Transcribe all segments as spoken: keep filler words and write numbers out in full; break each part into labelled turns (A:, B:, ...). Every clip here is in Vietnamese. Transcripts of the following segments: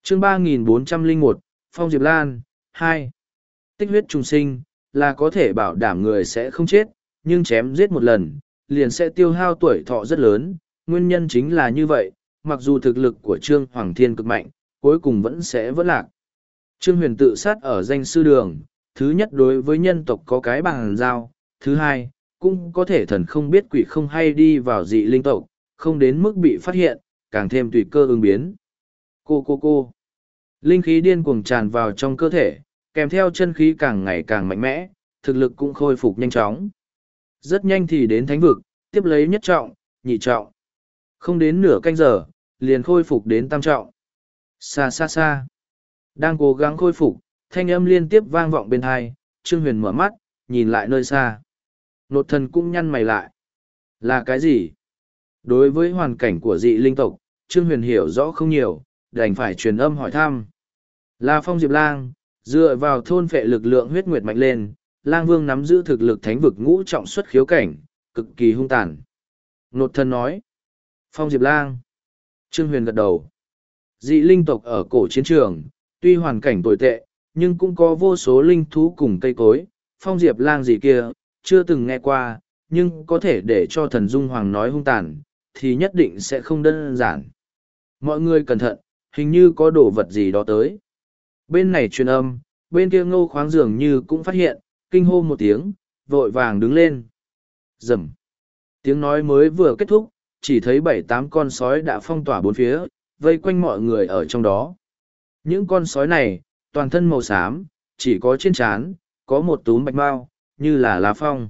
A: chương ba nghìn bốn trăm lẻ một, Phong Diệp Lan, hai. Tích huyết trùng sinh, là có thể bảo đảm người sẽ không chết, nhưng chém giết một lần, liền sẽ tiêu hao tuổi thọ rất lớn. Nguyên nhân chính là như vậy, mặc dù thực lực của Trương Hoàng Thiên cực mạnh, cuối cùng vẫn sẽ vỡ lạc. Trương Huyền tự sát ở danh sư đường, thứ nhất đối với nhân tộc có cái bằng giao, thứ hai, cũng có thể thần không biết quỷ không hay đi vào dị linh tộc, không đến mức bị phát hiện, càng thêm tùy cơ ứng biến. Cô cô cô. Linh khí điên cuồng tràn vào trong cơ thể, kèm theo chân khí càng ngày càng mạnh mẽ, thực lực cũng khôi phục nhanh chóng. Rất nhanh thì đến thánh vực, tiếp lấy nhất trọng, nhị trọng. Không đến nửa canh giờ, liền khôi phục đến tam trọng. Xa xa xa. Đang cố gắng khôi phục, thanh âm liên tiếp vang vọng bên hai, Trương Huyền mở mắt, nhìn lại nơi xa. Nột thần cũng nhăn mày lại. Là cái gì? Đối với hoàn cảnh của dị linh tộc, Trương Huyền hiểu rõ không nhiều, đành phải truyền âm hỏi thăm. Là Phong Diệp Lang, dựa vào thôn phệ lực lượng huyết nguyệt mạnh lên, Lang Vương nắm giữ thực lực thánh vực ngũ trọng xuất khiếu cảnh, cực kỳ hung tàn. Nột thần nói. Phong Diệp Lang. Trương Huyền gật đầu. Dị linh tộc ở cổ chiến trường, tuy hoàn cảnh tồi tệ, nhưng cũng có vô số linh thú cùng cây cối. Phong Diệp Lang gì kia, chưa từng nghe qua, nhưng có thể để cho thần Dung Hoàng nói hung tàn, thì nhất định sẽ không đơn giản. Mọi người cẩn thận, hình như có đồ vật gì đó tới. Bên này truyền âm, bên kia Ngô Khoáng dường như cũng phát hiện, kinh hô một tiếng, vội vàng đứng lên. Rầm. Tiếng nói mới vừa kết thúc, chỉ thấy bảy tám con sói đã phong tỏa bốn phía, vây quanh mọi người ở trong đó. Những con sói này, toàn thân màu xám, chỉ có trên trán, có một túm bạch mao, như là lá phong.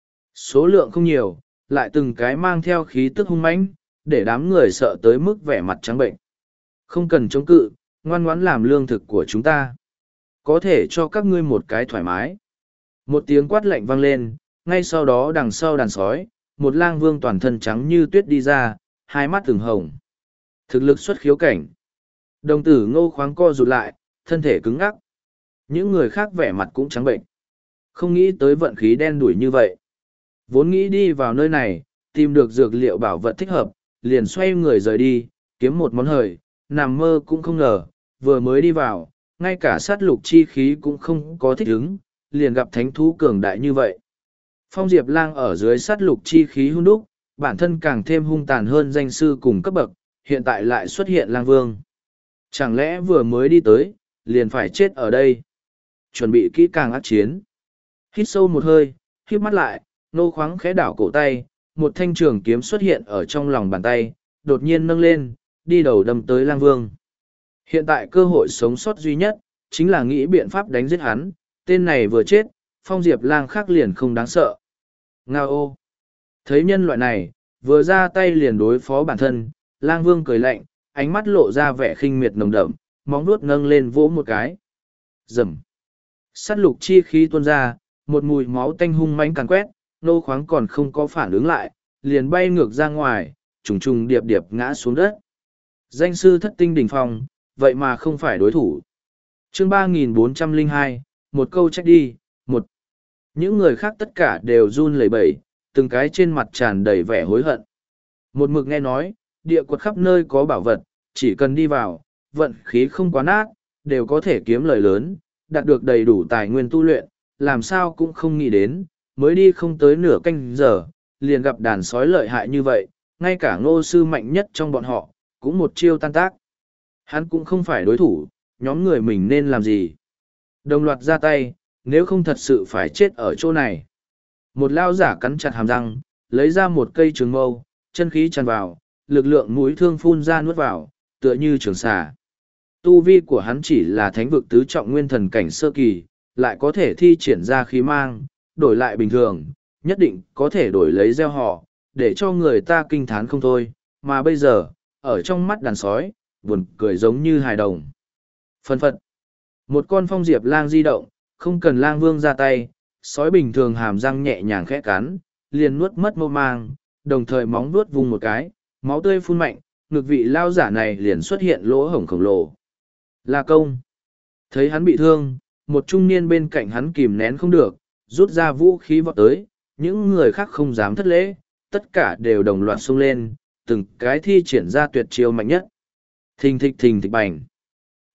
A: Số lượng không nhiều, lại từng cái mang theo khí tức hung mãnh, để đám người sợ tới mức vẻ mặt trắng bệnh. Không cần chống cự, ngoan ngoãn làm lương thực của chúng ta. Có thể cho các ngươi một cái thoải mái. Một tiếng quát lạnh vang lên, ngay sau đó đằng sau đàn sói, một lang vương toàn thân trắng như tuyết đi ra, hai mắt từng hồng. Thực lực xuất khiếu cảnh. Đồng tử Ngô Khoáng co rụt lại, thân thể cứng ngắc. Những người khác vẻ mặt cũng trắng bệnh. Không nghĩ tới vận khí đen đủi như vậy. Vốn nghĩ đi vào nơi này, tìm được dược liệu bảo vật thích hợp, liền xoay người rời đi, kiếm một món hời, nằm mơ cũng không ngờ, vừa mới đi vào, ngay cả sát lục chi khí cũng không có thích ứng, liền gặp thánh thú cường đại như vậy. Phong Diệp Lang ở dưới sát lục chi khí hun đúc, bản thân càng thêm hung tàn hơn danh sư cùng cấp bậc, hiện tại lại xuất hiện lang vương. Chẳng lẽ vừa mới đi tới, liền phải chết ở đây? Chuẩn bị kỹ càng ác chiến. Hít sâu một hơi, hít mắt lại, Ngô Khoáng khẽ đảo cổ tay, một thanh trường kiếm xuất hiện ở trong lòng bàn tay, đột nhiên nâng lên, đi đầu đâm tới lang vương. Hiện tại cơ hội sống sót duy nhất, chính là nghĩ biện pháp đánh giết hắn, tên này vừa chết, Phong Diệp Lang khác liền không đáng sợ. Ngao ô! Thấy nhân loại này, vừa ra tay liền đối phó bản thân, lang vương cười lạnh, ánh mắt lộ ra vẻ khinh miệt nồng đậm, móng vuốt nâng lên vỗ một cái. Rầm! Sát lục chi khí tuôn ra, một mùi máu tanh hung mãnh càn quét, Ngô Khoáng còn không có phản ứng lại, liền bay ngược ra ngoài, trùng trùng điệp điệp ngã xuống đất. Danh sư thất tinh đỉnh phong, vậy mà không phải đối thủ. chương ba nghìn bốn trăm lẻ hai, một câu trách đi, một. Những người khác tất cả đều run lẩy bẩy, từng cái trên mặt tràn đầy vẻ hối hận. Một mực nghe nói, địa quật khắp nơi có bảo vật, chỉ cần đi vào, vận khí không quá nát, đều có thể kiếm lời lớn, đạt được đầy đủ tài nguyên tu luyện, làm sao cũng không nghĩ đến, mới đi không tới nửa canh giờ, liền gặp đàn sói lợi hại như vậy, ngay cả Ngô sư mạnh nhất trong bọn họ, cũng một chiêu tan tác. Hắn cũng không phải đối thủ, nhóm người mình nên làm gì? Đồng loạt ra tay, nếu không thật sự phải chết ở chỗ này. Một lao giả cắn chặt hàm răng, lấy ra một cây trường mâu, chân khí tràn vào, lực lượng mũi thương phun ra nuốt vào, tựa như trường xà. Tu vi của hắn chỉ là thánh vực tứ trọng nguyên thần cảnh sơ kỳ, lại có thể thi triển ra khí mang, đổi lại bình thường, nhất định có thể đổi lấy gieo họ, để cho người ta kinh thán không thôi, mà bây giờ, ở trong mắt đàn sói, buồn cười giống như hài đồng. Phân phật, một con Phong Diệp Lang di động, không cần lang vương ra tay, sói bình thường hàm răng nhẹ nhàng khẽ cắn, liền nuốt mất mâu mang, đồng thời móng nuốt vùng một cái, máu tươi phun mạnh, ngực vị lao giả này liền xuất hiện lỗ hổng khổng lồ. La công, thấy hắn bị thương, một trung niên bên cạnh hắn kìm nén không được, rút ra vũ khí vọt tới, những người khác không dám thất lễ, tất cả đều đồng loạt xông lên, từng cái thi triển ra tuyệt chiêu mạnh nhất. Thình thịch thình thịch bành.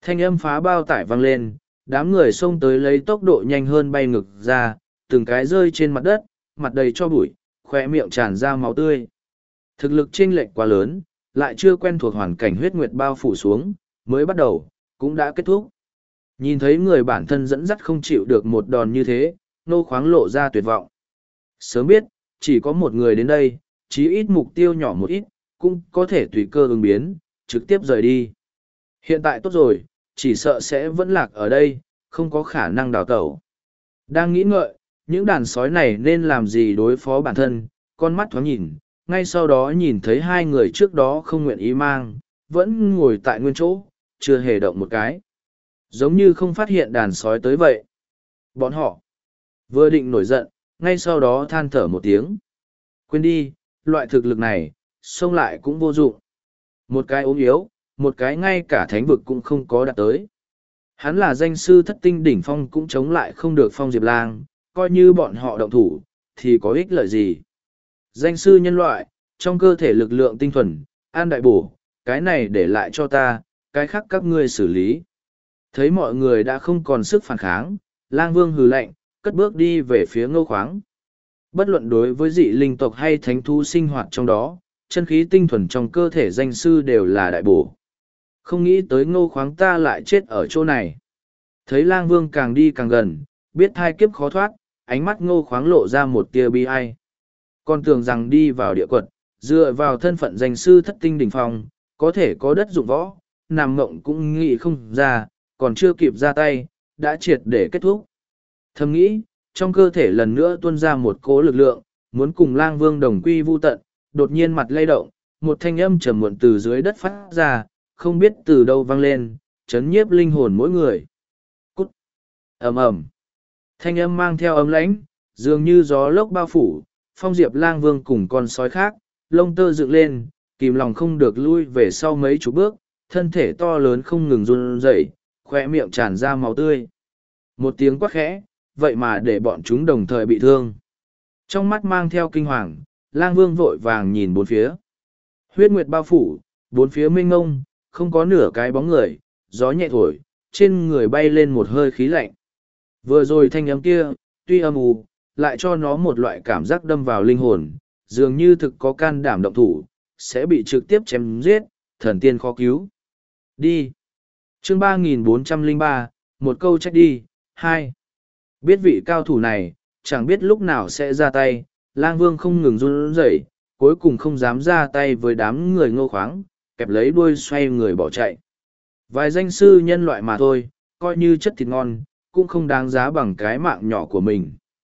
A: Thanh âm phá bao tải vang lên, đám người xông tới lấy tốc độ nhanh hơn bay ngực ra, từng cái rơi trên mặt đất, mặt đầy cho bụi, khoe miệng tràn ra máu tươi. Thực lực chênh lệch quá lớn, lại chưa quen thuộc hoàn cảnh huyết nguyệt bao phủ xuống, mới bắt đầu, cũng đã kết thúc. Nhìn thấy người bản thân dẫn dắt không chịu được một đòn như thế, Ngô Khoáng lộ ra tuyệt vọng. Sớm biết, chỉ có một người đến đây, chí ít mục tiêu nhỏ một ít, cũng có thể tùy cơ ứng biến, trực tiếp rời đi. Hiện tại tốt rồi, chỉ sợ sẽ vẫn lạc ở đây, không có khả năng đào tẩu. Đang nghĩ ngợi, những đàn sói này nên làm gì đối phó bản thân, con mắt thoáng nhìn, ngay sau đó nhìn thấy hai người trước đó không nguyện ý mang, vẫn ngồi tại nguyên chỗ, chưa hề động một cái. Giống như không phát hiện đàn sói tới vậy. Bọn họ vừa định nổi giận, ngay sau đó than thở một tiếng. Quên đi, loại thực lực này, xông lại cũng vô dụng. Một cái ốm yếu, một cái ngay cả thánh vực cũng không có đạt tới. Hắn là danh sư thất tinh đỉnh phong cũng chống lại không được Phong Diệp Lang, coi như bọn họ động thủ, thì có ích lợi gì. Danh sư nhân loại, trong cơ thể lực lượng tinh thuần, an đại bổ, cái này để lại cho ta, cái khác các ngươi xử lý. Thấy mọi người đã không còn sức phản kháng, Lang Vương hừ lạnh, cất bước đi về phía Ngô Khoáng. Bất luận đối với dị linh tộc hay thánh thú sinh hoạt trong đó, chân khí tinh thuần trong cơ thể danh sư đều là đại bổ. Không nghĩ tới Ngô Khoáng ta lại chết ở chỗ này. Thấy Lang Vương càng đi càng gần, biết thai kiếp khó thoát, ánh mắt Ngô Khoáng lộ ra một tia bi ai. Còn tưởng rằng đi vào địa quật, dựa vào thân phận danh sư thất tinh đỉnh phong, có thể có đất dụng võ, nằm mộng cũng nghĩ không ra, còn chưa kịp ra tay, đã triệt để kết thúc. Thầm nghĩ, trong cơ thể lần nữa tuôn ra một cỗ lực lượng, muốn cùng Lang Vương đồng quy vu tận, đột nhiên mặt lay động, một thanh âm trầm muộn từ dưới đất phát ra, không biết từ đâu vang lên, chấn nhiếp linh hồn mỗi người. Cút! Ầm ầm! Thanh âm mang theo ấm lãnh, dường như gió lốc bao phủ, Phong Diệp Lang Vương cùng con sói khác, lông tơ dựng lên, kìm lòng không được lui về sau mấy chục bước, thân thể to lớn không ngừng run rẩy, khoe miệng tràn ra máu tươi. Một tiếng quát khẽ, vậy mà để bọn chúng đồng thời bị thương. Trong mắt mang theo kinh hoàng, Lang Vương vội vàng nhìn bốn phía. Huyết nguyệt bao phủ, bốn phía mênh mông, không có nửa cái bóng người, gió nhẹ thổi, trên người bay lên một hơi khí lạnh. Vừa rồi thanh âm kia, tuy âm u, lại cho nó một loại cảm giác đâm vào linh hồn, dường như thực có can đảm động thủ, sẽ bị trực tiếp chém giết, thần tiên khó cứu. Đi! Chương ba nghìn bốn trăm lẻ ba, một câu trách đi, hai. Biết vị cao thủ này, chẳng biết lúc nào sẽ ra tay, Lang Vương không ngừng run rẩy, cuối cùng không dám ra tay với đám người Ngô Khoáng, kẹp lấy đuôi xoay người bỏ chạy. Vài danh sư nhân loại mà thôi, coi như chất thịt ngon, cũng không đáng giá bằng cái mạng nhỏ của mình.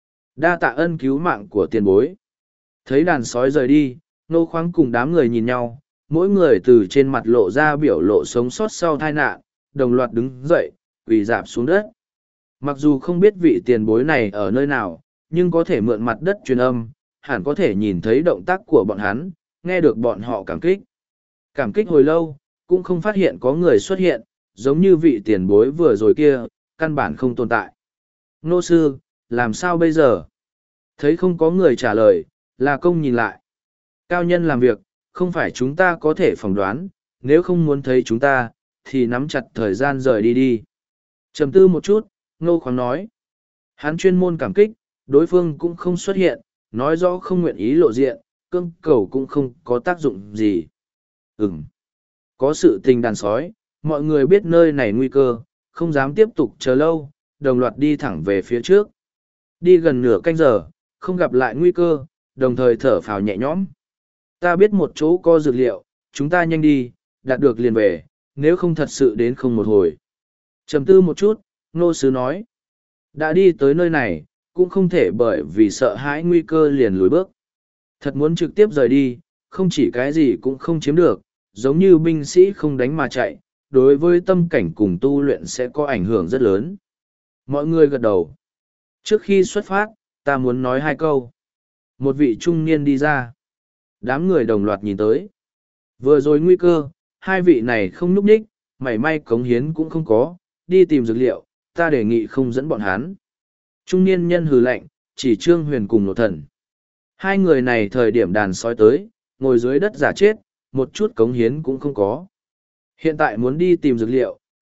A: Đa tạ ân cứu mạng của tiền bối. Thấy đàn sói rời đi, Ngô Khoáng cùng đám người nhìn nhau, mỗi người từ trên mặt lộ ra biểu lộ sống sót sau tai nạn, đồng loạt đứng dậy, quỳ rạp xuống đất. Mặc dù không biết vị tiền bối này ở nơi nào, nhưng có thể mượn mặt đất truyền âm, hẳn có thể nhìn thấy động tác của bọn hắn, nghe được bọn họ cảm kích. Cảm kích hồi lâu, cũng không phát hiện có người xuất hiện, giống như vị tiền bối vừa rồi kia, căn bản không tồn tại. Nô sư, làm sao bây giờ? Thấy không có người trả lời, là công nhìn lại. Cao nhân làm việc, không phải chúng ta có thể phỏng đoán, nếu không muốn thấy chúng ta, thì nắm chặt thời gian rời đi đi. Trầm tư một chút, Ngô Khoáng nói. Hắn chuyên môn cảm kích, đối phương cũng không xuất hiện, nói rõ không nguyện ý lộ diện, cương cầu cũng không có tác dụng gì. Ừm. Có sự tình đàn sói, mọi người biết nơi này nguy cơ, không dám tiếp tục chờ lâu, đồng loạt đi thẳng về phía trước. Đi gần nửa canh giờ, không gặp lại nguy cơ, đồng thời thở phào nhẹ nhõm. Ta biết một chỗ có dược liệu, chúng ta nhanh đi, đạt được liền về, nếu không thật sự đến không một hồi. Trầm tư một chút, Ngô Sứ nói. Đã đi tới nơi này, cũng không thể bởi vì sợ hãi nguy cơ liền lùi bước. Thật muốn trực tiếp rời đi, không chỉ cái gì cũng không chiếm được, giống như binh sĩ không đánh mà chạy, đối với tâm cảnh cùng tu luyện sẽ có ảnh hưởng rất lớn. Mọi người gật đầu. Trước khi xuất phát, ta muốn nói hai câu. Một vị trung niên đi ra. Đám người đồng loạt nhìn tới. Vừa rồi nguy cơ, hai vị này không núp ních, mảy may cống hiến cũng không có, đi tìm dược liệu, ta đề nghị không dẫn bọn hắn. Trung niên nhân hừ lạnh, chỉ Trương Huyền cùng Nộ Thần. Hai người này thời điểm đàn sói tới, ngồi dưới đất giả chết, một chút cống hiến cũng không có. Hiện tại muốn đi tìm dược liệu,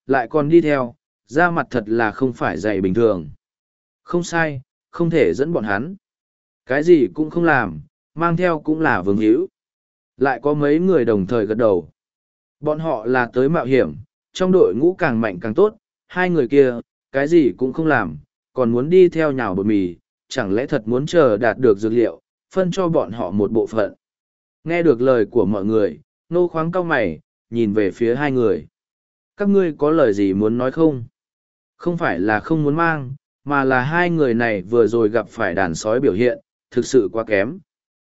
A: lại còn đi theo, da mặt thật là không phải dày bình thường. Không sai, không thể dẫn bọn hắn. Cái gì cũng không làm, mang theo cũng là vương hữu. Lại có mấy người đồng thời gật đầu. Bọn họ là tới mạo hiểm, trong đội ngũ càng mạnh càng tốt, hai người kia, cái gì cũng không làm, còn muốn đi theo nhào bột mì, chẳng lẽ thật muốn chờ đạt được dược liệu, phân cho bọn họ một bộ phận. Nghe được lời của mọi người, Nô Khoáng cau mày, nhìn về phía hai người. Các ngươi có lời gì muốn nói không? Không phải là không muốn mang, mà là hai người này vừa rồi gặp phải đàn sói biểu hiện, thực sự quá kém.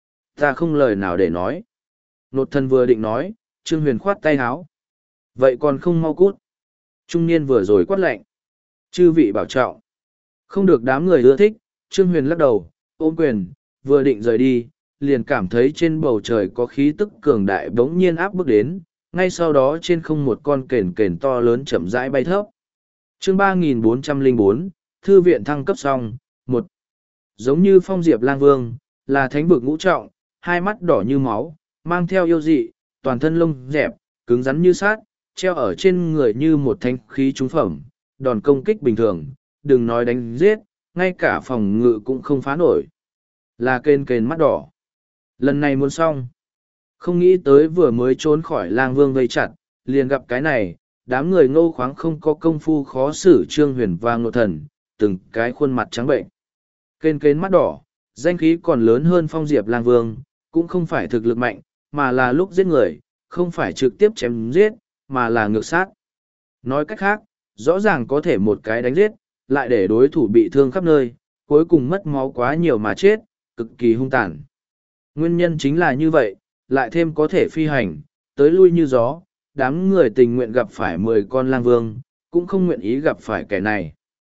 A: Ta không lời nào để nói. Nột thần vừa định nói, Trương Huyền khoát tay háo. Vậy còn không mau cút. Trung niên vừa rồi quát lạnh. Chư vị bảo trọng. Không được đám người ưa thích, Trương Huyền lắc đầu, ôm quyền, vừa định rời đi, liền cảm thấy trên bầu trời có khí tức cường đại bỗng nhiên áp bức đến, ngay sau đó trên không một con kền kền to lớn chậm rãi bay thấp. Chương ba nghìn bốn trăm lẻ bốn, Thư viện thăng cấp xong, một. Giống như Phong Diệp Lang Vương, là thánh vực ngũ trọng, hai mắt đỏ như máu, mang theo yêu dị, toàn thân lông dẹp, cứng rắn như sát, treo ở trên người như một thanh khí trúng phẩm, đòn công kích bình thường, đừng nói đánh giết, ngay cả phòng ngự cũng không phá nổi. Là kền kền mắt đỏ. Lần này muốn xong. Không nghĩ tới vừa mới trốn khỏi Lang Vương vây chặt, liền gặp cái này, đám người Ngô Khoáng không có công phu khó xử Trương Huyền và Ngộ Thần, từng cái khuôn mặt trắng bệnh. Kền kền mắt đỏ, danh khí còn lớn hơn Phong Diệp Lang Vương, cũng không phải thực lực mạnh, mà là lúc giết người, không phải trực tiếp chém giết, mà là ngược sát. Nói cách khác, rõ ràng có thể một cái đánh giết, lại để đối thủ bị thương khắp nơi, cuối cùng mất máu quá nhiều mà chết, cực kỳ hung tàn. Nguyên nhân chính là như vậy, lại thêm có thể phi hành, tới lui như gió, đám người tình nguyện gặp phải mười con lang vương, cũng không nguyện ý gặp phải kẻ này.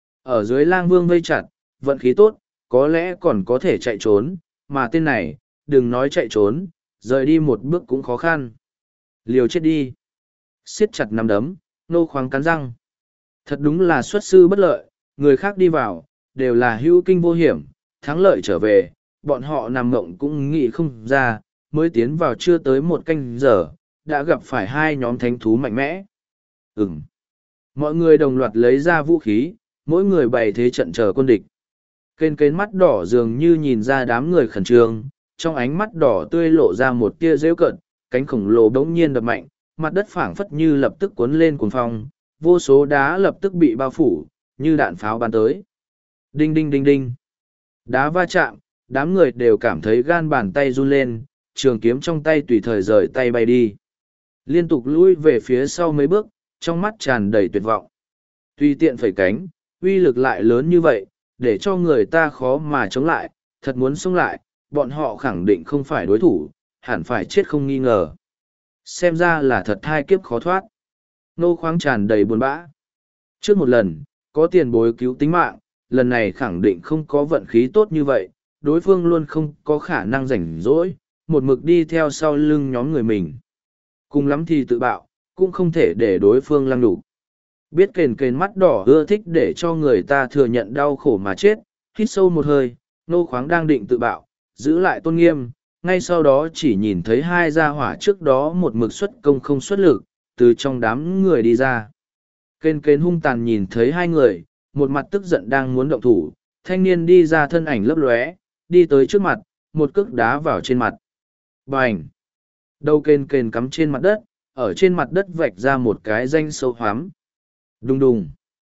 A: Ở dưới lang vương vây chặt, vận khí tốt, có lẽ còn có thể chạy trốn, mà tên này, đừng nói chạy trốn, rời đi một bước cũng khó khăn. Liều chết đi. Siết chặt nắm đấm, Nô Khoáng cắn răng. Thật đúng là xuất sư bất lợi, người khác đi vào, đều là hữu kinh vô hiểm, thắng lợi trở về, bọn họ nằm mộng cũng nghĩ không ra, mới tiến vào chưa tới một canh giờ, đã gặp phải hai nhóm thánh thú mạnh mẽ. Ừm. Mọi người đồng loạt lấy ra vũ khí, mỗi người bày thế trận chờ quân địch. Kên kến mắt đỏ dường như nhìn ra đám người khẩn trương, trong ánh mắt đỏ tươi lộ ra một tia rêu cận, cánh khổng lồ bỗng nhiên đập mạnh, mặt đất phảng phất như lập tức cuốn lên cuồng phong, vô số đá lập tức bị bao phủ, như đạn pháo bắn tới. Đinh đinh đinh đinh. Đá va chạm, đám người đều cảm thấy gan bàn tay run lên, trường kiếm trong tay tùy thời rời tay bay đi. Liên tục lùi về phía sau mấy bước, trong mắt tràn đầy tuyệt vọng. Tùy tiện phẩy cánh, uy lực lại lớn như vậy, để cho người ta khó mà chống lại, thật muốn xông lại, bọn họ khẳng định không phải đối thủ, hẳn phải chết không nghi ngờ. Xem ra là thật hai kiếp khó thoát. Nô Khoáng tràn đầy buồn bã. Trước một lần, có tiền bối cứu tính mạng, lần này khẳng định không có vận khí tốt như vậy, đối phương luôn không có khả năng rảnh rỗi, một mực đi theo sau lưng nhóm người mình. Cùng lắm thì tự bạo, cũng không thể để đối phương lăng đủ. Biết kền kền mắt đỏ ưa thích để cho người ta thừa nhận đau khổ mà chết, hít sâu một hơi, Nô Khoáng đang định tự bạo, giữ lại tôn nghiêm, ngay sau đó chỉ nhìn thấy hai gia hỏa trước đó một mực xuất công không xuất lực, từ trong đám người đi ra. Kên kến hung tàn nhìn thấy hai người, một mặt tức giận đang muốn động thủ, thanh niên đi ra thân ảnh lấp lóe, đi tới trước mặt, một cước đá vào trên mặt. Bành! Đầu kên kên cắm trên mặt đất, ở trên mặt đất vạch ra một cái danh sâu hoắm. Đùng đùng!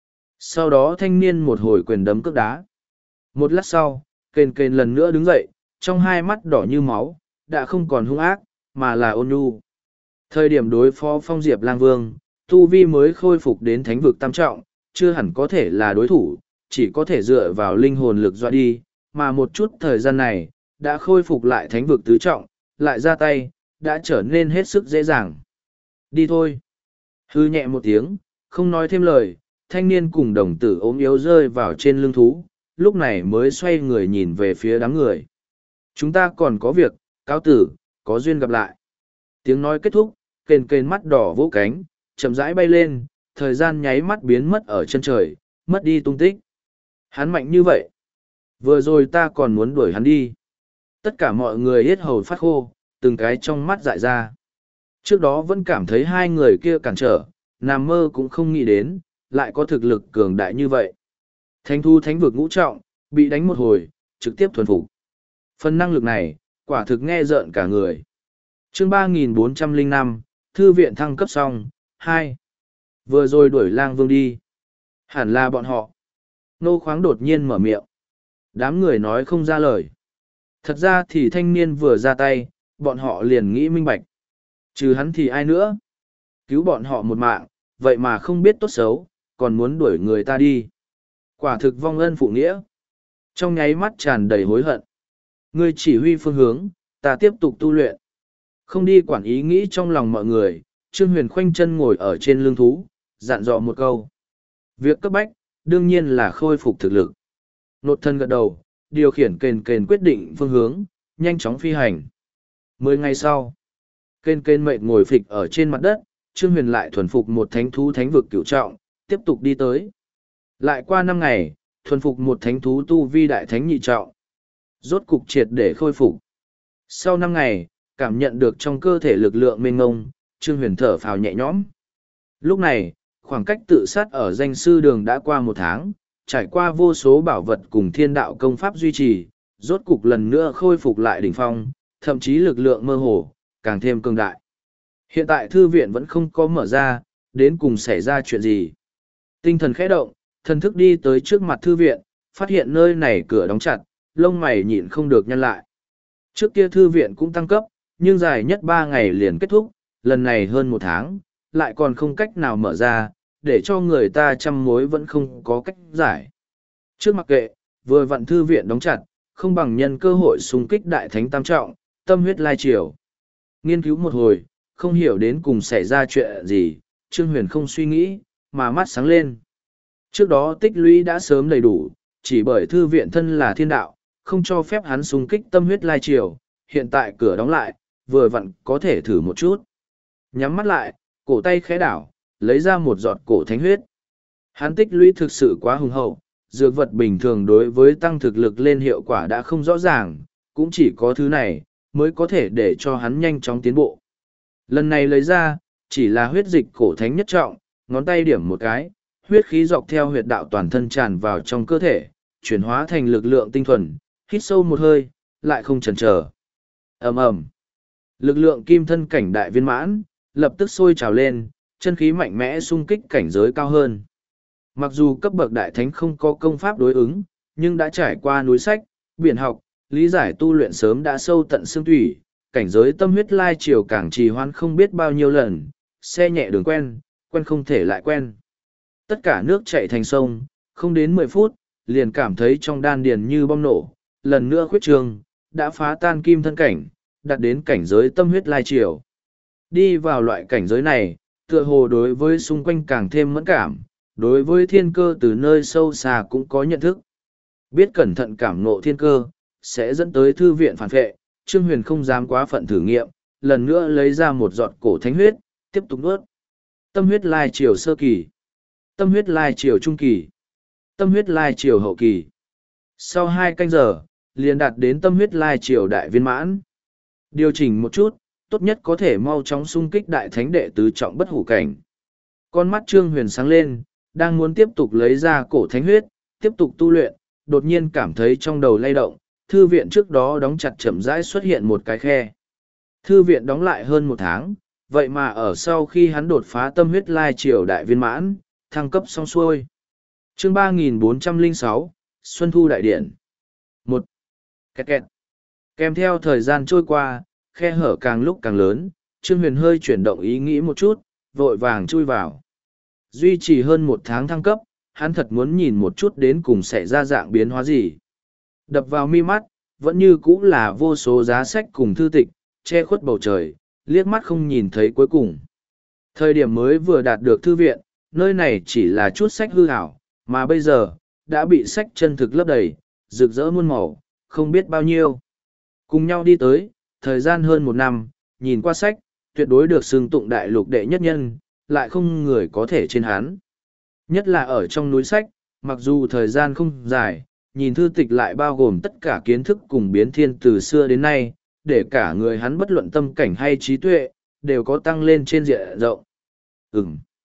A: Sau đó thanh niên một hồi quyền đấm cước đá. Một lát sau, kên kên lần nữa đứng dậy, trong hai mắt đỏ như máu, đã không còn hung ác, mà là ôn nhu. Thời điểm đối phó Phong Diệp Lang Vương, Tu Vi mới khôi phục đến thánh vực tam trọng, chưa hẳn có thể là đối thủ, chỉ có thể dựa vào linh hồn lực dọa đi, mà một chút thời gian này, đã khôi phục lại thánh vực tứ trọng, lại ra tay, đã trở nên hết sức dễ dàng. Đi thôi. Hư nhẹ một tiếng, không nói thêm lời, thanh niên cùng đồng tử ốm yếu rơi vào trên lưng thú, lúc này mới xoay người nhìn về phía đám người. Chúng ta còn có việc, cáo tử, có duyên gặp lại. Tiếng nói kết thúc, kền kền mắt đỏ vỗ cánh, chậm rãi bay lên, thời gian nháy mắt biến mất ở chân trời, mất đi tung tích. Hắn mạnh như vậy. Vừa rồi ta còn muốn đuổi hắn đi. Tất cả mọi người hết hầu phát khô, từng cái trong mắt dại ra. Trước đó vẫn cảm thấy hai người kia cản trở, nằm mơ cũng không nghĩ đến, lại có thực lực cường đại như vậy. Thánh thu thánh vực ngũ trọng, bị đánh một hồi, trực tiếp thuần phục. Phần năng lực này, quả thực nghe rợn cả người. chương ba nghìn bốn trăm lẻ năm, Thư viện thăng cấp xong, hai. Vừa rồi đuổi lang vương đi. Hẳn là bọn họ. Nô khoáng đột nhiên mở miệng. Đám người nói không ra lời. Thật ra thì thanh niên vừa ra tay, bọn họ liền nghĩ minh bạch. Trừ hắn thì ai nữa? Cứu bọn họ một mạng, vậy mà không biết tốt xấu, còn muốn đuổi người ta đi. Quả thực vong ân phụ nghĩa. Trong nháy mắt tràn đầy hối hận. Ngươi chỉ huy phương hướng, ta tiếp tục tu luyện. Không đi quản ý nghĩ trong lòng mọi người, Trương Huyền khoanh chân ngồi ở trên lưng thú, dặn dò một câu. Việc cấp bách, đương nhiên là khôi phục thực lực. Nột thân gật đầu, điều khiển kền kền quyết định phương hướng, nhanh chóng phi hành. Mười ngày sau, kền kền mệt ngồi phịch ở trên mặt đất, Trương Huyền lại thuần phục một thánh thú thánh vực cửu trọng, tiếp tục đi tới. Lại qua năm ngày, thuần phục một thánh thú tu vi đại thánh nhị trọng. Rốt cục triệt để khôi phục. Sau năm ngày, cảm nhận được trong cơ thể lực lượng mênh ngông, Trương Huyền thở phào nhẹ nhõm. Lúc này, khoảng cách tự sát ở danh sư đường đã qua một tháng, trải qua vô số bảo vật cùng thiên đạo công pháp duy trì, rốt cục lần nữa khôi phục lại đỉnh phong, thậm chí lực lượng mơ hồ, càng thêm cường đại. Hiện tại thư viện vẫn không có mở ra, đến cùng xảy ra chuyện gì. Tinh thần khẽ động, thần thức đi tới trước mặt thư viện, phát hiện nơi này cửa đóng chặt, lông mày nhịn không được nhăn lại. Trước kia thư viện cũng tăng cấp, nhưng dài nhất ba ngày liền kết thúc, lần này hơn một tháng, lại còn không cách nào mở ra, để cho người ta chăm mối vẫn không có cách giải. Trước mặc kệ, vừa vặn thư viện đóng chặt, không bằng nhân cơ hội xung kích đại thánh tam trọng, tâm huyết lai triều. Nghiên cứu một hồi, không hiểu đến cùng xảy ra chuyện gì, Trương Huyền không suy nghĩ, mà mắt sáng lên. Trước đó tích lũy đã sớm đầy đủ, chỉ bởi thư viện thân là thiên đạo, không cho phép hắn xung kích tâm huyết lai triều, hiện tại cửa đóng lại, vừa vặn có thể thử một chút. Nhắm mắt lại, cổ tay khẽ đảo, lấy ra một giọt cổ thánh huyết. Hắn tích lũy thực sự quá hùng hậu, dược vật bình thường đối với tăng thực lực lên hiệu quả đã không rõ ràng, cũng chỉ có thứ này, mới có thể để cho hắn nhanh chóng tiến bộ. Lần này lấy ra, chỉ là huyết dịch cổ thánh nhất trọng, ngón tay điểm một cái, huyết khí dọc theo huyệt đạo toàn thân tràn vào trong cơ thể, chuyển hóa thành lực lượng tinh thuần, hít sâu một hơi, lại không chần chờ. Ầm ầm. Lực lượng kim thân cảnh đại viên mãn, lập tức sôi trào lên, chân khí mạnh mẽ xung kích cảnh giới cao hơn. Mặc dù cấp bậc đại thánh không có công pháp đối ứng, nhưng đã trải qua núi sách, biển học, lý giải tu luyện sớm đã sâu tận xương thủy, cảnh giới tâm huyết lai triều càng trì hoãn không biết bao nhiêu lần, xe nhẹ đường quen, quen không thể lại quen. Tất cả nước chảy thành sông, không đến mười phút, liền cảm thấy trong đan điền như bom nổ, lần nữa khuyết trường, đã phá tan kim thân cảnh, đạt đến cảnh giới tâm huyết lai triều. Đi vào loại cảnh giới này, tựa hồ đối với xung quanh càng thêm mẫn cảm, đối với thiên cơ từ nơi sâu xa cũng có nhận thức. Biết cẩn thận cảm ngộ thiên cơ, sẽ dẫn tới thư viện phản vệ, Trương Huyền không dám quá phận thử nghiệm, lần nữa lấy ra một giọt cổ thánh huyết, tiếp tục nuốt. Tâm huyết lai triều sơ kỳ, tâm huyết lai triều trung kỳ, tâm huyết lai triều hậu kỳ. Sau hai canh giờ, liền đạt đến tâm huyết lai triều đại viên mãn. Điều chỉnh một chút, tốt nhất có thể mau chóng xung kích đại thánh đệ tứ trọng bất hủ cảnh. Con mắt Trương Huyền sáng lên, đang muốn tiếp tục lấy ra cổ thánh huyết, tiếp tục tu luyện, đột nhiên cảm thấy trong đầu lay động, thư viện trước đó đóng chặt chậm rãi xuất hiện một cái khe. Thư viện đóng lại hơn một tháng, vậy mà ở sau khi hắn đột phá tâm huyết lai triều đại viên mãn, thăng cấp xong xuôi. chương ba nghìn bốn trăm lẻ sáu, Xuân Thu Đại Điện. một. Kẹt kẹt. Kèm theo thời gian trôi qua, khe hở càng lúc càng lớn, Trương Huyền hơi chuyển động ý nghĩ một chút, vội vàng chui vào. Duy trì hơn một tháng thăng cấp, hắn thật muốn nhìn một chút đến cùng sẽ ra dạng biến hóa gì. Đập vào mi mắt, vẫn như cũ là vô số giá sách cùng thư tịch, che khuất bầu trời, liếc mắt không nhìn thấy cuối cùng. Thời điểm mới vừa đạt được thư viện, nơi này chỉ là chút sách hư hảo, mà bây giờ, đã bị sách chân thực lấp đầy, rực rỡ muôn màu, không biết bao nhiêu. Cùng nhau đi tới, thời gian hơn một năm, nhìn qua sách, tuyệt đối được xưng tụng đại lục đệ nhất nhân, lại không người có thể trên hắn. Nhất là ở trong núi sách, mặc dù thời gian không dài, nhìn thư tịch lại bao gồm tất cả kiến thức cùng biến thiên từ xưa đến nay, để cả người hắn bất luận tâm cảnh hay trí tuệ, đều có tăng lên trên diện rộng. Ừm.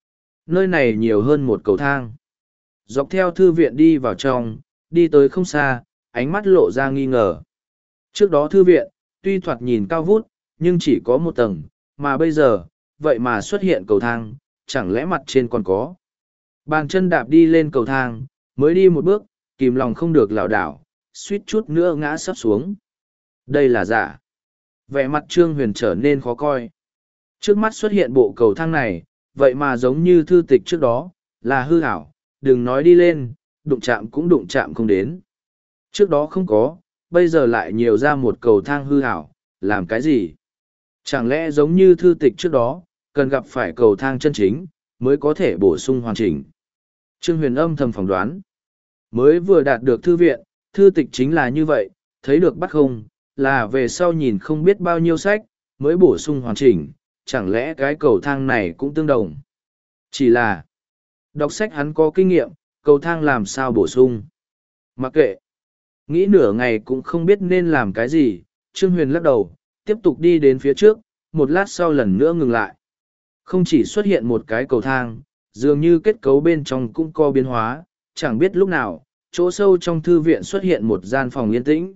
A: nơi này nhiều hơn một cầu thang. Dọc theo thư viện đi vào trong, đi tới không xa, ánh mắt lộ ra nghi ngờ. Trước đó thư viện, tuy thoạt nhìn cao vút, nhưng chỉ có một tầng, mà bây giờ, vậy mà xuất hiện cầu thang, chẳng lẽ mặt trên còn có. Bàn chân đạp đi lên cầu thang, mới đi một bước, kìm lòng không được lảo đảo, suýt chút nữa ngã sắp xuống. Đây là giả. Vẻ mặt Trương Huyền trở nên khó coi. Trước mắt xuất hiện bộ cầu thang này, vậy mà giống như thư tịch trước đó, là hư ảo, đừng nói đi lên, đụng chạm cũng đụng chạm không đến. Trước đó không có, bây giờ lại nhiều ra một cầu thang hư ảo, làm cái gì? Chẳng lẽ giống như thư tịch trước đó, cần gặp phải cầu thang chân chính, mới có thể bổ sung hoàn chỉnh. Trương Huyền âm thầm phỏng đoán. Mới vừa đạt được thư viện, thư tịch chính là như vậy, thấy được bắt không, là về sau nhìn không biết bao nhiêu sách, mới bổ sung hoàn chỉnh, chẳng lẽ cái cầu thang này cũng tương đồng. Chỉ là, đọc sách hắn có kinh nghiệm, cầu thang làm sao bổ sung. Mặc kệ, nghĩ nửa ngày cũng không biết nên làm cái gì, Trương Huyền lắc đầu, tiếp tục đi đến phía trước, một lát sau lần nữa ngừng lại. Không chỉ xuất hiện một cái cầu thang, dường như kết cấu bên trong cũng có biến hóa, chẳng biết lúc nào, chỗ sâu trong thư viện xuất hiện một gian phòng yên tĩnh.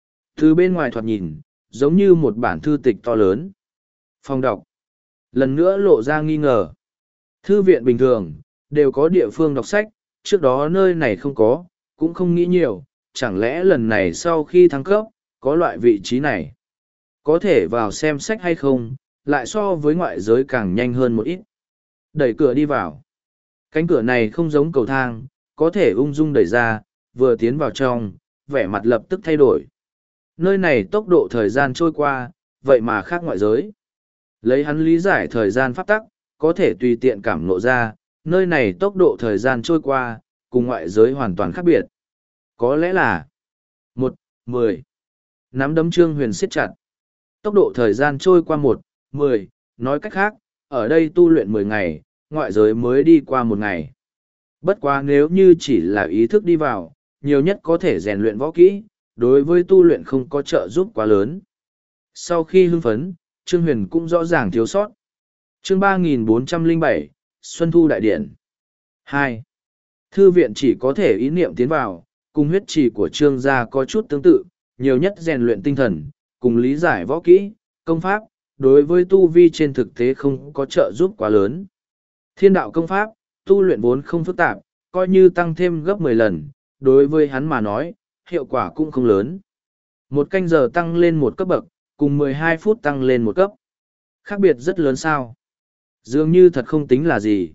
A: Từ bên ngoài thoạt nhìn, giống như một bản thư tịch to lớn. Phòng đọc. Lần nữa lộ ra nghi ngờ. Thư viện bình thường, đều có địa phương đọc sách, trước đó nơi này không có, cũng không nghĩ nhiều, chẳng lẽ lần này sau khi thăng cấp, có loại vị trí này. Có thể vào xem sách hay không, lại so với ngoại giới càng nhanh hơn một ít. Đẩy cửa đi vào. Cánh cửa này không giống cầu thang, có thể ung dung đẩy ra, vừa tiến vào trong, vẻ mặt lập tức thay đổi. Nơi này tốc độ thời gian trôi qua, vậy mà khác ngoại giới. Lấy hắn lý giải thời gian pháp tắc, có thể tùy tiện cảm ngộ ra, nơi này tốc độ thời gian trôi qua, cùng ngoại giới hoàn toàn khác biệt. Có lẽ là một, mười. Nắm đấm Trương Huyền siết chặt. Tốc độ thời gian trôi qua một, mười, nói cách khác, ở đây tu luyện mười ngày, ngoại giới mới đi qua một ngày. Bất quá nếu như chỉ là ý thức đi vào, nhiều nhất có thể rèn luyện võ kỹ, đối với tu luyện không có trợ giúp quá lớn. Sau khi hưng phấn, Trương Huyền cũng rõ ràng thiếu sót. Chương ba nghìn bốn trăm lẻ bảy, Xuân Thu Đại Điện hai. Thư viện chỉ có thể ý niệm tiến vào, cùng huyết trì của Trương gia có chút tương tự, nhiều nhất rèn luyện tinh thần, cùng lý giải võ kỹ, công pháp, đối với tu vi trên thực tế không có trợ giúp quá lớn. Thiên đạo công pháp, tu luyện vốn không phức tạp, coi như tăng thêm gấp mười lần, đối với hắn mà nói, hiệu quả cũng không lớn. Một canh giờ tăng lên một cấp bậc, cùng mười hai phút tăng lên một cấp. Khác biệt rất lớn sao. Dường như thật không tính là gì.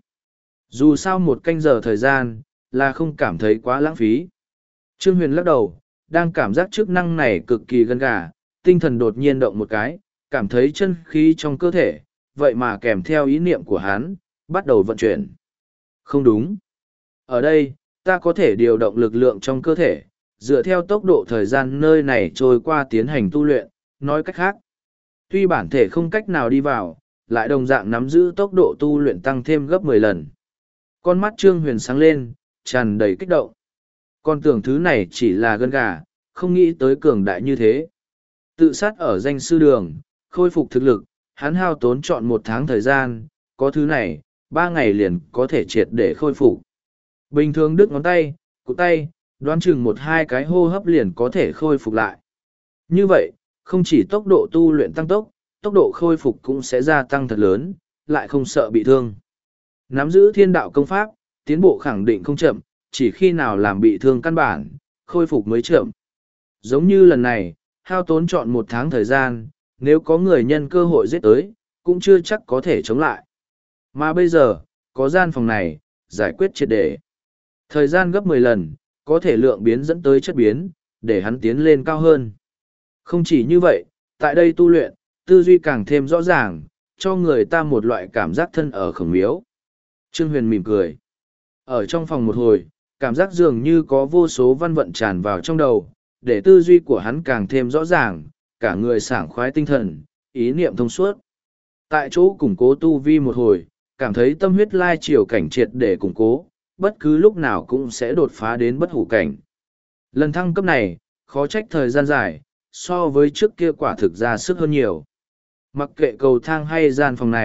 A: Dù sao một canh giờ thời gian, là không cảm thấy quá lãng phí. Trương Huyền lắc đầu, đang cảm giác chức năng này cực kỳ gân gà, tinh thần đột nhiên động một cái, cảm thấy chân khí trong cơ thể, vậy mà kèm theo ý niệm của hắn, bắt đầu vận chuyển. Không đúng. Ở đây, ta có thể điều động lực lượng trong cơ thể, dựa theo tốc độ thời gian nơi này trôi qua tiến hành tu luyện, nói cách khác. Tuy bản thể không cách nào đi vào, lại đồng dạng nắm giữ tốc độ tu luyện tăng thêm gấp mười lần. Con mắt Trương Huyền sáng lên, tràn đầy kích động. Con tưởng thứ này chỉ là gân gà, không nghĩ tới cường đại như thế. Tự sát ở danh sư đường, khôi phục thực lực, hắn hao tốn chọn một tháng thời gian, có thứ này, ba ngày liền có thể triệt để khôi phục. Bình thường đứt ngón tay, cụt tay, đoán chừng một hai cái hô hấp liền có thể khôi phục lại. Như vậy, không chỉ tốc độ tu luyện tăng tốc, tốc độ khôi phục cũng sẽ gia tăng thật lớn, lại không sợ bị thương. Nắm giữ thiên đạo công pháp, tiến bộ khẳng định không chậm, chỉ khi nào làm bị thương căn bản, khôi phục mới chậm. Giống như lần này, hao tốn chọn một tháng thời gian, nếu có người nhân cơ hội giết tới, cũng chưa chắc có thể chống lại. Mà bây giờ, có gian phòng này, giải quyết triệt để. Thời gian gấp mười lần, có thể lượng biến dẫn tới chất biến, để hắn tiến lên cao hơn. Không chỉ như vậy, tại đây tu luyện, tư duy càng thêm rõ ràng, cho người ta một loại cảm giác thân ở khổng miếu. Trương Huyền mỉm cười. Ở trong phòng một hồi, cảm giác dường như có vô số văn vận tràn vào trong đầu, để tư duy của hắn càng thêm rõ ràng, cả người sảng khoái tinh thần, ý niệm thông suốt. Tại chỗ củng cố tu vi một hồi, cảm thấy tâm huyết lai chiều cảnh triệt để củng cố, bất cứ lúc nào cũng sẽ đột phá đến bất hủ cảnh. Lần thăng cấp này, khó trách thời gian dài, so với trước kia quả thực ra sức hơn nhiều. Mặc kệ cầu thang hay gian phòng này,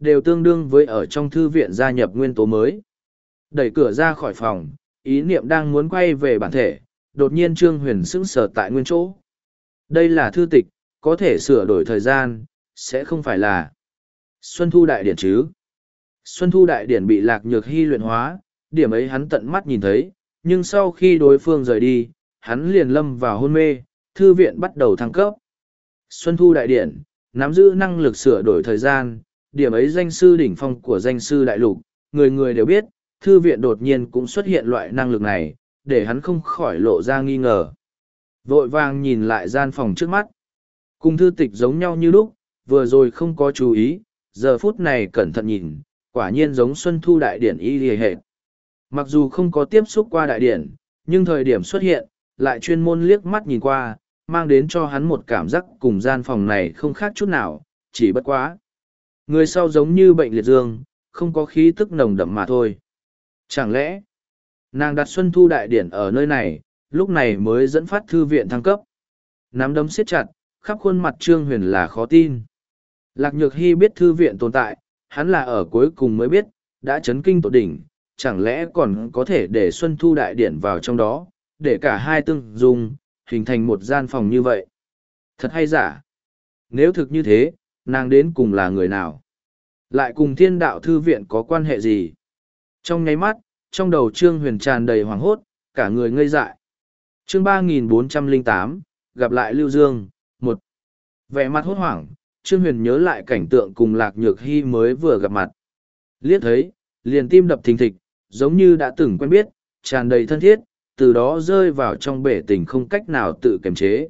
A: đều tương đương với ở trong thư viện gia nhập nguyên tố mới. Đẩy cửa ra khỏi phòng, ý niệm đang muốn quay về bản thể, đột nhiên Trương Huyền sững sờ tại nguyên chỗ. Đây là thư tịch, có thể sửa đổi thời gian, sẽ không phải là Xuân Thu Đại Điển chứ. Xuân Thu Đại Điển bị Lạc Nhược Hy luyện hóa, điểm ấy hắn tận mắt nhìn thấy, nhưng sau khi đối phương rời đi, hắn liền lâm vào hôn mê, thư viện bắt đầu thăng cấp. Xuân Thu Đại Điển, nắm giữ năng lực sửa đổi thời gian, điểm ấy danh sư đỉnh phong của danh sư đại lục, người người đều biết, thư viện đột nhiên cũng xuất hiện loại năng lực này, để hắn không khỏi lộ ra nghi ngờ. Vội vàng nhìn lại gian phòng trước mắt. Cùng thư tịch giống nhau như lúc, vừa rồi không có chú ý, giờ phút này cẩn thận nhìn, quả nhiên giống Xuân Thu Đại Điển y lìa hệt. Mặc dù không có tiếp xúc qua đại điển, nhưng thời điểm xuất hiện, lại chuyên môn liếc mắt nhìn qua, mang đến cho hắn một cảm giác cùng gian phòng này không khác chút nào, chỉ bất quá. Người sau giống như bệnh liệt dương, không có khí tức nồng đậm mà thôi. Chẳng lẽ, nàng đặt Xuân Thu Đại Điển ở nơi này, lúc này mới dẫn phát thư viện thăng cấp. Nắm đấm siết chặt, khắp khuôn mặt Trương Huyền là khó tin. Lạc Nhược Hy biết thư viện tồn tại, hắn là ở cuối cùng mới biết, đã chấn kinh tột đỉnh, chẳng lẽ còn có thể để Xuân Thu Đại Điển vào trong đó, để cả hai tương dung, hình thành một gian phòng như vậy. Thật hay giả? Nếu thực như thế, nàng đến cùng là người nào? Lại cùng Thiên Đạo Thư Viện có quan hệ gì? Trong nháy mắt, trong đầu Trương Huyền tràn đầy hoảng hốt, cả người ngây dại. Chương ba nghìn bốn trăm lẻ tám, gặp lại Lưu Dương, một. Vẻ mặt hốt hoảng, Trương Huyền nhớ lại cảnh tượng cùng Lạc Nhược Hy mới vừa gặp mặt. Liếc thấy, liền tim đập thình thịch, giống như đã từng quen biết, tràn đầy thân thiết, từ đó rơi vào trong bể tình không cách nào tự kiềm chế.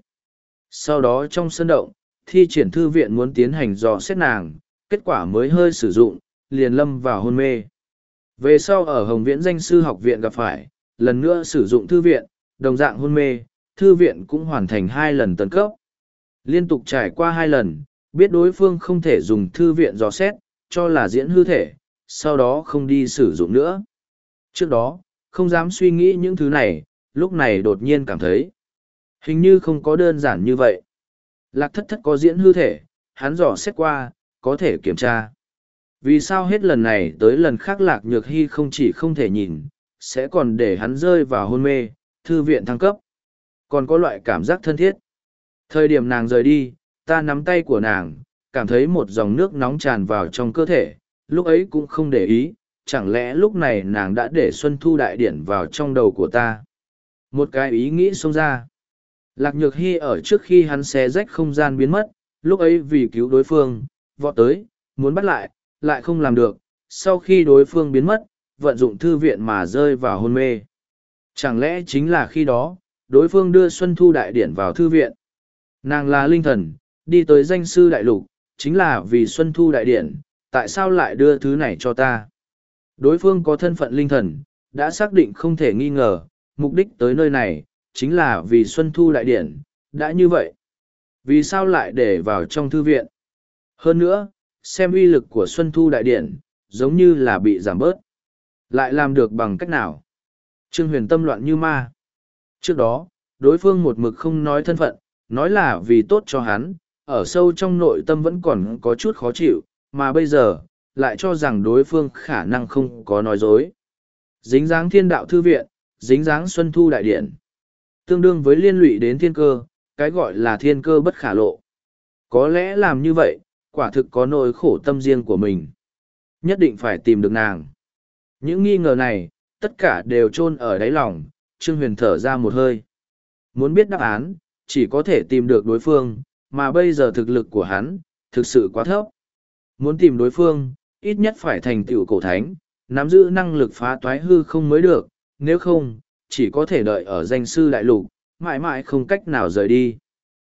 A: Sau đó trong sân động, thi triển thư viện muốn tiến hành dò xét nàng, kết quả mới hơi sử dụng, liền lâm vào hôn mê. Về sau ở Hồng Viễn Danh Sư Học Viện gặp phải, lần nữa sử dụng thư viện, đồng dạng hôn mê, thư viện cũng hoàn thành hai lần tấn cấp. Liên tục trải qua hai lần, biết đối phương không thể dùng thư viện dò xét, cho là diễn hư thể, sau đó không đi sử dụng nữa. Trước đó, không dám suy nghĩ những thứ này, lúc này đột nhiên cảm thấy hình như không có đơn giản như vậy. Lạc thất thất có diễn hư thể, hắn dò xét qua, có thể kiểm tra. Vì sao hết lần này tới lần khác Lạc Nhược Hy không chỉ không thể nhìn, sẽ còn để hắn rơi vào hôn mê, thư viện thăng cấp. Còn có loại cảm giác thân thiết. Thời điểm nàng rời đi, ta nắm tay của nàng, cảm thấy một dòng nước nóng tràn vào trong cơ thể, lúc ấy cũng không để ý, chẳng lẽ lúc này nàng đã để Xuân Thu Đại Điển vào trong đầu của ta. Một cái ý nghĩ xông ra. Lạc Nhược Hy ở trước khi hắn xé rách không gian biến mất, lúc ấy vì cứu đối phương, vọt tới, muốn bắt lại, lại không làm được, sau khi đối phương biến mất, vận dụng thư viện mà rơi vào hôn mê. Chẳng lẽ chính là khi đó, đối phương đưa Xuân Thu Đại Điển vào thư viện. Nàng là linh thần, đi tới danh sư đại lục, chính là vì Xuân Thu Đại Điển, tại sao lại đưa thứ này cho ta? Đối phương có thân phận linh thần, đã xác định không thể nghi ngờ, mục đích tới nơi này, chính là vì Xuân Thu Đại Điển, đã như vậy. Vì sao lại để vào trong thư viện? Hơn nữa, xem uy lực của Xuân Thu Đại Điển, giống như là bị giảm bớt. Lại làm được bằng cách nào? Trương Huyền tâm loạn như ma. Trước đó, đối phương một mực không nói thân phận, nói là vì tốt cho hắn, ở sâu trong nội tâm vẫn còn có chút khó chịu, mà bây giờ, lại cho rằng đối phương khả năng không có nói dối. Dính dáng Thiên Đạo Thư Viện, dính dáng Xuân Thu Đại Điển. Tương đương với liên lụy đến thiên cơ, cái gọi là thiên cơ bất khả lộ. Có lẽ làm như vậy, quả thực có nỗi khổ tâm riêng của mình. Nhất định phải tìm được nàng. Những nghi ngờ này, tất cả đều chôn ở đáy lòng, Trương Huyền thở ra một hơi. Muốn biết đáp án, chỉ có thể tìm được đối phương, mà bây giờ thực lực của hắn, thực sự quá thấp. Muốn tìm đối phương, ít nhất phải thành tựu cổ thánh, nắm giữ năng lực phá toái hư không mới được, nếu không, chỉ có thể đợi ở danh sư đại lục, mãi mãi không cách nào rời đi.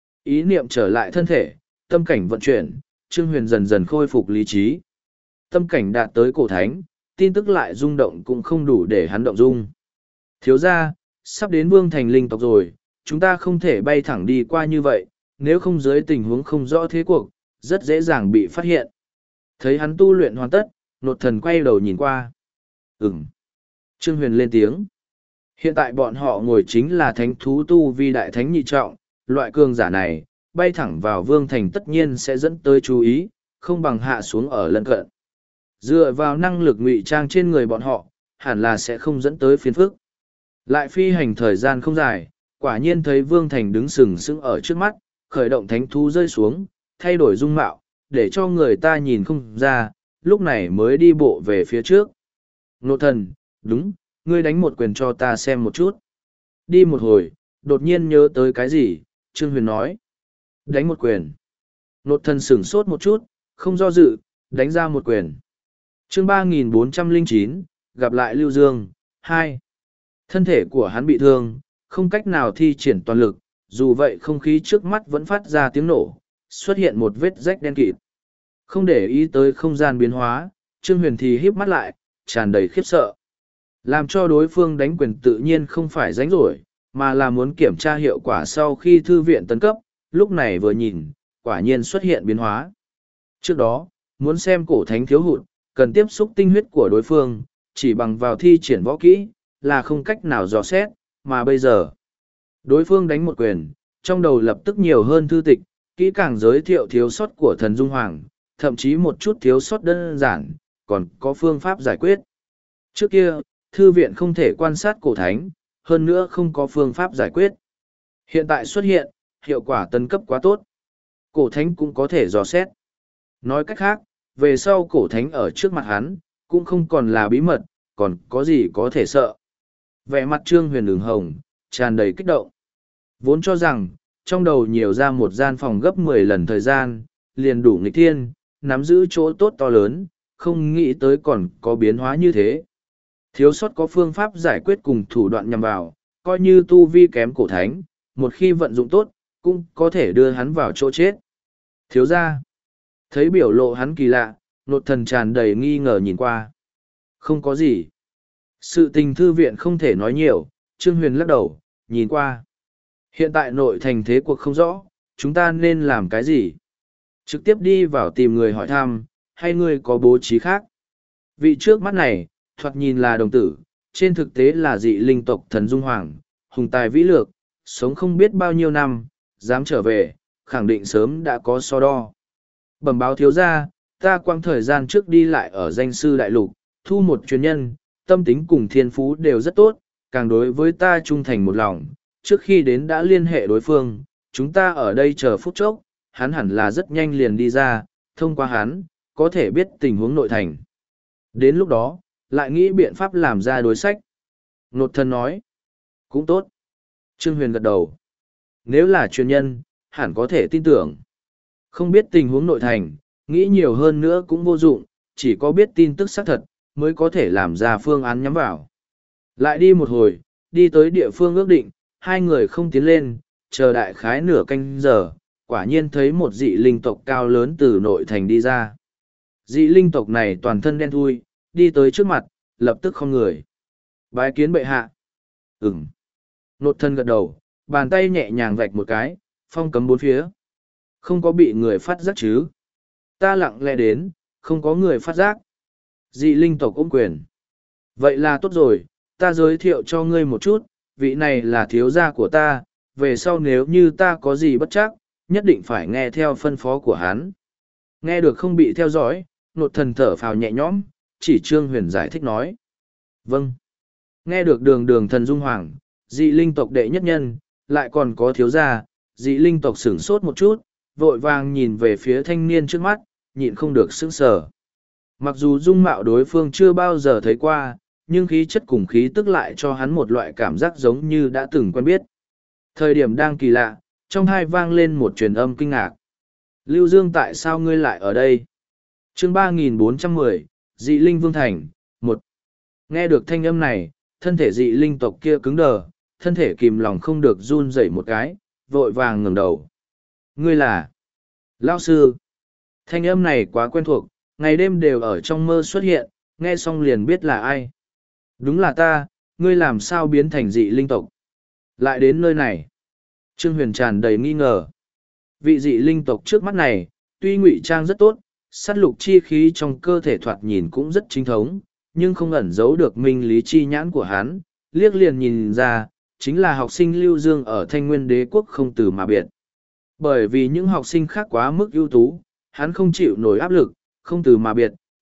A: Ý niệm trở lại thân thể, tâm cảnh vận chuyển, Trương Huyền dần dần khôi phục lý trí. Tâm cảnh đạt tới cổ thánh, tin tức lại rung động cũng không đủ để hắn động dung. Thiếu ra, sắp đến vương thành linh tộc rồi, chúng ta không thể bay thẳng đi qua như vậy, nếu không dưới tình huống không rõ thế cuộc, rất dễ dàng bị phát hiện. Thấy hắn tu luyện hoàn tất, nột thần quay đầu nhìn qua. Ừm. Trương Huyền lên tiếng. Hiện tại bọn họ ngồi chính là thánh thú tu vi đại thánh nhị trọng, loại cường giả này, bay thẳng vào vương thành tất nhiên sẽ dẫn tới chú ý, không bằng hạ xuống ở lân cận. Dựa vào năng lực ngụy trang trên người bọn họ, hẳn là sẽ không dẫn tới phiền phức. Lại phi hành thời gian không dài, quả nhiên thấy Vương Thành đứng sừng sững ở trước mắt, khởi động thánh thú rơi xuống, thay đổi dung mạo, để cho người ta nhìn không ra, lúc này mới đi bộ về phía trước. Nộ thần, đúng, ngươi đánh một quyền cho ta xem một chút. Đi một hồi, đột nhiên nhớ tới cái gì, Trương Huyền nói. Đánh một quyền. Nộ thần sửng sốt một chút, không do dự, đánh ra một quyền. Chương ba nghìn bốn trăm lẻ chín, gặp lại Lưu Dương, hai. Thân thể của hắn bị thương, không cách nào thi triển toàn lực, dù vậy không khí trước mắt vẫn phát ra tiếng nổ, xuất hiện một vết rách đen kịt. Không để ý tới không gian biến hóa, Trương Huyền thì híp mắt lại, tràn đầy khiếp sợ. Làm cho đối phương đánh quyền tự nhiên không phải ránh rỗi, mà là muốn kiểm tra hiệu quả sau khi thư viện tấn cấp, lúc này vừa nhìn, quả nhiên xuất hiện biến hóa. Trước đó, muốn xem cổ thánh thiếu hụt, cần tiếp xúc tinh huyết của đối phương, chỉ bằng vào thi triển võ kỹ, là không cách nào dò xét, mà bây giờ. Đối phương đánh một quyền, trong đầu lập tức nhiều hơn thư tịch, kỹ càng giới thiệu thiếu sót của thần Dung Hoàng, thậm chí một chút thiếu sót đơn giản, còn có phương pháp giải quyết. Trước kia, thư viện không thể quan sát cổ thánh, hơn nữa không có phương pháp giải quyết. Hiện tại xuất hiện, hiệu quả tấn cấp quá tốt. Cổ thánh cũng có thể dò xét. Nói cách khác, về sau cổ thánh ở trước mặt hắn, cũng không còn là bí mật, còn có gì có thể sợ. Vẻ mặt Trương Huyền đường hồng, tràn đầy kích động. Vốn cho rằng, trong đầu nhiều ra một gian phòng gấp mười lần thời gian, liền đủ nghịch thiên, nắm giữ chỗ tốt to lớn, không nghĩ tới còn có biến hóa như thế. Thiếu sót có phương pháp giải quyết cùng thủ đoạn nhằm vào, coi như tu vi kém cổ thánh, một khi vận dụng tốt, cũng có thể đưa hắn vào chỗ chết. Thiếu ra, thấy biểu lộ hắn kỳ lạ, nột thần tràn đầy nghi ngờ nhìn qua. Không có gì. Sự tình thư viện không thể nói nhiều, Trương Huyền lắc đầu, nhìn qua. Hiện tại nội thành thế cuộc không rõ, chúng ta nên làm cái gì? Trực tiếp đi vào tìm người hỏi thăm, hay người có bố trí khác? Vị trước mắt này, thoạt nhìn là đồng tử, trên thực tế là dị linh tộc thần Dung Hoàng, hùng tài vĩ lược, sống không biết bao nhiêu năm, dám trở về, khẳng định sớm đã có so đo. Bẩm báo thiếu gia, ta quang thời gian trước đi lại ở danh sư đại lục, thu một chuyên nhân, tâm tính cùng thiên phú đều rất tốt, càng đối với ta trung thành một lòng, trước khi đến đã liên hệ đối phương, chúng ta ở đây chờ phút chốc, hắn hẳn là rất nhanh liền đi ra, thông qua hắn, có thể biết tình huống nội thành. Đến lúc đó, lại nghĩ biện pháp làm ra đối sách. Nột thần nói, cũng tốt. Trương Huyền gật đầu. Nếu là chuyên nhân, hẳn có thể tin tưởng. Không biết tình huống nội thành, nghĩ nhiều hơn nữa cũng vô dụng, chỉ có biết tin tức xác thật, mới có thể làm ra phương án nhắm vào. Lại đi một hồi, đi tới địa phương ước định, hai người không tiến lên, chờ đại khái nửa canh giờ, quả nhiên thấy một dị linh tộc cao lớn từ nội thành đi ra. Dị linh tộc này toàn thân đen thui, đi tới trước mặt, lập tức không người. Bái kiến bệ hạ. Ừm. Nột thân gật đầu, bàn tay nhẹ nhàng vạch một cái, phong cấm bốn phía. Không có bị người phát giác chứ. Ta lặng lẽ đến, không có người phát giác. Dị linh tộc ôm quyền. Vậy là tốt rồi, ta giới thiệu cho ngươi một chút, vị này là thiếu gia của ta, về sau nếu như ta có gì bất chắc, nhất định phải nghe theo phân phó của hắn. Nghe được không bị theo dõi, nột thần thở phào nhẹ nhõm, chỉ Trương Huyền giải thích nói. Vâng. Nghe được đường đường thần Dung Hoàng, dị linh tộc đệ nhất nhân, lại còn có thiếu gia, dị linh tộc sửng sốt một chút, vội vàng nhìn về phía thanh niên trước mắt, nhịn không được sững sờ. Mặc dù dung mạo đối phương chưa bao giờ thấy qua, nhưng khí chất cùng khí tức lại cho hắn một loại cảm giác giống như đã từng quen biết. Thời điểm đang kỳ lạ, trong hai vang lên một truyền âm kinh ngạc. Lưu Dương, tại sao ngươi lại ở đây? Chương ba nghìn bốn trăm mười, dị linh vương thành, một. Nghe được thanh âm này, thân thể dị linh tộc kia cứng đờ, thân thể kìm lòng không được run rẩy một cái, vội vàng ngẩng đầu. Ngươi là Lão sư. Thanh âm này quá quen thuộc, ngày đêm đều ở trong mơ xuất hiện, nghe xong liền biết là ai. Đúng là ta, ngươi làm sao biến thành dị linh tộc? Lại đến nơi này. Trương Huyền tràn đầy nghi ngờ. Vị dị linh tộc trước mắt này, tuy ngụy trang rất tốt, sát lục chi khí trong cơ thể thoạt nhìn cũng rất chính thống, nhưng không ẩn giấu được minh lý chi nhãn của hắn, liếc liền nhìn ra, chính là học sinh Lưu Dương ở Thanh Nguyên Đế quốc không từ mà biệt. Bởi vì những học sinh khác quá mức ưu tú, hắn không chịu nổi áp lực, không từ mà biệt,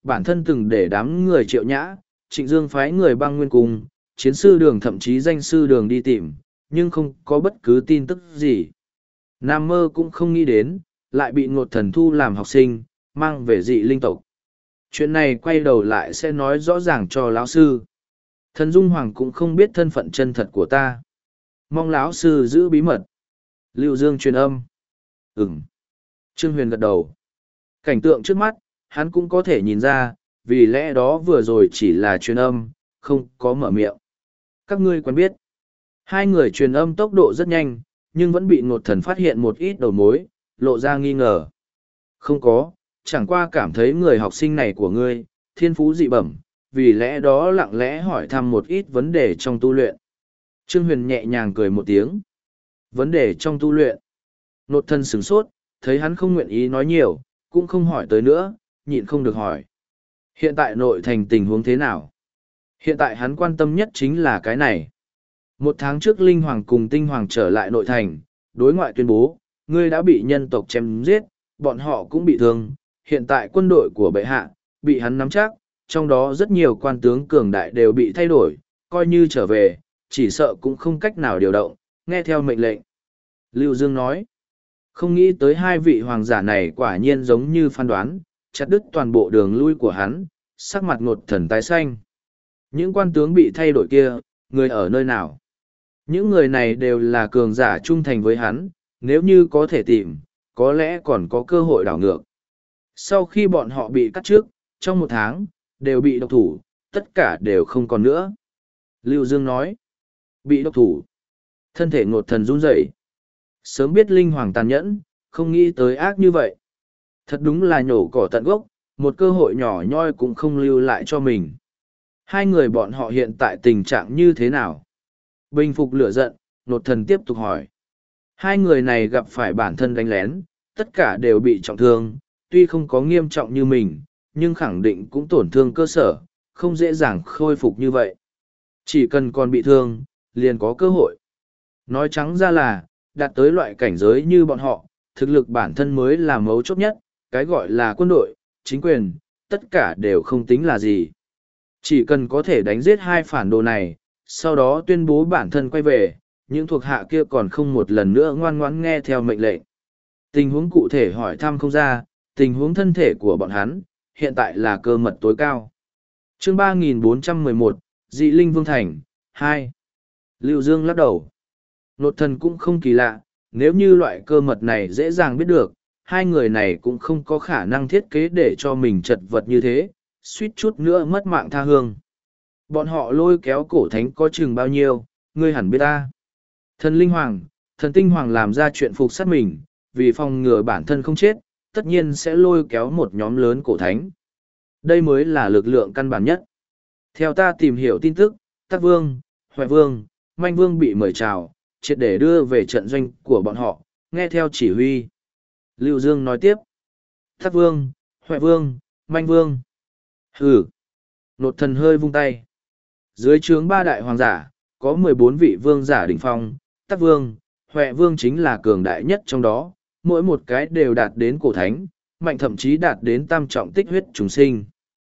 A: bản thân từng để đám người Triệu Nhã, Trịnh Dương phái người băng nguyên cung, chiến sư đường thậm chí danh sư đường đi tìm, nhưng không có bất cứ tin tức gì. Nam mơ cũng không nghĩ đến, lại bị Ngột Thần thu làm học sinh, mang về dị linh tộc. Chuyện này quay đầu lại sẽ nói rõ ràng cho lão sư. Thần Dung Hoàng cũng không biết thân phận chân thật của ta. Mong lão sư giữ bí mật. Lưu Dương truyền âm. Ừm. Trương Huyền gật đầu. Cảnh tượng trước mắt, hắn cũng có thể nhìn ra, vì lẽ đó vừa rồi chỉ là truyền âm, không có mở miệng. Các ngươi quen biết. Hai người truyền âm tốc độ rất nhanh, nhưng vẫn bị Ngột Thần phát hiện một ít đầu mối, lộ ra nghi ngờ. Không có, chẳng qua cảm thấy người học sinh này của ngươi, thiên phú dị bẩm, vì lẽ đó lặng lẽ hỏi thăm một ít vấn đề trong tu luyện. Trương Huyền nhẹ nhàng cười một tiếng. Vấn đề trong tu luyện. Ngột Thần sửng sốt, thấy hắn không nguyện ý nói nhiều, cũng không hỏi tới nữa, nhịn không được hỏi. Hiện tại nội thành tình huống thế nào? Hiện tại hắn quan tâm nhất chính là cái này. Một tháng trước Linh Hoàng cùng Tinh Hoàng trở lại nội thành, đối ngoại tuyên bố, ngươi đã bị nhân tộc chém giết, bọn họ cũng bị thương. Hiện tại quân đội của bệ hạ, bị hắn nắm chắc, trong đó rất nhiều quan tướng cường đại đều bị thay đổi, coi như trở về, chỉ sợ cũng không cách nào điều động, nghe theo mệnh lệnh. Lưu Dương nói, không nghĩ tới hai vị hoàng giả này quả nhiên giống như phán đoán, chặt đứt toàn bộ đường lui của hắn, sắc mặt Ngột Thần tái xanh. Những quan tướng bị thay đổi kia, người ở nơi nào? Những người này đều là cường giả trung thành với hắn, nếu như có thể tìm, có lẽ còn có cơ hội đảo ngược. Sau khi bọn họ bị cắt trước, trong một tháng, đều bị độc thủ, tất cả đều không còn nữa. Lưu Dương nói, bị độc thủ. Thân thể Ngột Thần run rẩy. Sớm biết Linh Hoàng tàn nhẫn, không nghĩ tới ác như vậy. Thật đúng là nhổ cỏ tận gốc, một cơ hội nhỏ nhoi cũng không lưu lại cho mình. Hai người bọn họ hiện tại tình trạng như thế nào? Bình phục lửa giận, Ngột Thần tiếp tục hỏi. Hai người này gặp phải bản thân đánh lén, tất cả đều bị trọng thương, tuy không có nghiêm trọng như mình, nhưng khẳng định cũng tổn thương cơ sở, không dễ dàng khôi phục như vậy. Chỉ cần còn bị thương, liền có cơ hội. Nói trắng ra là, đạt tới loại cảnh giới như bọn họ, thực lực bản thân mới là mấu chốt nhất, cái gọi là quân đội, chính quyền, tất cả đều không tính là gì. Chỉ cần có thể đánh giết hai phản đồ này, sau đó tuyên bố bản thân quay về, những thuộc hạ kia còn không một lần nữa ngoan ngoãn nghe theo mệnh lệnh. Tình huống cụ thể hỏi thăm không ra, tình huống thân thể của bọn hắn, hiện tại là cơ mật tối cao. Chương ba nghìn bốn trăm mười một, Dị Linh Vương Thành, hai. Lưu Dương lắc đầu. Ngột Thần cũng không kỳ lạ, nếu như loại cơ mật này dễ dàng biết được, hai người này cũng không có khả năng thiết kế để cho mình chật vật như thế, suýt chút nữa mất mạng tha hương. Bọn họ lôi kéo cổ thánh có chừng bao nhiêu, ngươi hẳn biết ta. Thần Linh Hoàng, thần Tinh Hoàng làm ra chuyện phục sát mình, vì phòng ngừa bản thân không chết, tất nhiên sẽ lôi kéo một nhóm lớn cổ thánh. Đây mới là lực lượng căn bản nhất. Theo ta tìm hiểu tin tức, Tắc Vương, Huệ Vương, Manh Vương bị mời chào, triệt để đưa về trận doanh của bọn họ, nghe theo chỉ huy. Lưu Dương nói tiếp. Tắc Vương, Huệ Vương, Manh Vương. Hừ. Ngột Thần hơi vung tay. Dưới trướng ba đại hoàng giả, có mười bốn vị vương giả đỉnh phong, Tắc Vương, Huệ Vương chính là cường đại nhất trong đó, mỗi một cái đều đạt đến cổ thánh, mạnh thậm chí đạt đến tam trọng tích huyết trùng sinh.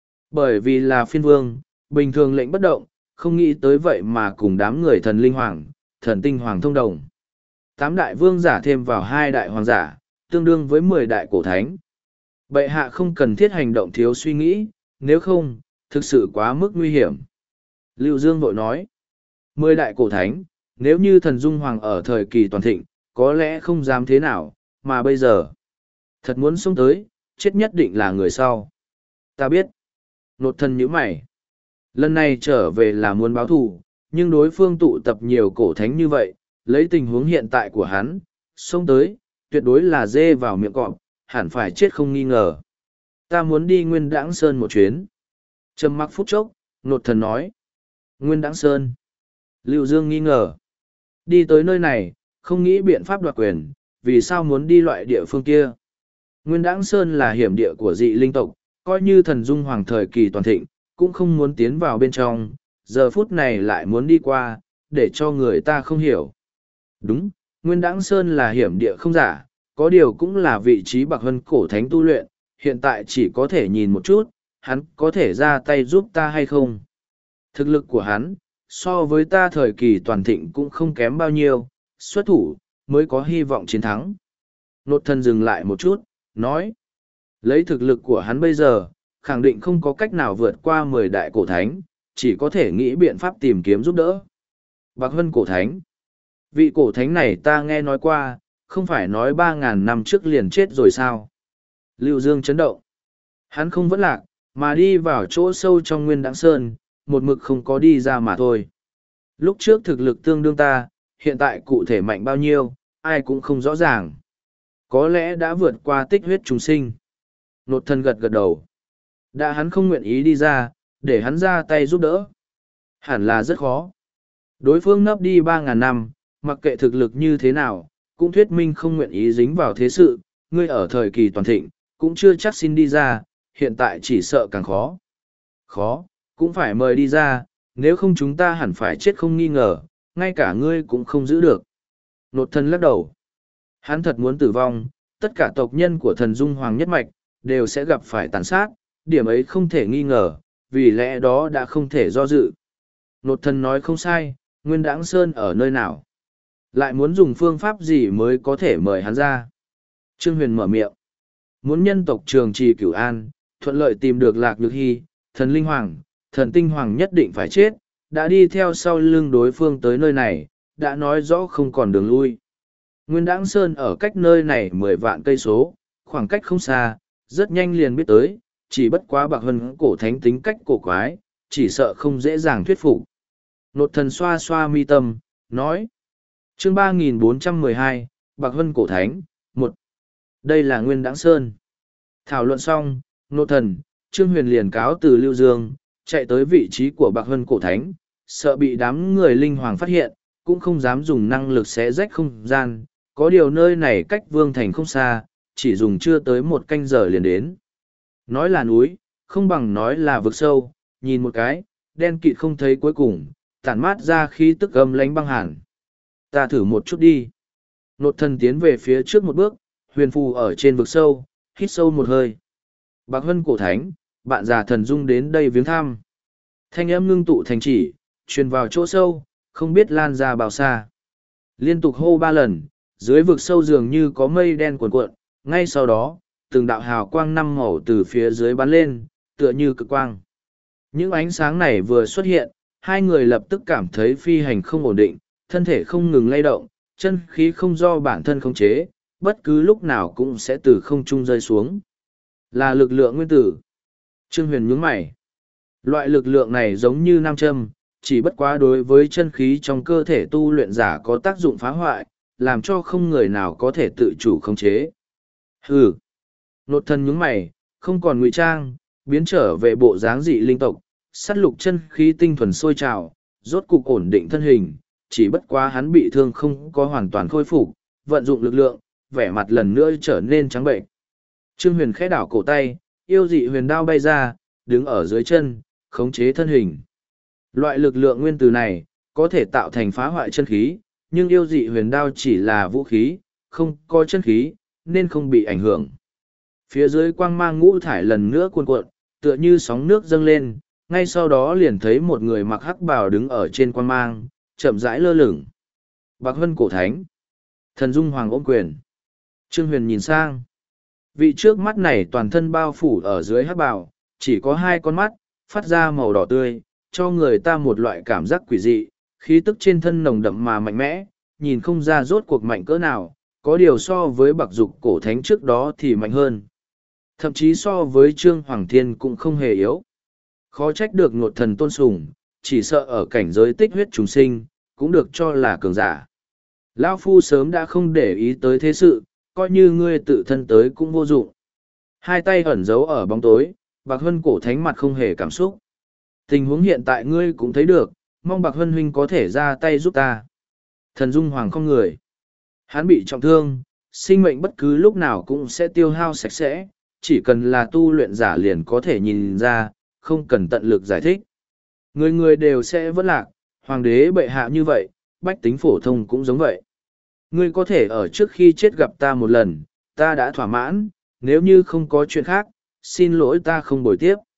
A: Bởi vì là phiên vương, bình thường lệnh bất động, không nghĩ tới vậy mà cùng đám người thần linh hoàng, thần tinh hoàng thông đồng. Tám đại vương giả thêm vào hai đại hoàng giả, tương đương với mười đại cổ thánh. Bệ hạ không cần thiết hành động thiếu suy nghĩ, nếu không, thực sự quá mức nguy hiểm. Lưu Dương vội nói, mười đại cổ thánh, nếu như thần Dung Hoàng ở thời kỳ toàn thịnh, có lẽ không dám thế nào, mà bây giờ, thật muốn xông tới, chết nhất định là người sau. Ta biết. Ngột Thần nhíu mày. Lần này trở về là muốn báo thù, nhưng đối phương tụ tập nhiều cổ thánh như vậy, lấy tình huống hiện tại của hắn, xông tới, tuyệt đối là dê vào miệng cọp, hẳn phải chết không nghi ngờ. Ta muốn đi Nguyên Đãng Sơn một chuyến. Trầm mặc phút chốc, Ngột Thần nói. Nguyên Đãng Sơn. Lưu Dương nghi ngờ. Đi tới nơi này, không nghĩ biện pháp đoạt quyền, vì sao muốn đi loại địa phương kia. Nguyên Đãng Sơn là hiểm địa của dị linh tộc, coi như thần Dung Hoàng thời kỳ toàn thịnh, cũng không muốn tiến vào bên trong, giờ phút này lại muốn đi qua, để cho người ta không hiểu. Đúng, Nguyên Đãng Sơn là hiểm địa không giả, có điều cũng là vị trí bậc hơn cổ thánh tu luyện, hiện tại chỉ có thể nhìn một chút, hắn có thể ra tay giúp ta hay không? Thực lực của hắn, so với ta thời kỳ toàn thịnh cũng không kém bao nhiêu, xuất thủ, mới có hy vọng chiến thắng. Nột thần dừng lại một chút, nói. Lấy thực lực của hắn bây giờ, khẳng định không có cách nào vượt qua mười đại cổ thánh, chỉ có thể nghĩ biện pháp tìm kiếm giúp đỡ. Bạc Hân cổ thánh. Vị cổ thánh này ta nghe nói qua, không phải nói ba ngàn năm trước liền chết rồi sao? Lưu Dương chấn động. Hắn không vẫn lạc, mà đi vào chỗ sâu trong Nguyên Đãng Sơn, một mực không có đi ra mà thôi. Lúc trước thực lực tương đương ta, hiện tại cụ thể mạnh bao nhiêu, ai cũng không rõ ràng. Có lẽ đã vượt qua tích huyết chúng sinh. Nột thần gật gật đầu. Đã hắn không nguyện ý đi ra, để hắn ra tay giúp đỡ. Hẳn là rất khó. Đối phương nấp đi ba ngàn năm, mặc kệ thực lực như thế nào, cũng thuyết minh không nguyện ý dính vào thế sự. Ngươi ở thời kỳ toàn thịnh, cũng chưa chắc xin đi ra, hiện tại chỉ sợ càng khó. Khó, cũng phải mời đi ra, nếu không chúng ta hẳn phải chết không nghi ngờ, ngay cả ngươi cũng không giữ được. Nột thần lắc đầu. Hắn thật muốn tử vong, tất cả tộc nhân của thần Dung Hoàng nhất mạch, đều sẽ gặp phải tàn sát, điểm ấy không thể nghi ngờ, vì lẽ đó đã không thể do dự. Nột thần nói không sai, Nguyên Đãng Sơn ở nơi nào? Lại muốn dùng phương pháp gì mới có thể mời hắn ra? Trương Huyền mở miệng. Muốn nhân tộc Trường Trì Cửu An, thuận lợi tìm được Lạc Nhược Hy, thần Linh Hoàng, thần Tinh Hoàng nhất định phải chết, đã đi theo sau lưng đối phương tới nơi này, đã nói rõ không còn đường lui. Nguyên Đãng Sơn ở cách nơi này mười vạn cây số, khoảng cách không xa, rất nhanh liền biết tới, chỉ bất quá Bạc Hân cổ thánh tính cách cổ quái, chỉ sợ không dễ dàng thuyết phục. Nột thần xoa xoa mi tâm, nói. Chương ba nghìn bốn trăm mười hai, Bạc Hân cổ thánh, một. Đây là Nguyên Đãng Sơn. Thảo luận xong, nột thần, Trương Huyền liền cáo từ Lưu Dương, chạy tới vị trí của Bạc Hân cổ thánh, sợ bị đám người linh hoàng phát hiện, cũng không dám dùng năng lực xé rách không gian, có điều nơi này cách Vương Thành không xa, chỉ dùng chưa tới một canh giờ liền đến. Nói là núi, không bằng nói là vực sâu, nhìn một cái, đen kịt không thấy cuối cùng, tản mát ra khí tức âm lánh băng hàn. Ta thử một chút đi. Nột thần tiến về phía trước một bước, huyền phù ở trên vực sâu, hít sâu một hơi. Bạc Hân cổ thánh, bạn già thần Dung đến đây viếng thăm. Thanh âm ngưng tụ thành chỉ, truyền vào chỗ sâu, không biết lan ra bao xa. Liên tục hô ba lần, dưới vực sâu dường như có mây đen cuồn cuộn, ngay sau đó, từng đạo hào quang năm màu từ phía dưới bắn lên, tựa như cực quang. Những ánh sáng này vừa xuất hiện, hai người lập tức cảm thấy phi hành không ổn định, thân thể không ngừng lay động, chân khí không do bản thân khống chế, bất cứ lúc nào cũng sẽ từ không trung rơi xuống. Là lực lượng nguyên tử. Trương Huyền nhướng mày. Loại lực lượng này giống như nam châm, chỉ bất quá đối với chân khí trong cơ thể tu luyện giả có tác dụng phá hoại, làm cho không người nào có thể tự chủ khống chế. Hừ. Nột thần nhướng mày, không còn ngụy trang, biến trở về bộ dáng dị linh tộc, sát lục chân khí tinh thuần sôi trào, rốt cục ổn định thân hình, chỉ bất quá hắn bị thương không có hoàn toàn khôi phục, vận dụng lực lượng, vẻ mặt lần nữa trở nên trắng bệnh. Trương Huyền khẽ đảo cổ tay, yêu dị huyền đao bay ra, đứng ở dưới chân, khống chế thân hình. Loại lực lượng nguyên tử này, có thể tạo thành phá hoại chân khí, nhưng yêu dị huyền đao chỉ là vũ khí, không có chân khí, nên không bị ảnh hưởng. Phía dưới quang mang ngũ thải lần nữa cuồn cuộn, tựa như sóng nước dâng lên, ngay sau đó liền thấy một người mặc hắc bào đứng ở trên quang mang, chậm rãi lơ lửng. Bạc Hân cổ thánh. Thần Dung Hoàng ôm quyền. Trương Huyền nhìn sang. Vị trước mắt này toàn thân bao phủ ở dưới hắc bào, chỉ có hai con mắt, phát ra màu đỏ tươi, cho người ta một loại cảm giác quỷ dị, khí tức trên thân nồng đậm mà mạnh mẽ, nhìn không ra rốt cuộc mạnh cỡ nào, có điều so với Bạc Dục cổ thánh trước đó thì mạnh hơn. Thậm chí so với Trương Hoàng Thiên cũng không hề yếu. Khó trách được Nột thần tôn sùng, chỉ sợ ở cảnh giới tích huyết chúng sinh, cũng được cho là cường giả. Lao Phu sớm đã không để ý tới thế sự, coi như ngươi tự thân tới cũng vô dụng. Hai tay ẩn giấu ở bóng tối, Bạc Hân cổ thánh mặt không hề cảm xúc. Tình huống hiện tại ngươi cũng thấy được, mong Bạc Hân huynh có thể ra tay giúp ta. Thần Dung Hoàng không người. Hắn bị trọng thương, sinh mệnh bất cứ lúc nào cũng sẽ tiêu hao sạch sẽ, chỉ cần là tu luyện giả liền có thể nhìn ra, không cần tận lực giải thích. Người người đều sẽ vẫn lạc, hoàng đế bệ hạ như vậy, bách tính phổ thông cũng giống vậy. Ngươi có thể ở trước khi chết gặp ta một lần, ta đã thỏa mãn, nếu như không có chuyện khác, xin lỗi ta không bồi tiếp.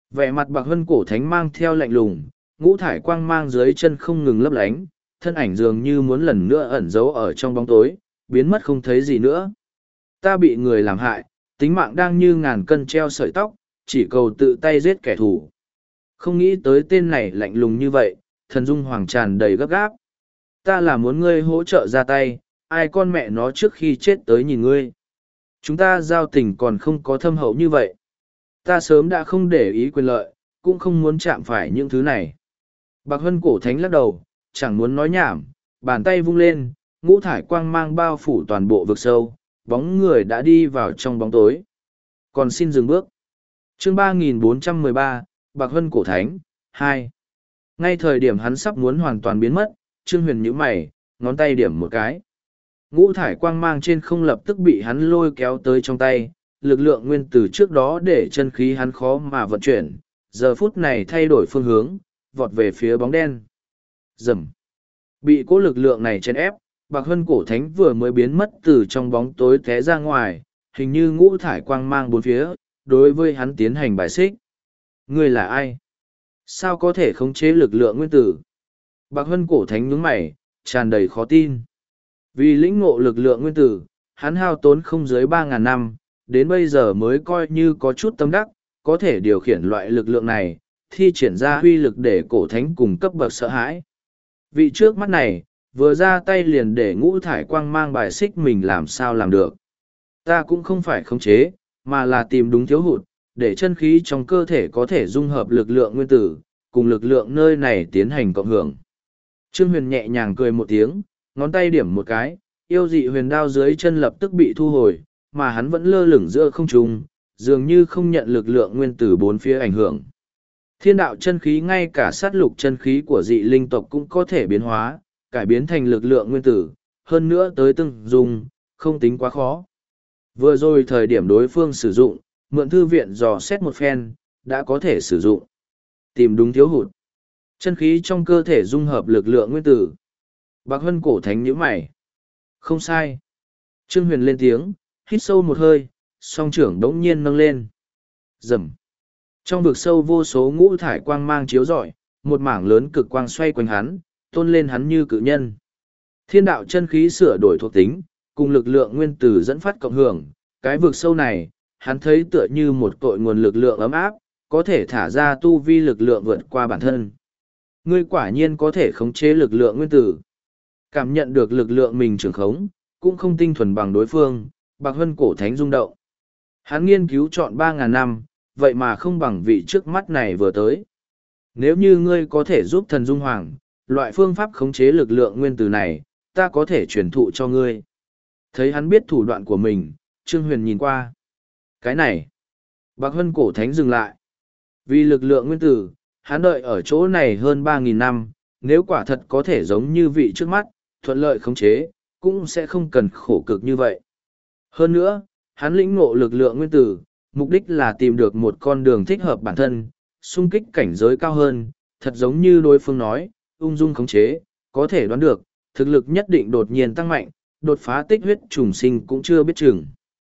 A: Vẻ mặt Bạc Hân cổ thánh mang theo lạnh lùng, ngũ thải quang mang dưới chân không ngừng lấp lánh, thân ảnh dường như muốn lần nữa ẩn giấu ở trong bóng tối, biến mất không thấy gì nữa. Ta bị người làm hại, tính mạng đang như ngàn cân treo sợi tóc, chỉ cầu tự tay giết kẻ thù. Không nghĩ tới tên này lạnh lùng như vậy, thần dung hoàng tràn đầy gấp gáp. Ta là muốn ngươi hỗ trợ ra tay, ai con mẹ nó trước khi chết tới nhìn ngươi. Chúng ta giao tình còn không có thâm hậu như vậy. Ta sớm đã không để ý quyền lợi, cũng không muốn chạm phải những thứ này. Bạc Hân cổ thánh lắc đầu, chẳng muốn nói nhảm, bàn tay vung lên, ngũ thải quang mang bao phủ toàn bộ vực sâu, bóng người đã đi vào trong bóng tối. Còn xin dừng bước. Chương ba nghìn bốn trăm mười ba, Bạc Hân cổ thánh, hai. Ngay thời điểm hắn sắp muốn hoàn toàn biến mất, Trương Huyền nhíu mày, ngón tay điểm một cái. Ngũ thải quang mang trên không lập tức bị hắn lôi kéo tới trong tay, lực lượng nguyên tử trước đó để chân khí hắn khó mà vận chuyển, giờ phút này thay đổi phương hướng, vọt về phía bóng đen. Rầm. Bị cố lực lượng này chèn ép, Bạc Hân cổ thánh vừa mới biến mất từ trong bóng tối té ra ngoài, hình như ngũ thải quang mang bốn phía, đối với hắn tiến hành bài xích. Ngươi là ai? Sao có thể khống chế lực lượng nguyên tử? Bạc Hân cổ thánh nhướng mày, tràn đầy khó tin. Vì lĩnh ngộ lực lượng nguyên tử, hắn hao tốn không dưới ba ngàn năm, đến bây giờ mới coi như có chút tâm đắc, có thể điều khiển loại lực lượng này, thi triển ra huy lực để cổ thánh cùng cấp bậc sợ hãi. Vị trước mắt này, vừa ra tay liền để ngũ thải quang mang bài xích mình làm sao làm được. Ta cũng không phải khống chế, mà là tìm đúng thiếu hụt, để chân khí trong cơ thể có thể dung hợp lực lượng nguyên tử, cùng lực lượng nơi này tiến hành cộng hưởng. Trương Huyền nhẹ nhàng cười một tiếng, ngón tay điểm một cái, yêu dị huyền đao dưới chân lập tức bị thu hồi, mà hắn vẫn lơ lửng giữa không trung, dường như không nhận lực lượng nguyên tử bốn phía ảnh hưởng. Thiên đạo chân khí ngay cả sát lục chân khí của dị linh tộc cũng có thể biến hóa, cải biến thành lực lượng nguyên tử, hơn nữa tới từng dùng, không tính quá khó. Vừa rồi thời điểm đối phương sử dụng, mượn thư viện dò xét một phen, đã có thể sử dụng. Tìm đúng thiếu hụt. Chân khí trong cơ thể dung hợp lực lượng nguyên tử. Bạc Hân cổ thánh nhíu mày. Không sai. Trương Huyền lên tiếng, hít sâu một hơi, song trưởng đống nhiên nâng lên. Rầm. Trong vực sâu vô số ngũ thải quang mang chiếu rọi, một mảng lớn cực quang xoay quanh hắn, tôn lên hắn như cự nhân. Thiên đạo chân khí sửa đổi thuộc tính, cùng lực lượng nguyên tử dẫn phát cộng hưởng, cái vực sâu này, hắn thấy tựa như một cội nguồn lực lượng ấm áp, có thể thả ra tu vi lực lượng vượt qua bản thân. Ngươi quả nhiên có thể khống chế lực lượng nguyên tử. Cảm nhận được lực lượng mình trưởng khống, cũng không tinh thuần bằng đối phương, Bạc Hân cổ thánh rung động. Hắn nghiên cứu chọn ba ngàn năm, vậy mà không bằng vị trước mắt này vừa tới. Nếu như ngươi có thể giúp thần dung hoàng, loại phương pháp khống chế lực lượng nguyên tử này, ta có thể truyền thụ cho ngươi. Thấy hắn biết thủ đoạn của mình, Trương Huyền nhìn qua. Cái này, Bạc Hân cổ thánh dừng lại. Vì lực lượng nguyên tử, hắn đợi ở chỗ này hơn ba nghìn năm, nếu quả thật có thể giống như vị trước mắt, thuận lợi khống chế, cũng sẽ không cần khổ cực như vậy. Hơn nữa, hắn lĩnh ngộ lực lượng nguyên tử, mục đích là tìm được một con đường thích hợp bản thân, xung kích cảnh giới cao hơn, thật giống như đối phương nói, ung dung khống chế, có thể đoán được, thực lực nhất định đột nhiên tăng mạnh, đột phá tích huyết trùng sinh cũng chưa biết chừng.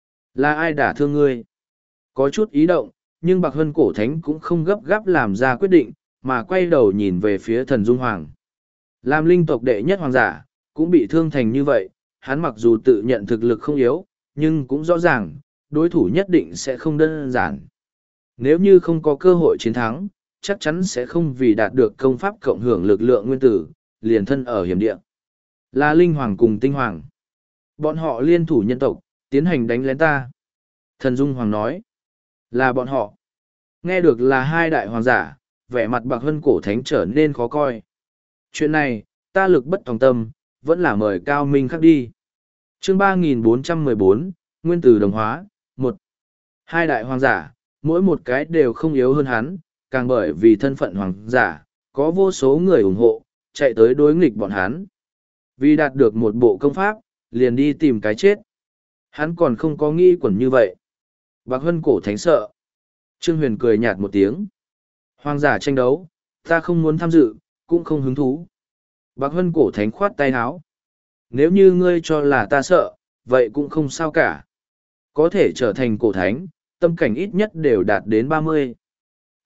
A: Là ai đả thương ngươi? Có chút ý động, nhưng Bạc Hân cổ thánh cũng không gấp gáp làm ra quyết định, mà quay đầu nhìn về phía thần dung hoàng. Làm linh tộc đệ nhất hoàng giả, cũng bị thương thành như vậy, hắn mặc dù tự nhận thực lực không yếu, nhưng cũng rõ ràng, đối thủ nhất định sẽ không đơn giản. Nếu như không có cơ hội chiến thắng, chắc chắn sẽ không vì đạt được công pháp cộng hưởng lực lượng nguyên tử, liền thân ở hiểm địa. Là linh hoàng cùng tinh hoàng. Bọn họ liên thủ nhân tộc, tiến hành đánh lén ta. Thần dung hoàng nói. Là bọn họ. Nghe được là hai đại hoàng giả, vẻ mặt Bạc Hân cổ thánh trở nên khó coi. Chuyện này, ta lực bất tòng tâm, vẫn là mời cao minh khắc đi. Chương ba nghìn bốn trăm mười bốn, Nguyên tử đồng hóa, một. Hai đại hoàng giả, mỗi một cái đều không yếu hơn hắn, càng bởi vì thân phận hoàng giả, có vô số người ủng hộ, chạy tới đối nghịch bọn hắn. Vì đạt được một bộ công pháp, liền đi tìm cái chết. Hắn còn không có nghĩ quẩn như vậy. Bạc Hân cổ thánh sợ. Trương Huyền cười nhạt một tiếng. Hoàng giả tranh đấu, ta không muốn tham dự, cũng không hứng thú. Bạc Hân cổ thánh khoát tay áo. Nếu như ngươi cho là ta sợ, vậy cũng không sao cả. Có thể trở thành cổ thánh, tâm cảnh ít nhất đều đạt đến ba mươi.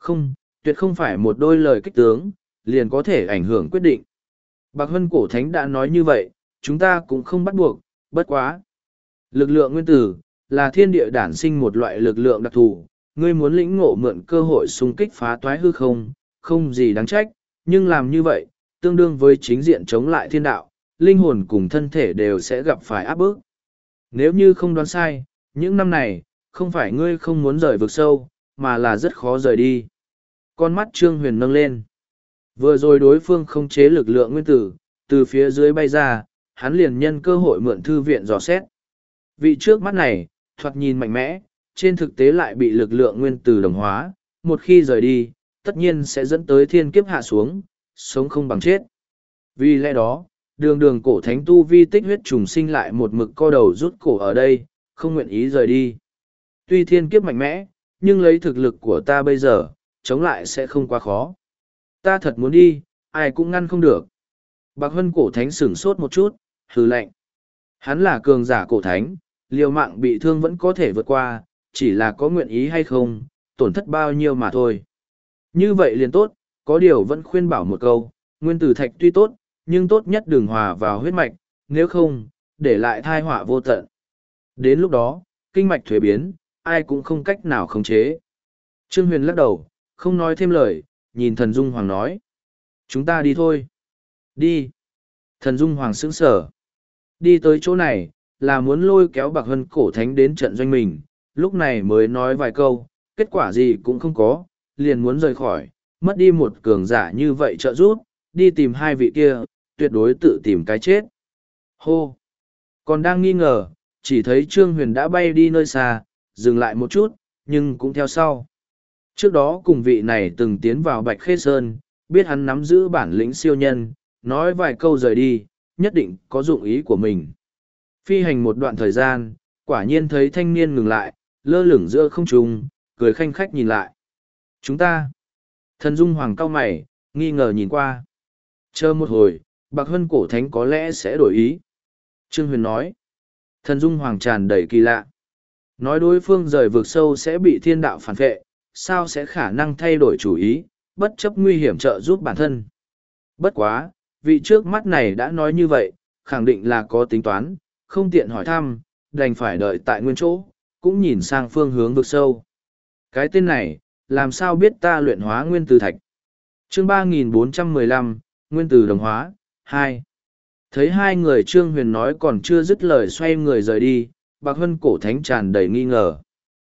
A: Không, tuyệt không phải một đôi lời kích tướng, liền có thể ảnh hưởng quyết định. Bạc Hân Cổ Thánh đã nói như vậy, chúng ta cũng không bắt buộc, bất quá. Lực lượng nguyên tử, là thiên địa đản sinh một loại lực lượng đặc thù, ngươi muốn lĩnh ngộ mượn cơ hội xung kích phá toái hư không, không gì đáng trách, nhưng làm như vậy, tương đương với chính diện chống lại thiên đạo, linh hồn cùng thân thể đều sẽ gặp phải áp bức. Nếu như không đoán sai, những năm này, không phải ngươi không muốn rời vực sâu, mà là rất khó rời đi. Con mắt Trương Huyền nâng lên. Vừa rồi đối phương không chế lực lượng nguyên tử, từ phía dưới bay ra, hắn liền nhân cơ hội mượn thư viện dò xét. Vị trước mắt này, thoạt nhìn mạnh mẽ, trên thực tế lại bị lực lượng nguyên tử đồng hóa, một khi rời đi, tất nhiên sẽ dẫn tới thiên kiếp hạ xuống, sống không bằng chết. Vì lẽ đó, đường đường cổ thánh tu vi tích huyết trùng sinh lại một mực co đầu rút cổ ở đây, không nguyện ý rời đi. Tuy thiên kiếp mạnh mẽ, nhưng lấy thực lực của ta bây giờ, chống lại sẽ không quá khó. Ta thật muốn đi, ai cũng ngăn không được. Bạc Hân cổ thánh sửng sốt một chút, hừ lạnh. Hắn là cường giả cổ thánh, liều mạng bị thương vẫn có thể vượt qua, chỉ là có nguyện ý hay không, tổn thất bao nhiêu mà thôi. Như vậy liền tốt, có điều vẫn khuyên bảo một câu, nguyên tử thạch tuy tốt, nhưng tốt nhất đừng hòa vào huyết mạch, nếu không, để lại thai họa vô tận. Đến lúc đó, kinh mạch thuế biến, ai cũng không cách nào khống chế. Trương Huyền lắc đầu, không nói thêm lời, nhìn thần Dung Hoàng nói. Chúng ta đi thôi. Đi. Thần Dung Hoàng sững sở. Đi tới chỗ này, là muốn lôi kéo Bạc Hân cổ thánh đến trận doanh mình, lúc này mới nói vài câu, kết quả gì cũng không có, liền muốn rời khỏi, mất đi một cường giả như vậy trợ giúp, đi tìm hai vị kia, tuyệt đối tự tìm cái chết. Hô! Còn đang nghi ngờ, chỉ thấy Trương Huyền đã bay đi nơi xa, dừng lại một chút, nhưng cũng theo sau. Trước đó cùng vị này từng tiến vào Bạch Khê Sơn, biết hắn nắm giữ bản lĩnh siêu nhân, nói vài câu rời đi, nhất định có dụng ý của mình. Phi hành một đoạn thời gian, quả nhiên thấy thanh niên ngừng lại, lơ lửng giữa không trung, cười khanh khách nhìn lại. Chúng ta! Thần Dung Hoàng cau mày, nghi ngờ nhìn qua. Chờ một hồi, Bạc Hân cổ thánh có lẽ sẽ đổi ý. Trương Huyền nói. Thần Dung Hoàng tràn đầy kỳ lạ. Nói đối phương rời vực sâu sẽ bị thiên đạo phản vệ, sao sẽ khả năng thay đổi chủ ý, bất chấp nguy hiểm trợ giúp bản thân. Bất quá, vị trước mắt này đã nói như vậy, khẳng định là có tính toán, không tiện hỏi thăm, đành phải đợi tại nguyên chỗ, cũng nhìn sang phương hướng vực sâu. Cái tên này, làm sao biết ta luyện hóa nguyên tử thạch? Chương ba nghìn bốn trăm mười lăm, Nguyên tử đồng hóa, hai. Thấy hai người Trương Huyền nói còn chưa dứt lời xoay người rời đi, Bạc Hân cổ thánh tràn đầy nghi ngờ.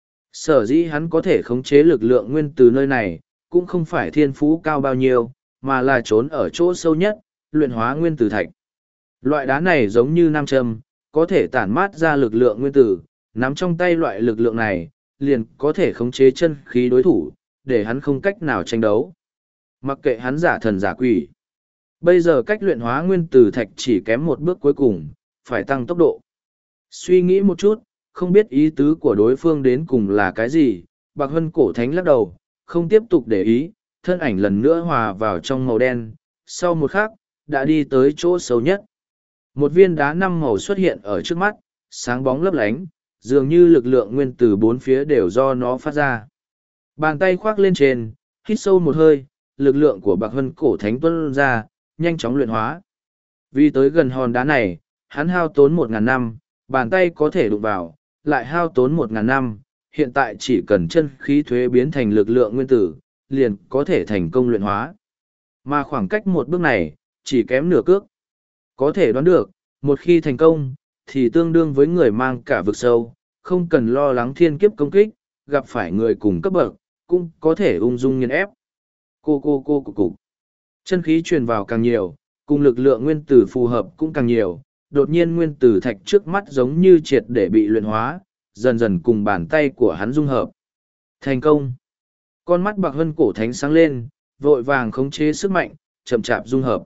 A: Sở dĩ hắn có thể khống chế lực lượng nguyên từ nơi này, cũng không phải thiên phú cao bao nhiêu, mà là trốn ở chỗ sâu nhất, luyện hóa nguyên tử thạch. Loại đá này giống như nam châm, có thể tản mát ra lực lượng nguyên tử, nắm trong tay loại lực lượng này, liền có thể khống chế chân khí đối thủ, để hắn không cách nào tranh đấu. Mặc kệ hắn giả thần giả quỷ. Bây giờ cách luyện hóa nguyên tử thạch chỉ kém một bước cuối cùng, phải tăng tốc độ. Suy nghĩ một chút, không biết ý tứ của đối phương đến cùng là cái gì, Bạc Hân cổ thánh lắc đầu, không tiếp tục để ý, thân ảnh lần nữa hòa vào trong màu đen, sau một khắc, đã đi tới chỗ sâu nhất. Một viên đá năm màu xuất hiện ở trước mắt, sáng bóng lấp lánh, dường như lực lượng nguyên tử bốn phía đều do nó phát ra. Bàn tay khoác lên trên, hít sâu một hơi, lực lượng của Bạc Hân cổ thánh tuôn ra, nhanh chóng luyện hóa. Vì tới gần hòn đá này, hắn hao tốn một ngàn năm, bàn tay có thể đụng vào, lại hao tốn một ngàn năm, hiện tại chỉ cần chân khí thuế biến thành lực lượng nguyên tử, liền có thể thành công luyện hóa. Mà khoảng cách một bước này, chỉ kém nửa cước. Có thể đoán được, một khi thành công, thì tương đương với người mang cả vực sâu, không cần lo lắng thiên kiếp công kích, gặp phải người cùng cấp bậc, cũng có thể ung dung nghiền ép. Cô cô cô cô cô. Chân khí truyền vào càng nhiều, cùng lực lượng nguyên tử phù hợp cũng càng nhiều, đột nhiên nguyên tử thạch trước mắt giống như triệt để bị luyện hóa, dần dần cùng bàn tay của hắn dung hợp. Thành công! Con mắt Bạc Hân cổ thánh sáng lên, vội vàng khống chế sức mạnh, chậm chạp dung hợp.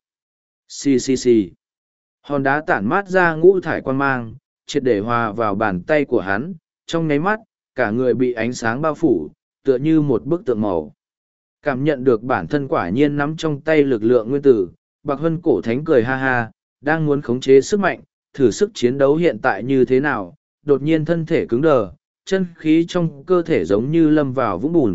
A: Xì xì xì. Hòn đá tản mát ra ngũ thải quan mang, triệt để hòa vào bàn tay của hắn, trong nháy mắt, cả người bị ánh sáng bao phủ, tựa như một bức tượng màu. Cảm nhận được bản thân quả nhiên nắm trong tay lực lượng nguyên tử, Bạc Hân cổ thánh cười ha ha, đang muốn khống chế sức mạnh, thử sức chiến đấu hiện tại như thế nào, đột nhiên thân thể cứng đờ, chân khí trong cơ thể giống như lâm vào vũng bùn,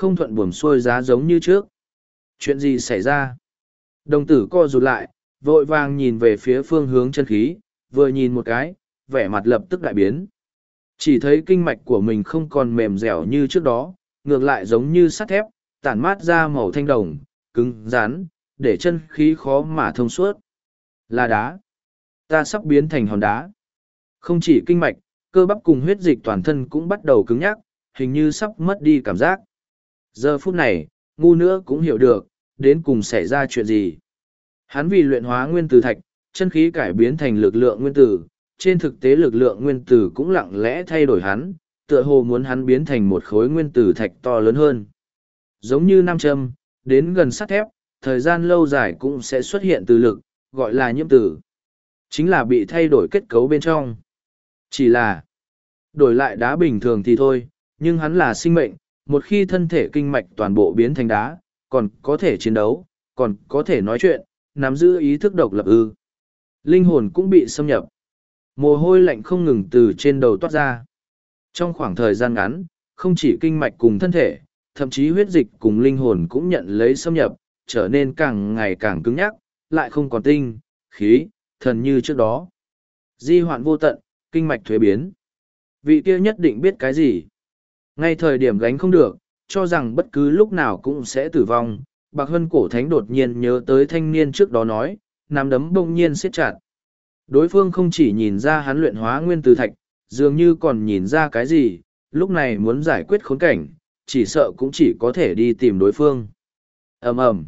A: không thuận buồm xuôi giá giống như trước. Chuyện gì xảy ra? Đồng tử co rụt lại, vội vàng nhìn về phía phương hướng chân khí, vừa nhìn một cái, vẻ mặt lập tức đại biến. Chỉ thấy kinh mạch của mình không còn mềm dẻo như trước đó, ngược lại giống như sắt thép, tản mát ra màu thanh đồng, cứng, rắn, để chân khí khó mà thông suốt. Là đá. Ta sắp biến thành hòn đá. Không chỉ kinh mạch, cơ bắp cùng huyết dịch toàn thân cũng bắt đầu cứng nhắc, hình như sắp mất đi cảm giác. Giờ phút này, ngu nữa cũng hiểu được, đến cùng xảy ra chuyện gì. Hắn vì luyện hóa nguyên tử thạch, chân khí cải biến thành lực lượng nguyên tử, trên thực tế lực lượng nguyên tử cũng lặng lẽ thay đổi hắn, tựa hồ muốn hắn biến thành một khối nguyên tử thạch to lớn hơn. Giống như nam châm, đến gần sắt thép, thời gian lâu dài cũng sẽ xuất hiện từ lực, gọi là nhiễm tử. Chính là bị thay đổi kết cấu bên trong. Chỉ là đổi lại đá bình thường thì thôi, nhưng hắn là sinh mệnh, một khi thân thể kinh mạch toàn bộ biến thành đá, còn có thể chiến đấu, còn có thể nói chuyện, nắm giữ ý thức độc lập ư. Linh hồn cũng bị xâm nhập. Mồ hôi lạnh không ngừng từ trên đầu toát ra. Trong khoảng thời gian ngắn, không chỉ kinh mạch cùng thân thể, thậm chí huyết dịch cùng linh hồn cũng nhận lấy xâm nhập, trở nên càng ngày càng cứng nhắc, lại không còn tinh, khí, thần như trước đó. Di hoạn vô tận, kinh mạch thuế biến. Vị kia nhất định biết cái gì. Ngay thời điểm gánh không được, cho rằng bất cứ lúc nào cũng sẽ tử vong, Bạc Hân cổ thánh đột nhiên nhớ tới thanh niên trước đó nói, nắm đấm bỗng nhiên siết chặt. Đối phương không chỉ nhìn ra hắn luyện hóa nguyên tử thạch, dường như còn nhìn ra cái gì, lúc này muốn giải quyết khốn cảnh, chỉ sợ cũng chỉ có thể đi tìm đối phương. Ầm ầm.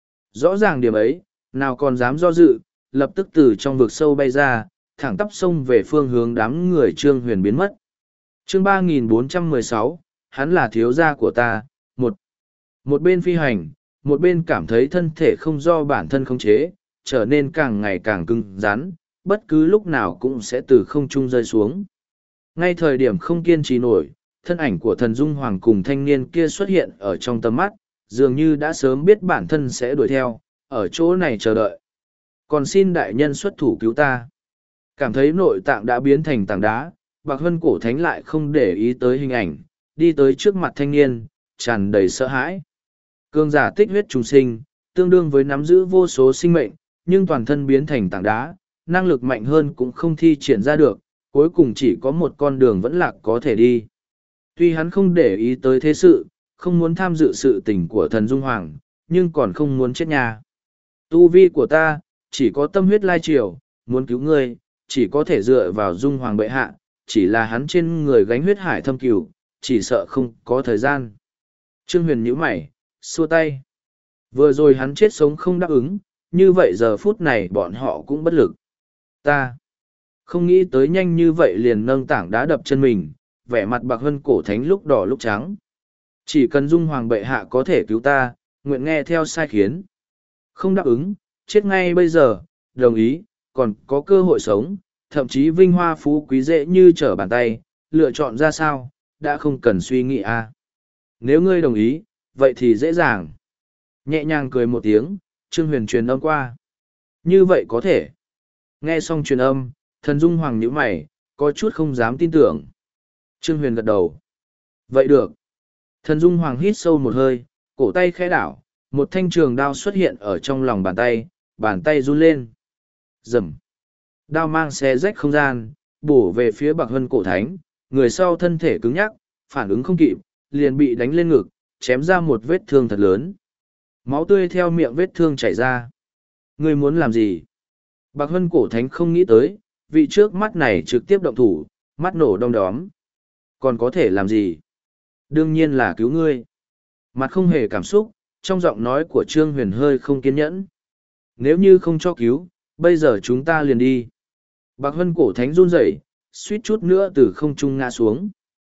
A: Rõ ràng điểm ấy, nào còn dám do dự, lập tức từ trong vực sâu bay ra, thẳng tắp sông về phương hướng đám người Trương Huyền biến mất. Chương ba nghìn bốn trăm mười sáu, hắn là thiếu gia của ta. Một, một bên phi hành, một bên cảm thấy thân thể không do bản thân khống chế, trở nên càng ngày càng cứng rắn, bất cứ lúc nào cũng sẽ từ không trung rơi xuống. Ngay thời điểm không kiên trì nổi, thân ảnh của thần Dung Hoàng cùng thanh niên kia xuất hiện ở trong tầm mắt, dường như đã sớm biết bản thân sẽ đuổi theo, ở chỗ này chờ đợi. Còn xin đại nhân xuất thủ cứu ta. Cảm thấy nội tạng đã biến thành tảng đá, Bạc Hân cổ thánh lại không để ý tới hình ảnh, đi tới trước mặt thanh niên, tràn đầy sợ hãi. Cương giả tích huyết trùng sinh, tương đương với nắm giữ vô số sinh mệnh, nhưng toàn thân biến thành tảng đá, năng lực mạnh hơn cũng không thi triển ra được, cuối cùng chỉ có một con đường vẫn lạc có thể đi. Tuy hắn không để ý tới thế sự, không muốn tham dự sự tình của thần Dung Hoàng, nhưng còn không muốn chết nhà. Tu vi của ta, chỉ có tâm huyết lai triều, muốn cứu ngươi, chỉ có thể dựa vào Dung Hoàng bệ hạ, chỉ là hắn trên người gánh huyết hải thâm cửu, chỉ sợ không có thời gian. Trương Huyền nhíu mày, xua tay. Vừa rồi hắn chết sống không đáp ứng, như vậy giờ phút này bọn họ cũng bất lực. Ta không nghĩ tới nhanh như vậy liền nâng tảng đá đập chân mình, vẻ mặt Bạc Hân cổ thánh lúc đỏ lúc trắng. Chỉ cần Dung Hoàng bệ hạ có thể cứu ta, nguyện nghe theo sai khiến. Không đáp ứng, chết ngay bây giờ, đồng ý, còn có cơ hội sống, thậm chí vinh hoa phú quý dễ như trở bàn tay, lựa chọn ra sao, đã không cần suy nghĩ à. Nếu ngươi đồng ý, vậy thì dễ dàng. Nhẹ nhàng cười một tiếng, Trương Huyền truyền âm qua. Như vậy có thể. Nghe xong truyền âm, thần Dung Hoàng nhíu mày, có chút không dám tin tưởng. Trương Huyền gật đầu. Vậy được. Thần Dung Hoàng hít sâu một hơi, cổ tay khẽ đảo, một thanh trường đao xuất hiện ở trong lòng bàn tay, bàn tay run lên. Rầm. Đao mang xé rách không gian, bổ về phía Bạc Hân cổ thánh, người sau thân thể cứng nhắc, phản ứng không kịp, liền bị đánh lên ngực, chém ra một vết thương thật lớn. Máu tươi theo miệng vết thương chảy ra. Ngươi muốn làm gì? Bạc Hân cổ thánh không nghĩ tới, vị trước mắt này trực tiếp động thủ, mắt nổ đom đóm. Còn có thể làm gì? Đương nhiên là cứu ngươi. Mặt không hề cảm xúc, trong giọng nói của Trương Huyền hơi không kiên nhẫn. Nếu như không cho cứu, bây giờ chúng ta liền đi. Bạc Hân cổ thánh run rẩy, suýt chút nữa từ không trung ngã xuống.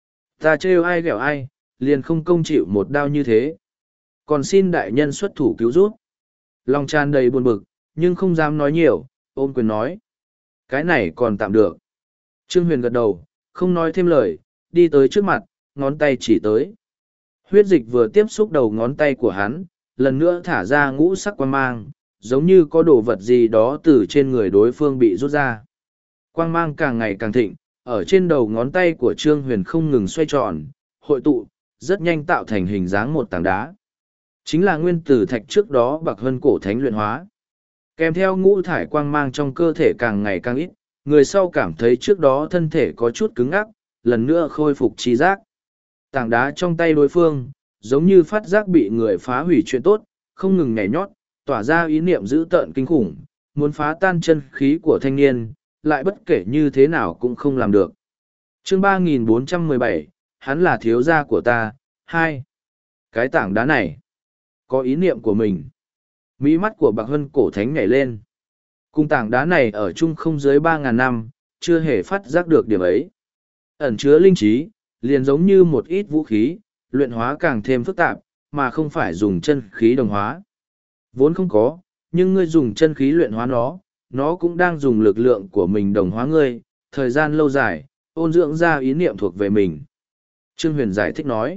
A: Ta trêu ai ghẹo ai, liền không công chịu một đao như thế. Còn xin đại nhân xuất thủ cứu rút. Lòng tràn đầy buồn bực, nhưng không dám nói nhiều, ôm quyền nói. Cái này còn tạm được. Trương Huyền gật đầu, không nói thêm lời, đi tới trước mặt, ngón tay chỉ tới. Huyết dịch vừa tiếp xúc đầu ngón tay của hắn, lần nữa thả ra ngũ sắc quang mang, giống như có đồ vật gì đó từ trên người đối phương bị rút ra. Quang mang càng ngày càng thịnh, ở trên đầu ngón tay của Trương Huyền không ngừng xoay tròn, hội tụ, rất nhanh tạo thành hình dáng một tảng đá. Chính là nguyên tử thạch trước đó Bạc Hân cổ thánh luyện hóa. Kèm theo ngũ thải quang mang trong cơ thể càng ngày càng ít, người sau cảm thấy trước đó thân thể có chút cứng ngắc, lần nữa khôi phục trí giác. Tảng đá trong tay đối phương, giống như phát giác bị người phá hủy chuyện tốt, không ngừng nhảy nhót, tỏa ra ý niệm dữ tợn kinh khủng, muốn phá tan chân khí của thanh niên, lại bất kể như thế nào cũng không làm được. Chương ba nghìn bốn trăm mười bảy, hắn là thiếu gia của ta. Hai, cái tảng đá này có ý niệm của mình. Mí mắt của Bạc Hân cổ thánh nhảy lên. Cùng tảng đá này ở chung không dưới ba ngàn năm, chưa hề phát giác được điểm ấy. Ẩn chứa linh trí, liền giống như một ít vũ khí, luyện hóa càng thêm phức tạp, mà không phải dùng chân khí đồng hóa. Vốn không có, nhưng ngươi dùng chân khí luyện hóa nó, nó cũng đang dùng lực lượng của mình đồng hóa ngươi, thời gian lâu dài, ôn dưỡng ra ý niệm thuộc về mình. Trương Huyền giải thích nói,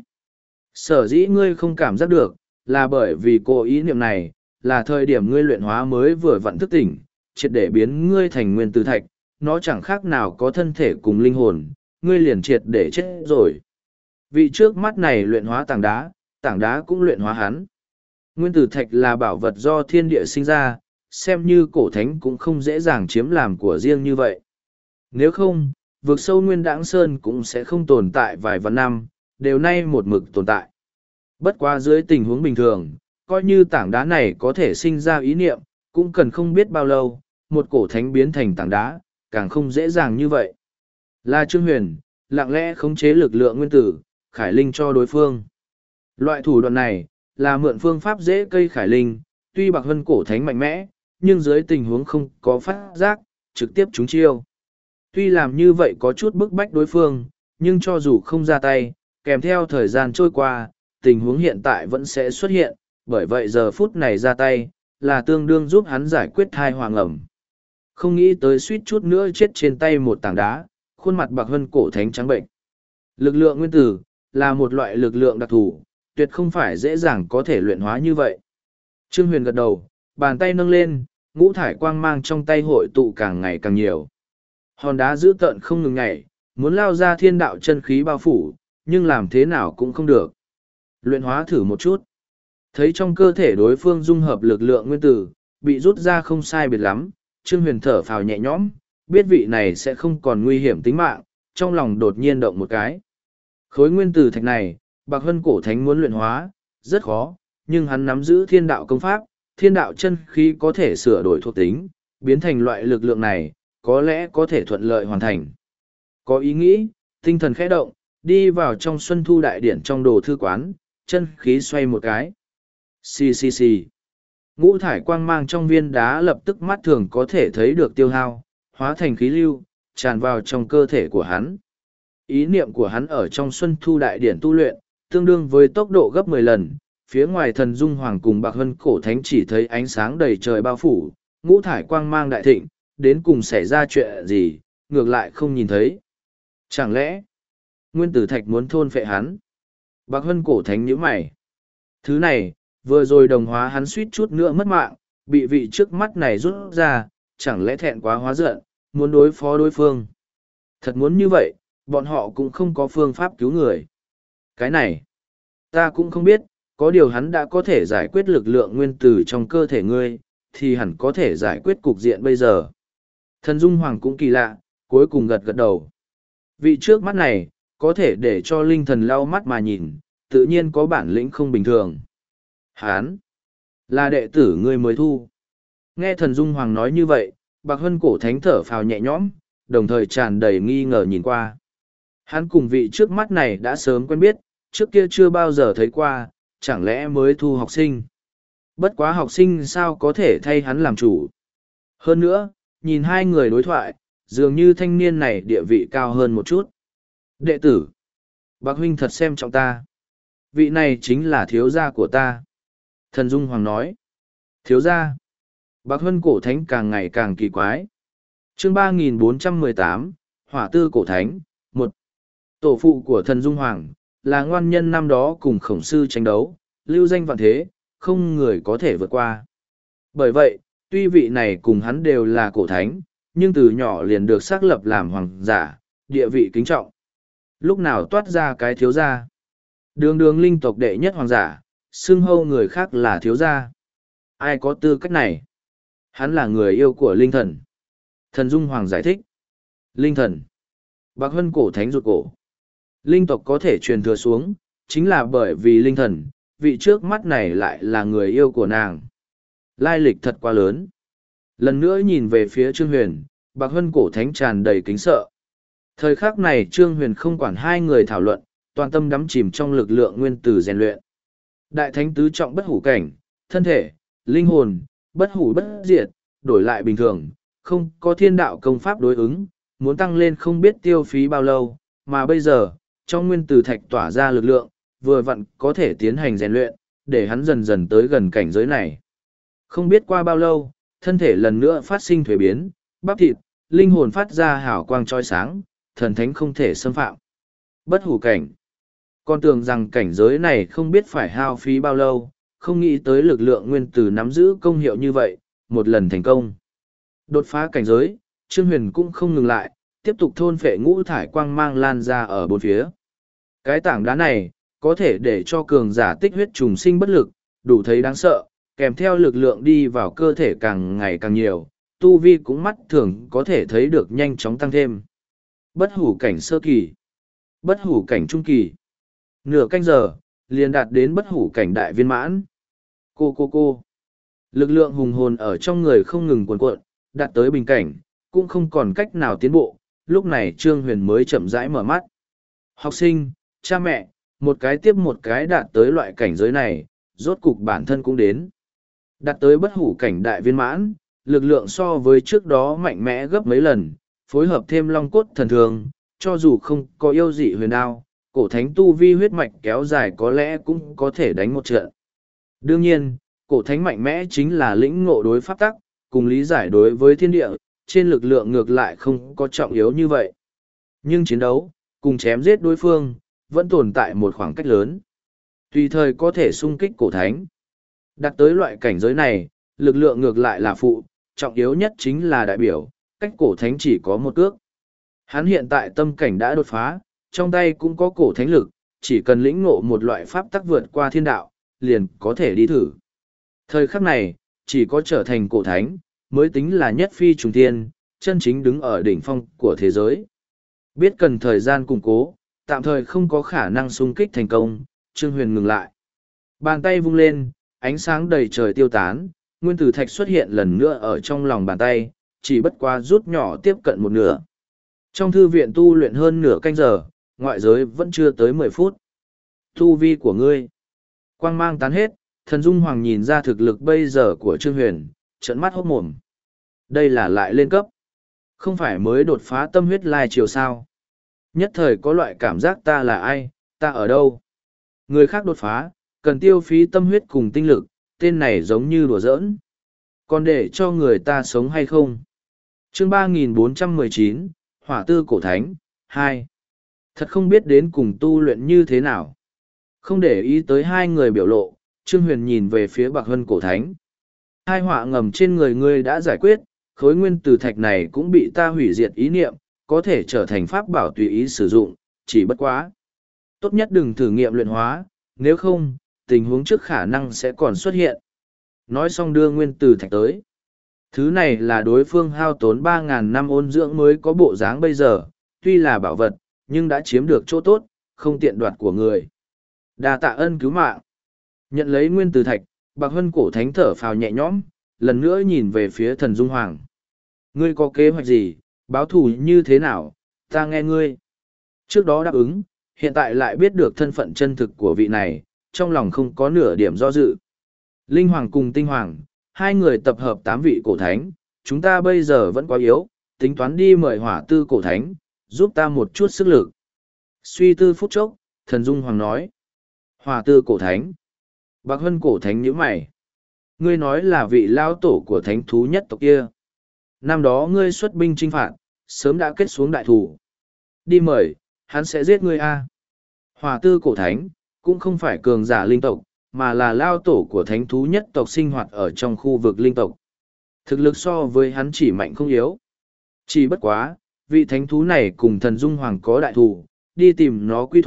A: sở dĩ ngươi không cảm giác được, là bởi vì cô ý niệm này, là thời điểm ngươi luyện hóa mới vừa vặn thức tỉnh, triệt để biến ngươi thành nguyên tử thạch, nó chẳng khác nào có thân thể cùng linh hồn, ngươi liền triệt để chết rồi. Vị trước mắt này luyện hóa tảng đá, tảng đá cũng luyện hóa hắn. Nguyên tử thạch là bảo vật do thiên địa sinh ra, xem như cổ thánh cũng không dễ dàng chiếm làm của riêng như vậy. Nếu không, vực sâu nguyên đãng sơn cũng sẽ không tồn tại vài vạn năm, đều nay một mực tồn tại. Bất quá dưới tình huống bình thường, coi như tảng đá này có thể sinh ra ý niệm, cũng cần không biết bao lâu, một cổ thánh biến thành tảng đá, càng không dễ dàng như vậy. Là Trương Huyền, lặng lẽ khống chế lực lượng nguyên tử, khải linh cho đối phương. Loại thủ đoạn này, là mượn phương pháp dễ cây khải linh, tuy Bạc Hân cổ thánh mạnh mẽ, nhưng dưới tình huống không có phát giác, trực tiếp trúng chiêu. Tuy làm như vậy có chút bức bách đối phương, nhưng cho dù không ra tay, kèm theo thời gian trôi qua, tình huống hiện tại vẫn sẽ xuất hiện, bởi vậy giờ phút này ra tay, là tương đương giúp hắn giải quyết thai hoàng ẩm. Không nghĩ tới suýt chút nữa chết trên tay một tảng đá, khuôn mặt Bạc Hân cổ thánh trắng bệnh. Lực lượng nguyên tử, là một loại lực lượng đặc thù, tuyệt không phải dễ dàng có thể luyện hóa như vậy. Trương Huyền gật đầu, bàn tay nâng lên, ngũ thải quang mang trong tay hội tụ càng ngày càng nhiều. Hòn đá dữ tợn không ngừng nhảy, muốn lao ra thiên đạo chân khí bao phủ, nhưng làm thế nào cũng không được. Luyện hóa thử một chút. Thấy trong cơ thể đối phương dung hợp lực lượng nguyên tử, bị rút ra không sai biệt lắm, Trương Huyền thở phào nhẹ nhõm, biết vị này sẽ không còn nguy hiểm tính mạng, trong lòng đột nhiên động một cái. Khối nguyên tử thạch này, Bạc Hân cổ thánh muốn luyện hóa, rất khó, nhưng hắn nắm giữ thiên đạo công pháp, thiên đạo chân khí có thể sửa đổi thuộc tính, biến thành loại lực lượng này, có lẽ có thể thuận lợi hoàn thành. Có ý nghĩ, tinh thần khẽ động, đi vào trong Xuân Thu Đại Điển trong đồ thư quán, chân khí xoay một cái. Xì xì xì. Ngũ thải quang mang trong viên đá lập tức mắt thường có thể thấy được tiêu hao, hóa thành khí lưu, tràn vào trong cơ thể của hắn. Ý niệm của hắn ở trong Xuân Thu Đại Điển tu luyện, tương đương với tốc độ gấp mười lần, phía ngoài thần dung hoàng cùng Bạc Hân cổ thánh chỉ thấy ánh sáng đầy trời bao phủ, ngũ thải quang mang đại thịnh, đến cùng xảy ra chuyện gì, ngược lại không nhìn thấy. Chẳng lẽ, nguyên tử thạch muốn thôn phệ hắn? Bạc Hân cổ thánh nhíu mày. Thứ này, vừa rồi đồng hóa hắn suýt chút nữa mất mạng, bị vị trước mắt này rút ra, chẳng lẽ thẹn quá hóa giận, muốn đối phó đối phương. Thật muốn như vậy, bọn họ cũng không có phương pháp cứu người. Cái này, ta cũng không biết, có điều hắn đã có thể giải quyết lực lượng nguyên tử trong cơ thể ngươi, thì hẳn có thể giải quyết cục diện bây giờ. Thần Dung Hoàng cũng kỳ lạ, cuối cùng gật gật đầu. Vị trước mắt này, có thể để cho linh thần lau mắt mà nhìn, tự nhiên có bản lĩnh không bình thường. Hán, là đệ tử ngươi mới thu. Nghe thần Dung Hoàng nói như vậy, Bạc Hân cổ thánh thở phào nhẹ nhõm, đồng thời tràn đầy nghi ngờ nhìn qua. Hắn cùng vị trước mắt này đã sớm quen biết, trước kia chưa bao giờ thấy qua, chẳng lẽ mới thu học sinh. Bất quá học sinh sao có thể thay hắn làm chủ. Hơn nữa, nhìn hai người đối thoại, dường như thanh niên này địa vị cao hơn một chút. Đệ tử, Bạc huynh thật xem trọng ta. Vị này chính là thiếu gia của ta. Thần Dung Hoàng nói. Thiếu gia. Bạc Hân cổ thánh càng ngày càng kỳ quái. Chương ba nghìn bốn trăm mười tám, Hỏa tư cổ thánh, một. Tổ phụ của thần Dung Hoàng, là ngoan nhân năm đó cùng khổng sư tranh đấu, lưu danh vạn thế, không người có thể vượt qua. Bởi vậy, tuy vị này cùng hắn đều là cổ thánh, nhưng từ nhỏ liền được xác lập làm hoàng giả, địa vị kính trọng. Lúc nào toát ra cái thiếu gia? Đường đường linh tộc đệ nhất hoàng giả, xưng hô người khác là thiếu gia. Ai có tư cách này? Hắn là người yêu của linh thần. Thần Dung Hoàng giải thích. Linh thần. Bạc Hân cổ thánh rụt cổ. Linh tộc có thể truyền thừa xuống, chính là bởi vì linh thần, vị trước mắt này lại là người yêu của nàng. Lai lịch thật quá lớn. Lần nữa nhìn về phía Trương Huyền, Bạc Hân cổ thánh tràn đầy kính sợ. Thời khắc này Trương Huyền không quản hai người thảo luận, toàn tâm đắm chìm trong lực lượng nguyên tử rèn luyện. Đại thánh tứ trọng bất hủ cảnh, thân thể, linh hồn, bất hủ bất diệt, đổi lại bình thường, không có thiên đạo công pháp đối ứng, muốn tăng lên không biết tiêu phí bao lâu, mà bây giờ, trong nguyên tử thạch tỏa ra lực lượng, vừa vặn có thể tiến hành rèn luyện, để hắn dần dần tới gần cảnh giới này. Không biết qua bao lâu, thân thể lần nữa phát sinh thuế biến, bắp thịt, linh hồn phát ra hào quang trói sáng, thần thánh không thể xâm phạm. Bất hủ cảnh. Con tưởng rằng cảnh giới này không biết phải hao phí bao lâu, không nghĩ tới lực lượng nguyên tử nắm giữ công hiệu như vậy, một lần thành công. Đột phá cảnh giới, Trương Huyền cũng không ngừng lại, tiếp tục thôn phệ ngũ thải quang mang lan ra ở bốn phía. Cái tảng đá này, có thể để cho cường giả tích huyết trùng sinh bất lực, đủ thấy đáng sợ, kèm theo lực lượng đi vào cơ thể càng ngày càng nhiều, tu vi cũng mắt thường có thể thấy được nhanh chóng tăng thêm. Bất hủ cảnh sơ kỳ, bất hủ cảnh trung kỳ, nửa canh giờ, liền đạt đến bất hủ cảnh đại viên mãn. Cô cô cô, lực lượng hùng hồn ở trong người không ngừng cuồn cuộn, đạt tới bình cảnh, cũng không còn cách nào tiến bộ, lúc này Trương Huyền mới chậm rãi mở mắt. Học sinh, cha mẹ, một cái tiếp một cái đạt tới loại cảnh giới này, rốt cục bản thân cũng đến. Đạt tới bất hủ cảnh đại viên mãn, lực lượng so với trước đó mạnh mẽ gấp mấy lần, phối hợp thêm long cốt thần thường, cho dù không có yêu dị huyền đao, cổ thánh tu vi huyết mạch kéo dài có lẽ cũng có thể đánh một trận. Đương nhiên, cổ thánh mạnh mẽ chính là lĩnh ngộ đối pháp tắc, cùng lý giải đối với thiên địa, trên lực lượng ngược lại không có trọng yếu như vậy. Nhưng chiến đấu, cùng chém giết đối phương, vẫn tồn tại một khoảng cách lớn. Tùy thời có thể xung kích cổ thánh. Đạt tới loại cảnh giới này, lực lượng ngược lại là phụ, trọng yếu nhất chính là đại biểu, cách cổ thánh chỉ có một cước. Hắn hiện tại tâm cảnh đã đột phá, trong tay cũng có cổ thánh lực, chỉ cần lĩnh ngộ một loại pháp tắc vượt qua thiên đạo, liền có thể đi thử. Thời khắc này, chỉ có trở thành cổ thánh, mới tính là nhất phi trùng thiên, chân chính đứng ở đỉnh phong của thế giới. Biết cần thời gian củng cố, tạm thời không có khả năng xung kích thành công, Trương Huyền ngừng lại. Bàn tay vung lên, ánh sáng đầy trời tiêu tán, nguyên tử thạch xuất hiện lần nữa ở trong lòng bàn tay, chỉ bất quá rút nhỏ tiếp cận một nửa. Trong thư viện tu luyện hơn nửa canh giờ, ngoại giới vẫn chưa tới mười phút. Tu vi của ngươi. Quang mang tán hết, thần Dung Hoàng nhìn ra thực lực bây giờ của Trương Huyền, trợn mắt hốt mồm. Đây là lại lên cấp. Không phải mới đột phá tâm huyết lai chiều sao. Nhất thời có loại cảm giác ta là ai, ta ở đâu. Người khác đột phá, cần tiêu phí tâm huyết cùng tinh lực, tên này giống như đùa giỡn. Còn để cho người ta sống hay không? Chương ba nghìn bốn trăm mười chín, Hỏa tư cổ thánh, hai. Thật không biết đến cùng tu luyện như thế nào. Không để ý tới hai người biểu lộ, Trương Huyền nhìn về phía Bạc Hân cổ thánh. Hai họa ngầm trên người ngươi đã giải quyết, khối nguyên tử thạch này cũng bị ta hủy diệt ý niệm, có thể trở thành pháp bảo tùy ý sử dụng, chỉ bất quá. Tốt nhất đừng thử nghiệm luyện hóa, nếu không, tình huống trước khả năng sẽ còn xuất hiện. Nói xong đưa nguyên tử thạch tới. Thứ này là đối phương hao tốn ba ngàn năm ôn dưỡng mới có bộ dáng bây giờ, tuy là bảo vật, nhưng đã chiếm được chỗ tốt, không tiện đoạt của người. Đa tạ ân cứu mạng. Nhận lấy nguyên tử thạch, Bạc Hân cổ thánh thở phào nhẹ nhõm, lần nữa nhìn về phía thần Dung Hoàng. Ngươi có kế hoạch gì, báo thù như thế nào, ta nghe ngươi. Trước đó đáp ứng, hiện tại lại biết được thân phận chân thực của vị này, trong lòng không có nửa điểm do dự. Linh Hoàng cùng Tinh Hoàng, hai người tập hợp tám vị cổ thánh, chúng ta bây giờ vẫn quá yếu, tính toán đi mời Hỏa tư cổ thánh, giúp ta một chút sức lực. Suy tư phút chốc, thần Dung Hoàng nói. Hỏa tư cổ thánh. Bạc Hân cổ thánh nhíu mày. Ngươi nói là vị lao tổ của thánh thú nhất tộc kia. Năm đó ngươi xuất binh chinh phạt, sớm đã kết xuống đại thủ. Đi mời, hắn sẽ giết ngươi a. Hỏa tư cổ thánh, cũng không phải cường giả linh tộc, mà là lao tổ của thánh thú nhất tộc sinh hoạt ở trong khu vực linh tộc. Thực lực so với hắn chỉ mạnh không yếu. Chỉ bất quá, vị thánh thú này cùng thần Dung Hoàng có đại thủ, đi tìm nó quy thuận,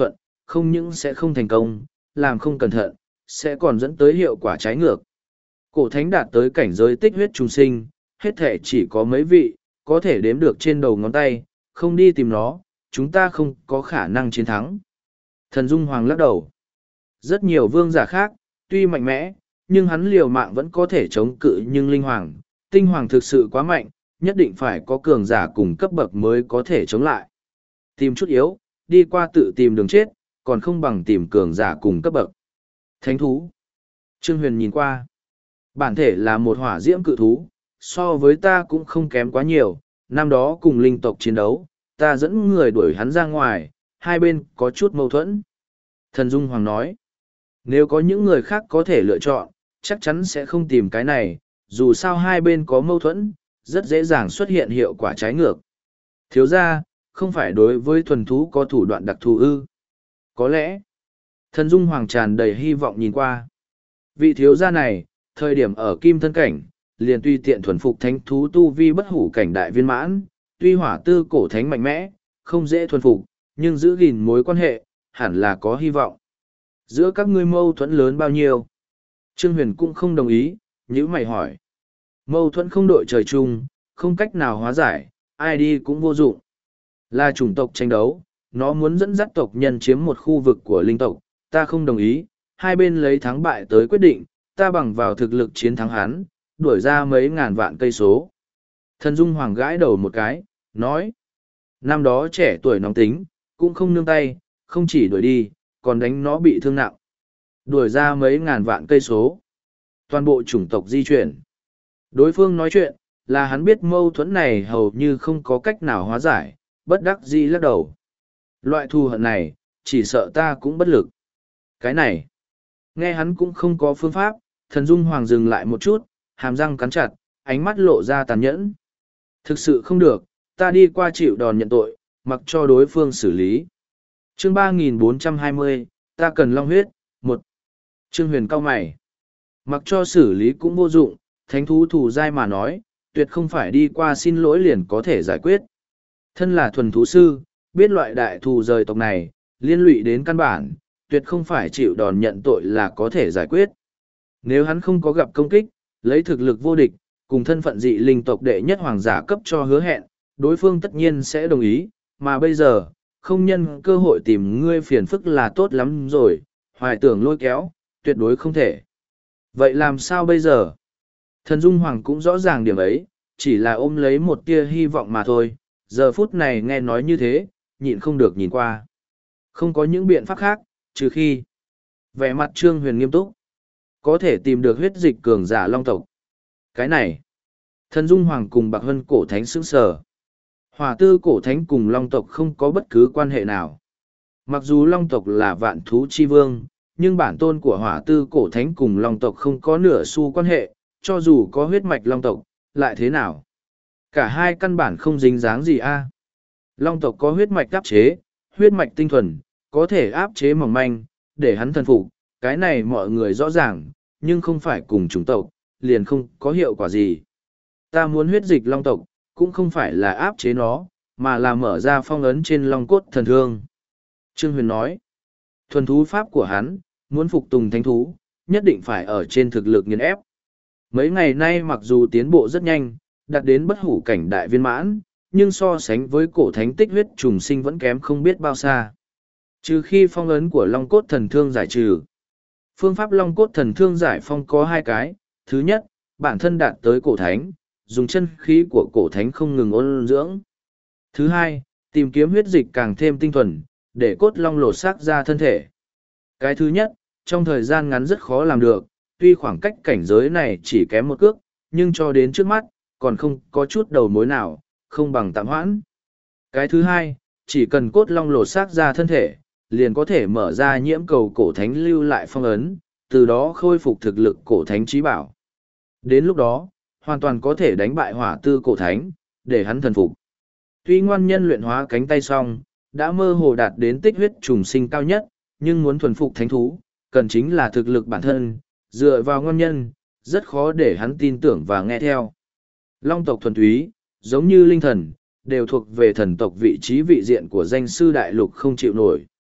A: không những sẽ không thành công, làm không cẩn thận, sẽ còn dẫn tới hiệu quả trái ngược. Cổ thánh đạt tới cảnh giới tích huyết trùng sinh, hết thể chỉ có mấy vị, có thể đếm được trên đầu ngón tay, không đi tìm nó, chúng ta không có khả năng chiến thắng. Thần Dung Hoàng lắc đầu. Rất nhiều vương giả khác, tuy mạnh mẽ, nhưng hắn liều mạng vẫn có thể chống cự, nhưng Linh Hoàng, Tinh Hoàng thực sự quá mạnh, nhất định phải có cường giả cùng cấp bậc mới có thể chống lại. Tìm chút yếu, đi qua tự tìm đường chết, còn không bằng tìm cường giả cùng cấp bậc. Thánh thú. Trương Huyền nhìn qua. Bản thể là một hỏa diễm cự thú, so với ta cũng không kém quá nhiều, năm đó cùng linh tộc chiến đấu, ta dẫn người đuổi hắn ra ngoài, hai bên có chút mâu thuẫn. Thần Dung Hoàng nói, nếu có những người khác có thể lựa chọn, chắc chắn sẽ không tìm cái này, dù sao hai bên có mâu thuẫn, rất dễ dàng xuất hiện hiệu quả trái ngược. Thiếu ra, không phải đối với thuần thú có thủ đoạn đặc thù ư. Có lẽ, Thần Dung Hoàng tràn đầy hy vọng nhìn qua. Vị thiếu gia này, thời điểm ở kim thân cảnh, liền tùy tiện thuần phục thánh thú tu vi bất hủ cảnh đại viên mãn, tuy hỏa tư cổ thánh mạnh mẽ, không dễ thuần phục, nhưng giữ gìn mối quan hệ, hẳn là có hy vọng. Giữa các ngươi mâu thuẫn lớn bao nhiêu? Trương Huyền cũng không đồng ý, nhữ mày hỏi. Mâu thuẫn không đội trời chung, không cách nào hóa giải, ai đi cũng vô dụng. Là chủng tộc tranh đấu, nó muốn dẫn dắt tộc nhân chiếm một khu vực của linh tộc, ta không đồng ý, hai bên lấy thắng bại tới quyết định, ta bằng vào thực lực chiến thắng hắn, đuổi ra mấy ngàn vạn cây số. Thần Dung Hoàng gãi đầu một cái, nói. Năm đó trẻ tuổi nóng tính, cũng không nương tay, không chỉ đuổi đi, còn đánh nó bị thương nặng. Đuổi ra mấy ngàn vạn cây số. Toàn bộ chủng tộc di chuyển. Đối phương nói chuyện, là hắn biết mâu thuẫn này hầu như không có cách nào hóa giải, bất đắc dĩ lắc đầu. Loại thù hận này, chỉ sợ ta cũng bất lực. Cái này, nghe hắn cũng không có phương pháp, Thần Dung Hoàng dừng lại một chút, hàm răng cắn chặt, ánh mắt lộ ra tàn nhẫn. Thực sự không được, ta đi qua chịu đòn nhận tội, mặc cho đối phương xử lý. Chương ba nghìn bốn trăm hai mươi, ta cần long huyết, một. Trương Huyền cau mày. Mặc cho xử lý cũng vô dụng, thánh thú thù dai mà nói, tuyệt không phải đi qua xin lỗi liền có thể giải quyết. Thân là thuần thú sư, biết loại đại thù rời tộc này, liên lụy đến căn bản, tuyệt không phải chịu đòn nhận tội là có thể giải quyết. Nếu hắn không có gặp công kích, lấy thực lực vô địch, cùng thân phận dị linh tộc đệ nhất hoàng giả cấp cho hứa hẹn, đối phương tất nhiên sẽ đồng ý, mà bây giờ, không nhân cơ hội tìm ngươi phiền phức là tốt lắm rồi, hoài tưởng lôi kéo, tuyệt đối không thể. Vậy làm sao bây giờ? Thần Dung Hoàng cũng rõ ràng điểm ấy, chỉ là ôm lấy một tia hy vọng mà thôi, giờ phút này nghe nói như thế, nhịn không được nhìn qua. Không có những biện pháp khác, trừ khi vẻ mặt Trương Huyền nghiêm túc, có thể tìm được huyết dịch cường giả long tộc. Cái này, Thần Dung Hoàng cùng Bạc Hân cổ thánh sững sờ. Hỏa tư cổ thánh cùng long tộc không có bất cứ quan hệ nào. Mặc dù long tộc là vạn thú chi vương, nhưng bản tôn của hỏa tư cổ thánh cùng long tộc không có nửa xu quan hệ, cho dù có huyết mạch long tộc, lại thế nào? Cả hai căn bản không dính dáng gì a. Long tộc có huyết mạch áp chế, huyết mạch tinh thuần, có thể áp chế mỏng manh, để hắn thần phục, cái này mọi người rõ ràng, nhưng không phải cùng chủng tộc, liền không có hiệu quả gì. Ta muốn huyết dịch long tộc, cũng không phải là áp chế nó, mà là mở ra phong ấn trên long cốt thần thương. Trương Huyền nói, thuần thú pháp của hắn, muốn phục tùng thánh thú, nhất định phải ở trên thực lực nghiền ép. Mấy ngày nay mặc dù tiến bộ rất nhanh, đạt đến bất hủ cảnh đại viên mãn, nhưng so sánh với cổ thánh tích huyết trùng sinh vẫn kém không biết bao xa. Trừ khi phong ấn của long cốt thần thương giải trừ. Phương pháp long cốt thần thương giải phong có hai cái. Thứ nhất, bản thân đạt tới cổ thánh, dùng chân khí của cổ thánh không ngừng ôn dưỡng. Thứ hai, tìm kiếm huyết dịch càng thêm tinh thuần, để cốt long lột xác ra thân thể. Cái thứ nhất, trong thời gian ngắn rất khó làm được, tuy khoảng cách cảnh giới này chỉ kém một cước, nhưng cho đến trước mắt, còn không có chút đầu mối nào, không bằng tạm hoãn. Cái thứ hai, chỉ cần cốt long lột xác ra thân thể, liền có thể mở ra nhiễm cầu cổ thánh lưu lại phong ấn, từ đó khôi phục thực lực cổ thánh trí bảo. Đến lúc đó, hoàn toàn có thể đánh bại hỏa tư cổ thánh, để hắn thần phục. Tuy ngoan nhân luyện hóa cánh tay xong, đã mơ hồ đạt đến tích huyết trùng sinh cao nhất, nhưng muốn thuần phục thánh thú, cần chính là thực lực bản thân, dựa vào ngoan nhân, rất khó để hắn tin tưởng và nghe theo. Long tộc thuần túy, giống như linh thần, đều thuộc về thần tộc vị trí vị diện của danh sư đại lục không chịu nổi.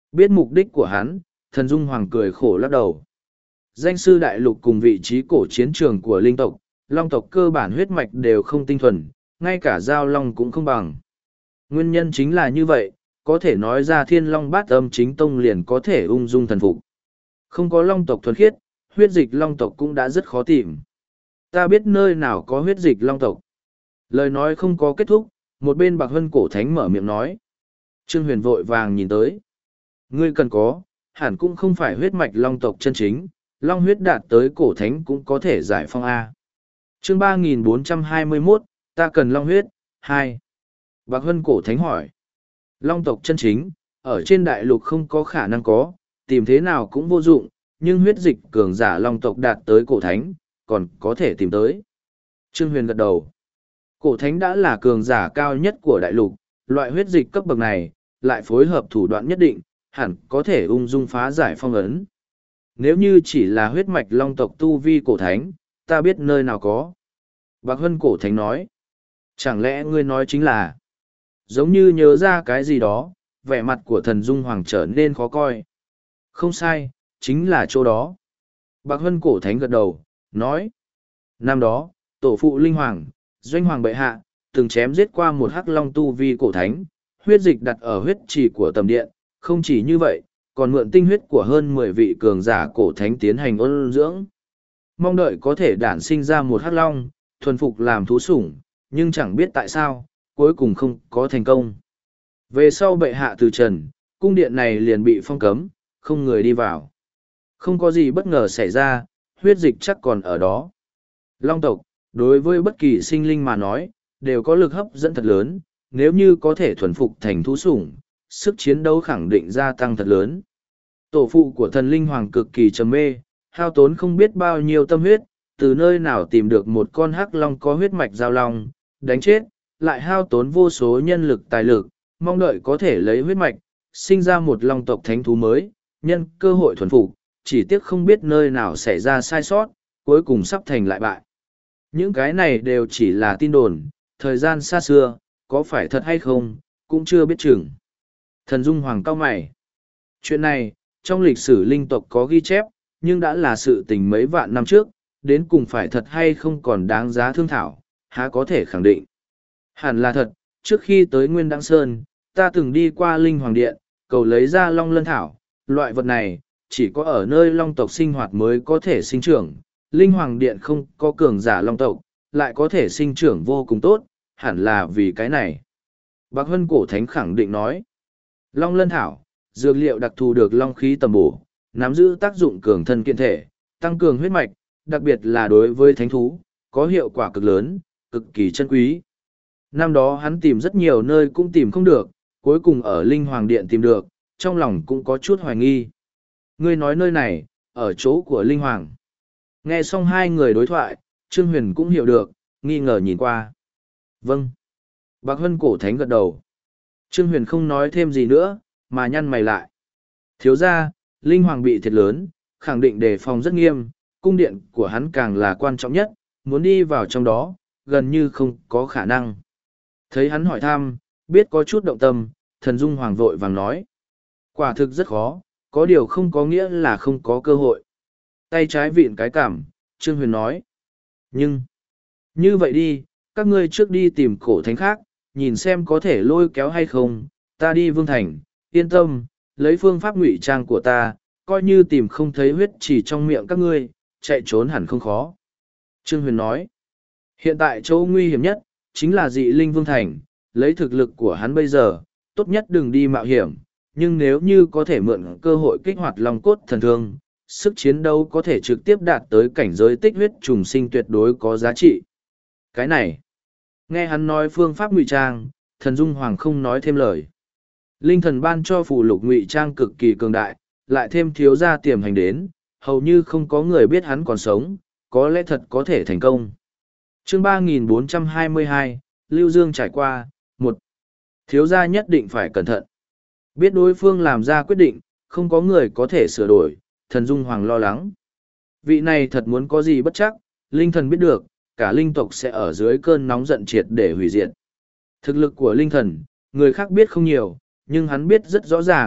A: Biết mục đích của hắn, thần dung hoàng cười khổ lắc đầu. Danh sư đại lục cùng vị trí cổ chiến trường của linh tộc, long tộc cơ bản huyết mạch đều không tinh thuần, ngay cả giao long cũng không bằng. Nguyên nhân chính là như vậy, có thể nói ra thiên long bát âm chính tông liền có thể ung dung thần phục. Không có long tộc thuần khiết, huyết dịch long tộc cũng đã rất khó tìm. Ta biết nơi nào có huyết dịch long tộc. Lời nói không có kết thúc, một bên Bạc Hân cổ thánh mở miệng nói. Trương Huyền vội vàng nhìn tới. Ngươi cần có, hẳn cũng không phải huyết mạch long tộc chân chính, long huyết đạt tới cổ thánh cũng có thể giải phong A. Chương ba nghìn bốn trăm hai mươi mốt, ta cần long huyết, hai. Bạc Hân cổ thánh hỏi. Long tộc chân chính, ở trên đại lục không có khả năng có, tìm thế nào cũng vô dụng, nhưng huyết dịch cường giả long tộc đạt tới cổ thánh, còn có thể tìm tới. Trương Huyền gật đầu. Cổ thánh đã là cường giả cao nhất của đại lục, loại huyết dịch cấp bậc này, lại phối hợp thủ đoạn nhất định, hẳn có thể ung dung phá giải phong ấn. Nếu như chỉ là huyết mạch long tộc tu vi cổ thánh, ta biết nơi nào có. Bạc Hân cổ thánh nói. Chẳng lẽ ngươi nói chính là, giống như nhớ ra cái gì đó, vẻ mặt của thần dung hoàng trở nên khó coi. Không sai, chính là chỗ đó. Bạc Hân cổ thánh gật đầu, nói. Năm đó, tổ phụ linh hoàng, doanh hoàng bệ hạ, từng chém giết qua một hắc long tu vi cổ thánh, huyết dịch đặt ở huyết trì của tầm điện, không chỉ như vậy, còn mượn tinh huyết của hơn mười vị cường giả cổ thánh tiến hành ôn dưỡng. Mong đợi có thể đản sinh ra một hắc long, thuần phục làm thú sủng, nhưng chẳng biết tại sao, cuối cùng không có thành công. Về sau bệ hạ từ trần, cung điện này liền bị phong cấm, không người đi vào. Không có gì bất ngờ xảy ra, huyết dịch chắc còn ở đó. Long tộc, đối với bất kỳ sinh linh mà nói, đều có lực hấp dẫn thật lớn, nếu như có thể thuần phục thành thú sủng, sức chiến đấu khẳng định gia tăng thật lớn. Tổ phụ của thần linh hoàng cực kỳ trầm mê, hao tốn không biết bao nhiêu tâm huyết, từ nơi nào tìm được một con hắc long có huyết mạch giao long, đánh chết, lại hao tốn vô số nhân lực tài lực, mong đợi có thể lấy huyết mạch, sinh ra một long tộc thánh thú mới, nhân cơ hội thuần phục, chỉ tiếc không biết nơi nào xảy ra sai sót, cuối cùng sắp thành lại bại. Những cái này đều chỉ là tin đồn, thời gian xa xưa, có phải thật hay không, cũng chưa biết chừng. Thần Dung Hoàng cao mày. Chuyện này, trong lịch sử linh tộc có ghi chép, nhưng đã là sự tình mấy vạn năm trước, đến cùng phải thật hay không còn đáng giá thương thảo, há có thể khẳng định. Hẳn là thật, trước khi tới Nguyên Đăng Sơn, ta từng đi qua Linh Hoàng Điện, cầu lấy ra Long Lân Thảo, loại vật này, chỉ có ở nơi Long tộc sinh hoạt mới có thể sinh trưởng. Linh Hoàng Điện không có cường giả Long tộc, lại có thể sinh trưởng vô cùng tốt, hẳn là vì cái này. Bạc Hân cổ thánh khẳng định nói. Long Lân Thảo, dược liệu đặc thù được long khí tầm bổ, nắm giữ tác dụng cường thân kiện thể, tăng cường huyết mạch, đặc biệt là đối với thánh thú, có hiệu quả cực lớn, cực kỳ chân quý. Năm đó hắn tìm rất nhiều nơi cũng tìm không được, cuối cùng ở Linh Hoàng Điện tìm được, trong lòng cũng có chút hoài nghi. Ngươi nói nơi này, ở chỗ của Linh Hoàng. Nghe xong hai người đối thoại, Trương Huyền cũng hiểu được, nghi ngờ nhìn qua. Vâng. Bạc Hân cổ thánh gật đầu. Trương Huyền không nói thêm gì nữa, mà nhăn mày lại. Thiếu ra, Linh Hoàng bị thiệt lớn, khẳng định đề phòng rất nghiêm, cung điện của hắn càng là quan trọng nhất, muốn đi vào trong đó, gần như không có khả năng. Thấy hắn hỏi thăm, biết có chút động tâm, thần Dung Hoàng vội vàng nói. Quả thực rất khó, có điều không có nghĩa là không có cơ hội. Tay trái vịn cái cảm, Trương Huyền nói. Nhưng, như vậy đi, các ngươi trước đi tìm cổ thánh khác, nhìn xem có thể lôi kéo hay không, ta đi Vương Thành, yên tâm, lấy phương pháp ngụy trang của ta, coi như tìm không thấy huyết chỉ trong miệng các ngươi, chạy trốn hẳn không khó. Trương Huyền nói, hiện tại chỗ nguy hiểm nhất, chính là dị linh Vương Thành, lấy thực lực của hắn bây giờ, tốt nhất đừng đi mạo hiểm, nhưng nếu như có thể mượn cơ hội kích hoạt long cốt thần thương, sức chiến đấu có thể trực tiếp đạt tới cảnh giới tích huyết trùng sinh tuyệt đối có giá trị. Cái này, nghe hắn nói phương pháp ngụy trang, thần Dung Hoàng không nói thêm lời. Linh thần ban cho phù lục ngụy trang cực kỳ cường đại, lại thêm thiếu gia tiềm hành đến, hầu như không có người biết hắn còn sống, có lẽ thật có thể thành công. Chương ba nghìn bốn trăm hai mươi hai, Lưu Dương trải qua, một. Thiếu gia nhất định phải cẩn thận. Biết đối phương làm ra quyết định, không có người có thể sửa đổi, thần Dung Hoàng lo lắng. Vị này thật muốn có gì bất chắc, linh thần biết được, cả linh tộc sẽ ở dưới cơn nóng giận triệt để hủy diệt. Thực lực của linh thần, người khác biết không nhiều, nhưng hắn biết rất rõ ràng,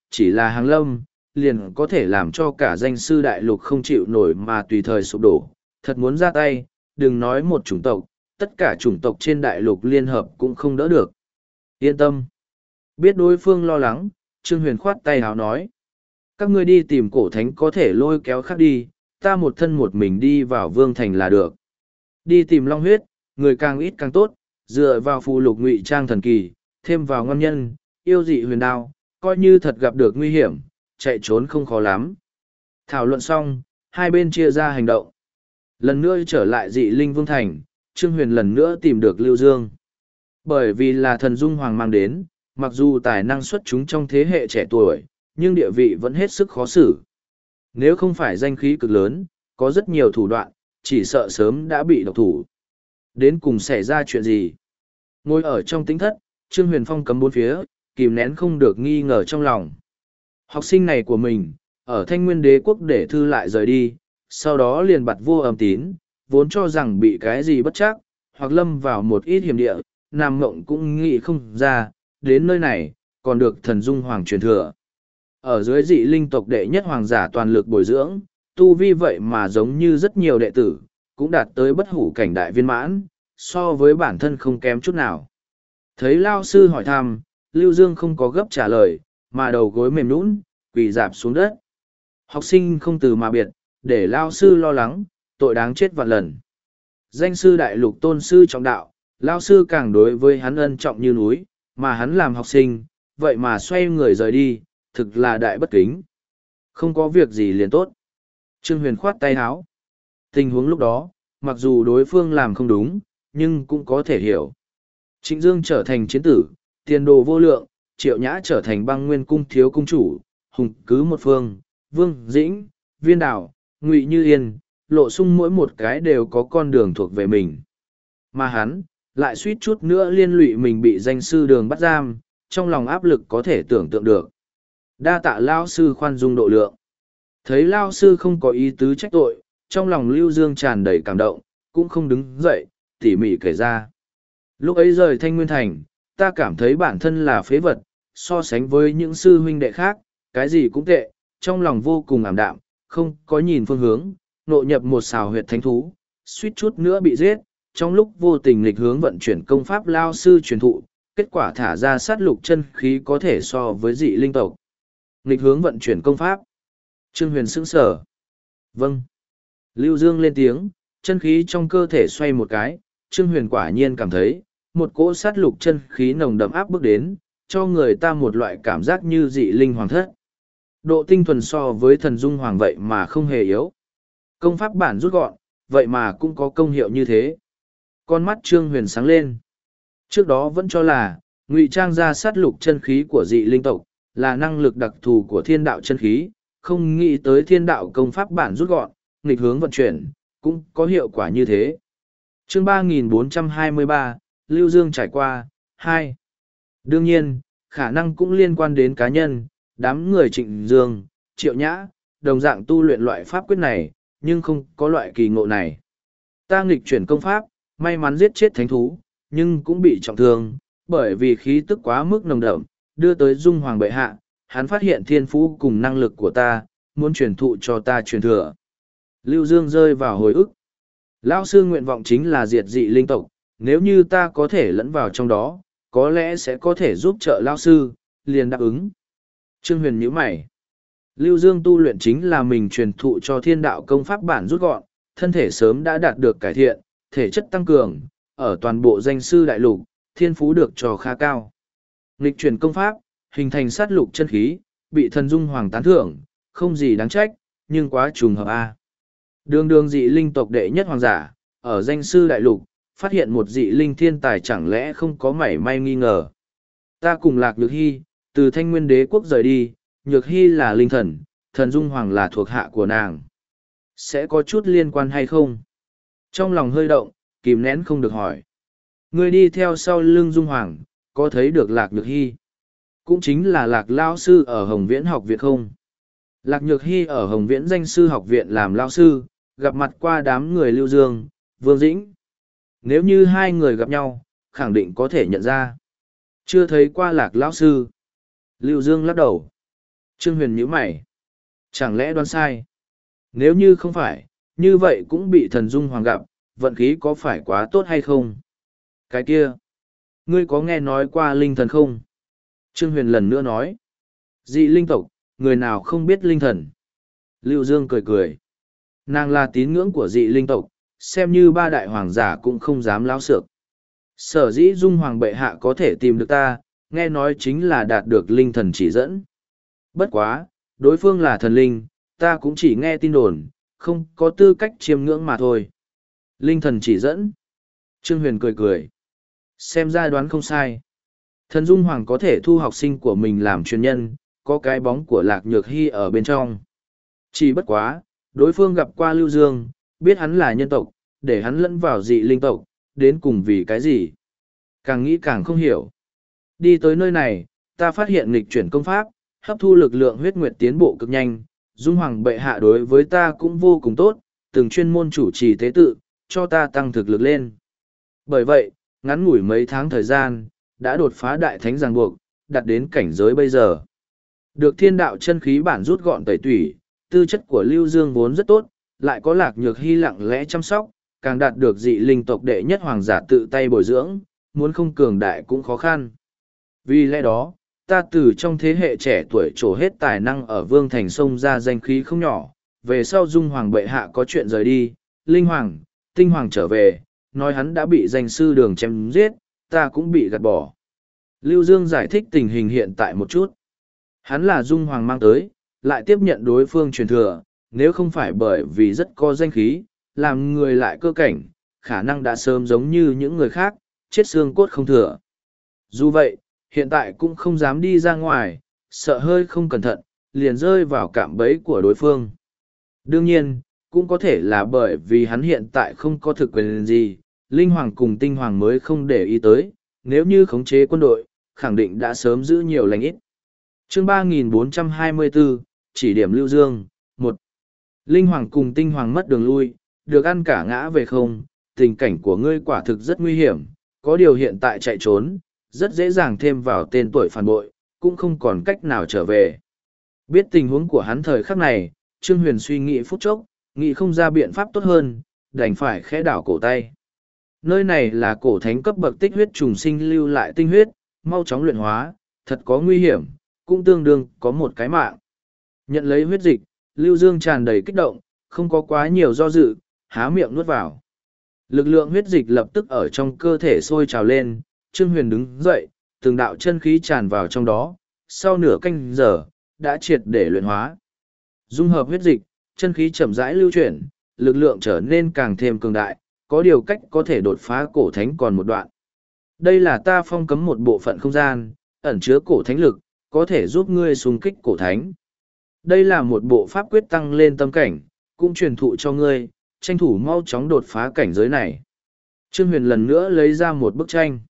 A: chỉ là hàng lâm, liền có thể làm cho cả danh sư đại lục không chịu nổi mà tùy thời sụp đổ. Thật muốn ra tay, đừng nói một chủng tộc, tất cả chủng tộc trên đại lục liên hợp cũng không đỡ được. Yên tâm. Biết đối phương lo lắng, Trương Huyền khoát tay háo nói. Các ngươi đi tìm cổ thánh có thể lôi kéo khác đi, ta một thân một mình đi vào vương thành là được. Đi tìm long huyết, người càng ít càng tốt, dựa vào phù lục ngụy trang thần kỳ, thêm vào ngon nhân, yêu dị huyền đao, coi như thật gặp được nguy hiểm, chạy trốn không khó lắm. Thảo luận xong, hai bên chia ra hành động. Lần nữa trở lại dị linh vương thành, Trương Huyền lần nữa tìm được Lưu Dương. Bởi vì là thần dung hoàng mang đến, mặc dù tài năng xuất chúng trong thế hệ trẻ tuổi, nhưng địa vị vẫn hết sức khó xử. Nếu không phải danh khí cực lớn, có rất nhiều thủ đoạn, chỉ sợ sớm đã bị độc thủ. Đến cùng xảy ra chuyện gì? Ngồi ở trong tĩnh thất, Trương Huyền Phong cấm bốn phía, kìm nén không được nghi ngờ trong lòng. Học sinh này của mình, ở Thanh Nguyên Đế quốc để thư lại rời đi, sau đó liền bặt vô âm tín, vốn cho rằng bị cái gì bất chắc, hoặc lâm vào một ít hiểm địa, Nam Mộng cũng nghĩ không ra, đến nơi này, còn được thần dung hoàng truyền thừa. Ở dưới dị linh tộc đệ nhất hoàng giả toàn lực bồi dưỡng, tu vi vậy mà giống như rất nhiều đệ tử, cũng đạt tới bất hủ cảnh đại viên mãn, so với bản thân không kém chút nào. Thấy Lao sư hỏi thăm, Lưu Dương không có gấp trả lời, mà đầu gối mềm nũng, quỳ dạp xuống đất. Học sinh không từ mà biệt, để Lao sư lo lắng, tội đáng chết vạn lần. Danh sư đại lục tôn sư trọng đạo, Lao sư càng đối với hắn ân trọng như núi, mà hắn làm học sinh, vậy mà xoay người rời đi, thực là đại bất kính. Không có việc gì liền tốt. Trương Huyền khoát tay háo. Tình huống lúc đó, mặc dù đối phương làm không đúng, nhưng cũng có thể hiểu. Trịnh Dương trở thành chiến tử, tiền đồ vô lượng, Triệu Nhã trở thành băng nguyên cung thiếu cung chủ, hùng cứ một phương, Vương Dĩnh, Viên Đảo, Ngụy Như Yên, Lộ Sung mỗi một cái đều có con đường thuộc về mình. Mà hắn, lại suýt chút nữa liên lụy mình bị danh sư đường bắt giam, trong lòng áp lực có thể tưởng tượng được. Đa tạ Lao sư khoan dung độ lượng. Thấy Lao sư không có ý tứ trách tội, trong lòng Lưu Dương tràn đầy cảm động, cũng không đứng dậy, tỉ mỉ kể ra. Lúc ấy rời Thanh Nguyên Thành, ta cảm thấy bản thân là phế vật, so sánh với những sư huynh đệ khác, cái gì cũng tệ, trong lòng vô cùng ảm đạm, không có nhìn phương hướng, nội nhập một xào huyệt thánh thú, suýt chút nữa bị giết, trong lúc vô tình nghịch hướng vận chuyển công pháp Lao sư truyền thụ, kết quả thả ra sát lục chân khí có thể so với dị linh tộc. Nghịch hướng vận chuyển công pháp. Trương Huyền sững sở. Vâng. Lưu Dương lên tiếng, chân khí trong cơ thể xoay một cái, Trương Huyền quả nhiên cảm thấy, một cỗ sát lục chân khí nồng đậm áp bức đến, cho người ta một loại cảm giác như dị linh hoàng thất. Độ tinh thuần so với thần dung hoàng vậy mà không hề yếu. Công pháp bản rút gọn, vậy mà cũng có công hiệu như thế. Con mắt Trương Huyền sáng lên. Trước đó vẫn cho là, ngụy trang ra sát lục chân khí của dị linh tộc, là năng lực đặc thù của thiên đạo chân khí, không nghĩ tới thiên đạo công pháp bản rút gọn, nghịch hướng vận chuyển, cũng có hiệu quả như thế. Chương ba nghìn bốn trăm hai mươi ba, Lưu Dương trải qua, hai. Đương nhiên, khả năng cũng liên quan đến cá nhân, đám người Trịnh Dương, Triệu Nhã, đồng dạng tu luyện loại pháp quyết này, nhưng không có loại kỳ ngộ này. Ta nghịch chuyển công pháp, may mắn giết chết thánh thú, nhưng cũng bị trọng thương, bởi vì khí tức quá mức nồng đậm, đưa tới Dung Hoàng bệ hạ, hắn phát hiện thiên phú cùng năng lực của ta, muốn truyền thụ cho ta truyền thừa. Lưu Dương rơi vào hồi ức. Lão sư nguyện vọng chính là diệt dị linh tộc, nếu như ta có thể lẫn vào trong đó, có lẽ sẽ có thể giúp trợ Lão sư, liền đáp ứng. Trương Huyền nhíu mày. Lưu Dương tu luyện chính là mình truyền thụ cho thiên đạo công pháp bản rút gọn, thân thể sớm đã đạt được cải thiện, thể chất tăng cường, ở toàn bộ danh sư đại lục, thiên phú được cho khá cao. Nghịch chuyển công pháp, hình thành sát lục chân khí, bị thần dung hoàng tán thưởng, không gì đáng trách, nhưng quá trùng hợp a. Đường đường dị linh tộc đệ nhất hoàng giả, ở danh sư đại lục, phát hiện một dị linh thiên tài chẳng lẽ không có mảy may nghi ngờ. Ta cùng Lạc Nhược Hy, từ Thanh Nguyên Đế quốc rời đi, Nhược Hy là linh thần, thần dung hoàng là thuộc hạ của nàng. Sẽ có chút liên quan hay không? Trong lòng hơi động, kìm nén không được hỏi. Người đi theo sau lưng dung hoàng, có thấy được Lạc Nhược Hy? Cũng chính là Lạc Lao sư ở Hồng Viễn học viện không? Lạc Nhược Hy ở Hồng Viễn danh sư học viện làm lao sư, gặp mặt qua đám người Lưu Dương, Vương Dĩnh. Nếu như hai người gặp nhau, khẳng định có thể nhận ra. Chưa thấy qua Lạc Lão sư. Lưu Dương lắc đầu. Trương Huyền nhíu mày. Chẳng lẽ đoán sai? Nếu như không phải, như vậy cũng bị thần dung hoàng gặp, vận khí có phải quá tốt hay không? Cái kia, ngươi có nghe nói qua linh thần không? Trương Huyền lần nữa nói. Dị linh tộc, người nào không biết linh thần? Lưu Dương cười cười. Nàng là tín ngưỡng của dị linh tộc, xem như ba đại hoàng giả cũng không dám láo xược. Sở dĩ dung hoàng bệ hạ có thể tìm được ta, nghe nói chính là đạt được linh thần chỉ dẫn. Bất quá, đối phương là thần linh, ta cũng chỉ nghe tin đồn, không có tư cách chiêm ngưỡng mà thôi. Linh thần chỉ dẫn. Trương Huyền cười cười. Xem ra đoán không sai. Thần Dung Hoàng có thể thu học sinh của mình làm truyền nhân, có cái bóng của Lạc Nhược Hy ở bên trong. Chỉ bất quá, đối phương gặp qua Lưu Dương, biết hắn là nhân tộc, để hắn lẫn vào dị linh tộc, đến cùng vì cái gì. Càng nghĩ càng không hiểu. Đi tới nơi này, ta phát hiện nghịch chuyển công pháp, hấp thu lực lượng huyết nguyệt tiến bộ cực nhanh, Dung Hoàng bệ hạ đối với ta cũng vô cùng tốt, từng chuyên môn chủ trì tế tự, cho ta tăng thực lực lên. Bởi vậy, ngắn ngủi mấy tháng thời gian, đã đột phá đại thánh ràng buộc, đạt đến cảnh giới bây giờ. Được thiên đạo chân khí bản rút gọn tẩy tủy, tư chất của Lưu Dương vốn rất tốt, lại có Lạc Nhược Hy lặng lẽ chăm sóc, càng đạt được dị linh tộc đệ nhất hoàng giả tự tay bồi dưỡng, muốn không cường đại cũng khó khăn. Vì lẽ đó, ta từ trong thế hệ trẻ tuổi trổ hết tài năng ở Vương Thành sông ra danh khí không nhỏ, về sau Dung Hoàng bệ hạ có chuyện rời đi, Linh Hoàng, Tinh Hoàng trở về, nói hắn đã bị danh sư đường chém giết, ta cũng bị gạt bỏ. Lưu Dương giải thích tình hình hiện tại một chút. Hắn là Dung Hoàng mang tới, lại tiếp nhận đối phương truyền thừa, nếu không phải bởi vì rất có danh khí, làm người lại cơ cảnh, khả năng đã sớm giống như những người khác, chết xương cốt không thừa. Dù vậy, hiện tại cũng không dám đi ra ngoài, sợ hơi không cẩn thận, liền rơi vào cạm bẫy của đối phương. Đương nhiên, cũng có thể là bởi vì hắn hiện tại không có thực quyền gì, Linh Hoàng cùng Tinh Hoàng mới không để ý tới, nếu như khống chế quân đội, khẳng định đã sớm giữ nhiều lành ít. Chương ba nghìn bốn trăm hai mươi bốn, chỉ điểm Lưu Dương, một. Linh Hoàng cùng Tinh Hoàng mất đường lui, được ăn cả ngã về không, tình cảnh của ngươi quả thực rất nguy hiểm, có điều hiện tại chạy trốn, rất dễ dàng thêm vào tên tuổi phản bội, cũng không còn cách nào trở về. Biết tình huống của hắn thời khắc này, Trương Huyền suy nghĩ phút chốc, nghĩ không ra biện pháp tốt hơn, đành phải khẽ đảo cổ tay. Nơi này là cổ thánh cấp bậc tích huyết trùng sinh lưu lại tinh huyết, mau chóng luyện hóa, thật có nguy hiểm, cũng tương đương có một cái mạng. Nhận lấy huyết dịch, Lưu Dương tràn đầy kích động, không có quá nhiều do dự, há miệng nuốt vào. Lực lượng huyết dịch lập tức ở trong cơ thể sôi trào lên, Trương Huyền đứng dậy, từng đạo chân khí tràn vào trong đó, sau nửa canh giờ, đã triệt để luyện hóa. Dung hợp huyết dịch, chân khí chậm rãi lưu chuyển, lực lượng trở nên càng thêm cường đại, có điều cách có thể đột phá cổ thánh còn một đoạn. Đây là ta phong cấm một bộ phận không gian, ẩn chứa cổ thánh lực, có thể giúp ngươi xung kích cổ thánh. Đây là một bộ pháp quyết tăng lên tâm cảnh, cũng truyền thụ cho ngươi, tranh thủ mau chóng đột phá cảnh giới này. Trương Huyền lần nữa lấy ra một bức tranh.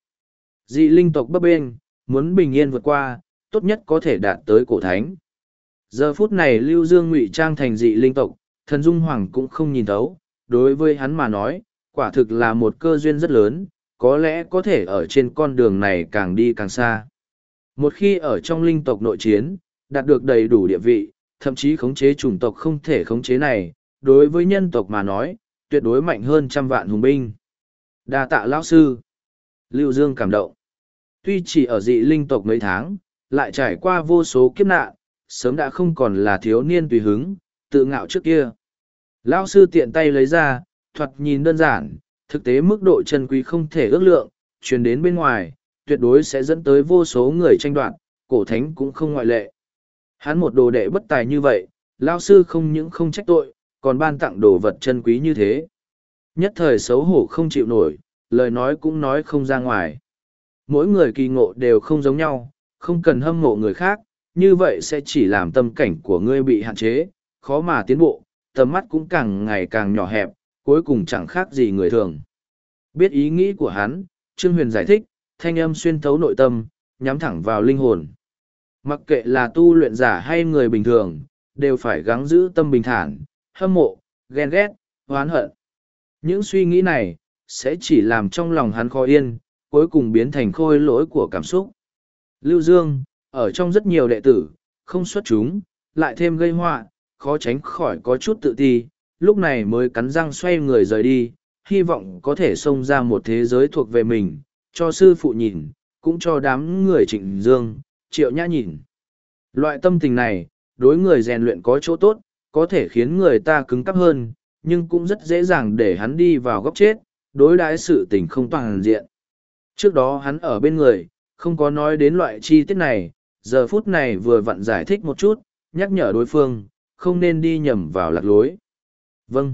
A: Dị linh tộc bấp bênh, muốn bình yên vượt qua, tốt nhất có thể đạt tới cổ thánh. Giờ phút này Lưu Dương ngụy trang thành dị linh tộc, thần Dung Hoàng cũng không nhìn thấu, đối với hắn mà nói, quả thực là một cơ duyên rất lớn, có lẽ có thể ở trên con đường này càng đi càng xa. Một khi ở trong linh tộc nội chiến, đạt được đầy đủ địa vị, thậm chí khống chế chủng tộc không thể khống chế này, đối với nhân tộc mà nói, tuyệt đối mạnh hơn trăm vạn hùng binh. Đa tạ lão sư. Lưu Dương cảm động. Tuy chỉ ở dị linh tộc mấy tháng, lại trải qua vô số kiếp nạn, sớm đã không còn là thiếu niên tùy hứng, tự ngạo trước kia. Lão sư tiện tay lấy ra, thoạt nhìn đơn giản, thực tế mức độ chân quý không thể ước lượng, truyền đến bên ngoài, tuyệt đối sẽ dẫn tới vô số người tranh đoạt, cổ thánh cũng không ngoại lệ. Hắn một đồ đệ bất tài như vậy, lão sư không những không trách tội, còn ban tặng đồ vật chân quý như thế. Nhất thời xấu hổ không chịu nổi, lời nói cũng nói không ra ngoài. Mỗi người kỳ ngộ đều không giống nhau, không cần hâm mộ người khác, như vậy sẽ chỉ làm tâm cảnh của ngươi bị hạn chế, khó mà tiến bộ, tầm mắt cũng càng ngày càng nhỏ hẹp, cuối cùng chẳng khác gì người thường. Biết ý nghĩ của hắn, Trương Huyền giải thích, thanh âm xuyên thấu nội tâm, nhắm thẳng vào linh hồn. Mặc kệ là tu luyện giả hay người bình thường, đều phải gắng giữ tâm bình thản, hâm mộ, ghen ghét, oán hận. Những suy nghĩ này, sẽ chỉ làm trong lòng hắn khó yên, cuối cùng biến thành khôi lỗi của cảm xúc. Lưu Dương, ở trong rất nhiều đệ tử, không xuất chúng, lại thêm gây họa, khó tránh khỏi có chút tự ti, lúc này mới cắn răng xoay người rời đi, hy vọng có thể xông ra một thế giới thuộc về mình, cho sư phụ nhìn, cũng cho đám người Trịnh Dương, Triệu Nhã nhìn. Loại tâm tình này, đối người rèn luyện có chỗ tốt, có thể khiến người ta cứng cắp hơn, nhưng cũng rất dễ dàng để hắn đi vào góc chết, đối đãi sự tình không toàn diện. Trước đó hắn ở bên người, không có nói đến loại chi tiết này, giờ phút này vừa vặn giải thích một chút, nhắc nhở đối phương, không nên đi nhầm vào lạc lối. Vâng.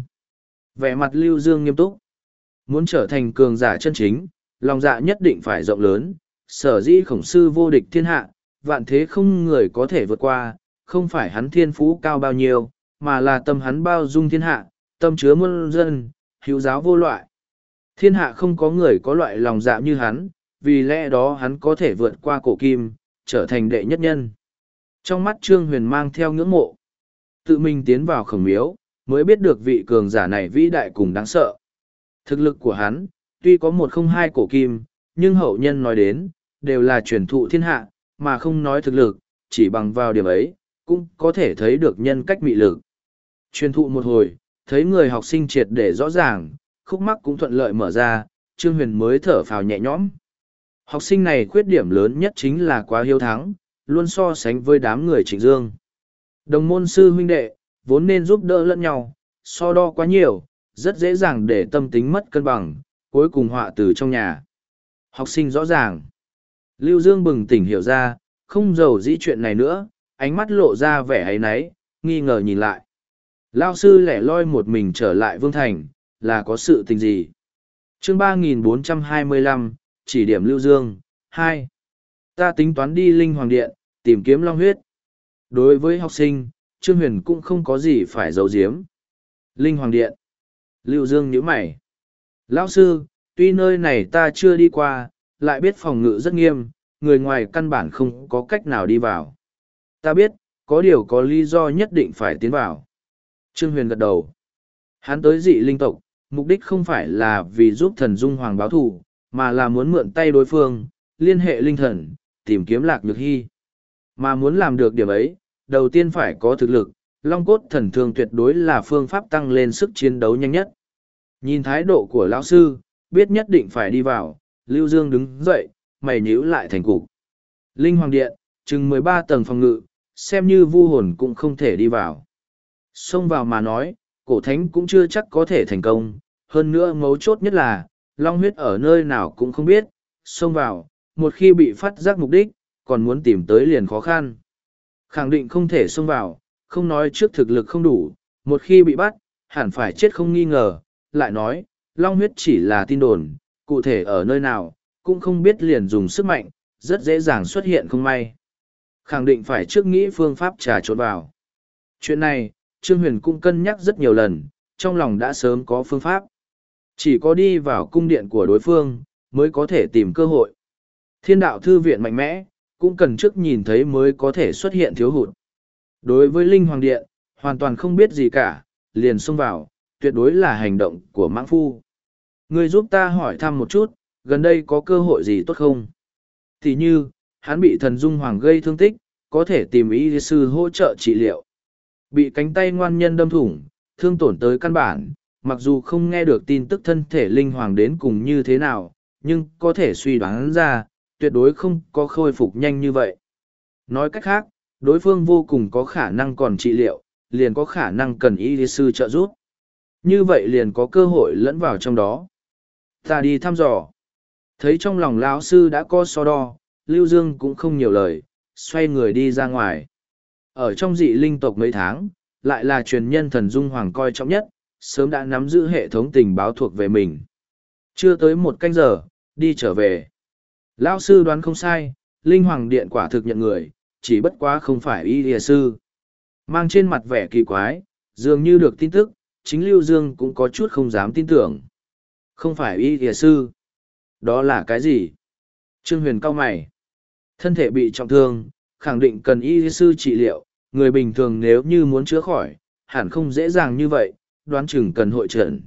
A: Vẻ mặt Lưu Dương nghiêm túc. Muốn trở thành cường giả chân chính, lòng dạ nhất định phải rộng lớn, sở dĩ khổng sư vô địch thiên hạ, vạn thế không người có thể vượt qua, không phải hắn thiên phú cao bao nhiêu, mà là tâm hắn bao dung thiên hạ, tâm chứa muôn dân, hữu giáo vô loại. Thiên hạ không có người có loại lòng dạ như hắn, vì lẽ đó hắn có thể vượt qua cổ kim, trở thành đệ nhất nhân. Trong mắt Trương Huyền mang theo ngưỡng mộ, tự mình tiến vào khổng miếu, mới biết được vị cường giả này vĩ đại cùng đáng sợ. Thực lực của hắn, tuy có một không hai cổ kim, nhưng hậu nhân nói đến, đều là truyền thụ thiên hạ, mà không nói thực lực, chỉ bằng vào điểm ấy, cũng có thể thấy được nhân cách mị lực. Truyền thụ một hồi, thấy người học sinh triệt để rõ ràng, khúc mắc cũng thuận lợi mở ra, Trương Huyền mới thở phào nhẹ nhõm. Học sinh này khuyết điểm lớn nhất chính là quá hiếu thắng, luôn so sánh với đám người Trịnh Dương. Đồng môn sư huynh đệ, vốn nên giúp đỡ lẫn nhau, so đo quá nhiều, rất dễ dàng để tâm tính mất cân bằng, cuối cùng họa từ trong nhà. Học sinh rõ ràng. Lưu Dương bừng tỉnh hiểu ra, không giàu dĩ chuyện này nữa, ánh mắt lộ ra vẻ ấy náy, nghi ngờ nhìn lại. Lao sư lẻ loi một mình trở lại Vương Thành, là có sự tình gì? Chương ba nghìn bốn trăm hai mươi lăm, chỉ điểm Lưu Dương, hai. Ta tính toán đi Linh Hoàng Điện, tìm kiếm long huyết. Đối với học sinh, Trương Huyền cũng không có gì phải giấu giếm. Linh Hoàng Điện. Lưu Dương nhíu mày. Lão sư, tuy nơi này ta chưa đi qua, lại biết phòng ngự rất nghiêm, người ngoài căn bản không có cách nào đi vào. Ta biết, có điều có lý do nhất định phải tiến vào. Trương Huyền gật đầu. Hắn tới dị linh tộc, mục đích không phải là vì giúp thần Dung Hoàng báo thù, mà là muốn mượn tay đối phương, liên hệ linh thần, tìm kiếm Lạc Nhược Hy. Mà muốn làm được điểm ấy, đầu tiên phải có thực lực, Long Cốt Thần Thương tuyệt đối là phương pháp tăng lên sức chiến đấu nhanh nhất. Nhìn thái độ của lão sư, biết nhất định phải đi vào, Lưu Dương đứng dậy, mày nhíu lại thành cục. Linh Hoàng Điện, chừng mười ba tầng phòng ngự, xem như vu hồn cũng không thể đi vào. Xông vào mà nói, cổ thánh cũng chưa chắc có thể thành công, hơn nữa mấu chốt nhất là, long huyết ở nơi nào cũng không biết, xông vào, một khi bị phát giác mục đích, còn muốn tìm tới liền khó khăn. Khẳng định không thể xông vào, không nói trước thực lực không đủ, một khi bị bắt, hẳn phải chết không nghi ngờ, lại nói, long huyết chỉ là tin đồn, cụ thể ở nơi nào, cũng không biết liền dùng sức mạnh, rất dễ dàng xuất hiện không may. Khẳng định phải trước nghĩ phương pháp trà trộn vào. Chuyện này, Trương Huyền cũng cân nhắc rất nhiều lần, trong lòng đã sớm có phương pháp. Chỉ có đi vào cung điện của đối phương, mới có thể tìm cơ hội. Thiên đạo thư viện mạnh mẽ, cũng cần trước nhìn thấy mới có thể xuất hiện thiếu hụt. Đối với Linh Hoàng Điện, hoàn toàn không biết gì cả, liền xông vào, tuyệt đối là hành động của mãng phu. Người giúp ta hỏi thăm một chút, gần đây có cơ hội gì tốt không? Thì như, hắn bị thần Dung Hoàng gây thương tích, có thể tìm y sư hỗ trợ trị liệu. Bị cánh tay ngoan nhân đâm thủng, thương tổn tới căn bản, mặc dù không nghe được tin tức thân thể linh hoàng đến cùng như thế nào, nhưng có thể suy đoán ra, tuyệt đối không có khôi phục nhanh như vậy. Nói cách khác, đối phương vô cùng có khả năng còn trị liệu, liền có khả năng cần y sư trợ giúp. Như vậy liền có cơ hội lẫn vào trong đó. Ta đi thăm dò. Thấy trong lòng lão sư đã có so đo, Lưu Dương cũng không nhiều lời, xoay người đi ra ngoài. Ở trong dị linh tộc mấy tháng, lại là truyền nhân thần Dung Hoàng coi trọng nhất, sớm đã nắm giữ hệ thống tình báo thuộc về mình. Chưa tới một canh giờ, đi trở về. Lão sư đoán không sai, Linh Hoàng Điện quả thực nhận người, chỉ bất quá không phải y lìa sư. Mang trên mặt vẻ kỳ quái, dường như được tin tức, chính Lưu Dương cũng có chút không dám tin tưởng. Không phải y lìa sư. Đó là cái gì? Trương Huyền cau mày. Thân thể bị trọng thương, khẳng định cần y sư trị liệu, người bình thường nếu như muốn chữa khỏi, hẳn không dễ dàng như vậy, đoán chừng cần hội trần.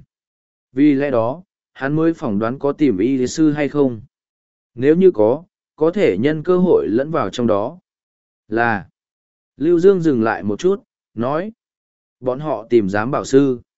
A: Vì lẽ đó, hắn mới phỏng đoán có tìm y sư hay không. Nếu như có, có thể nhân cơ hội lẫn vào trong đó. Là, Lưu Dương dừng lại một chút, nói. Bọn họ tìm giám bảo sư.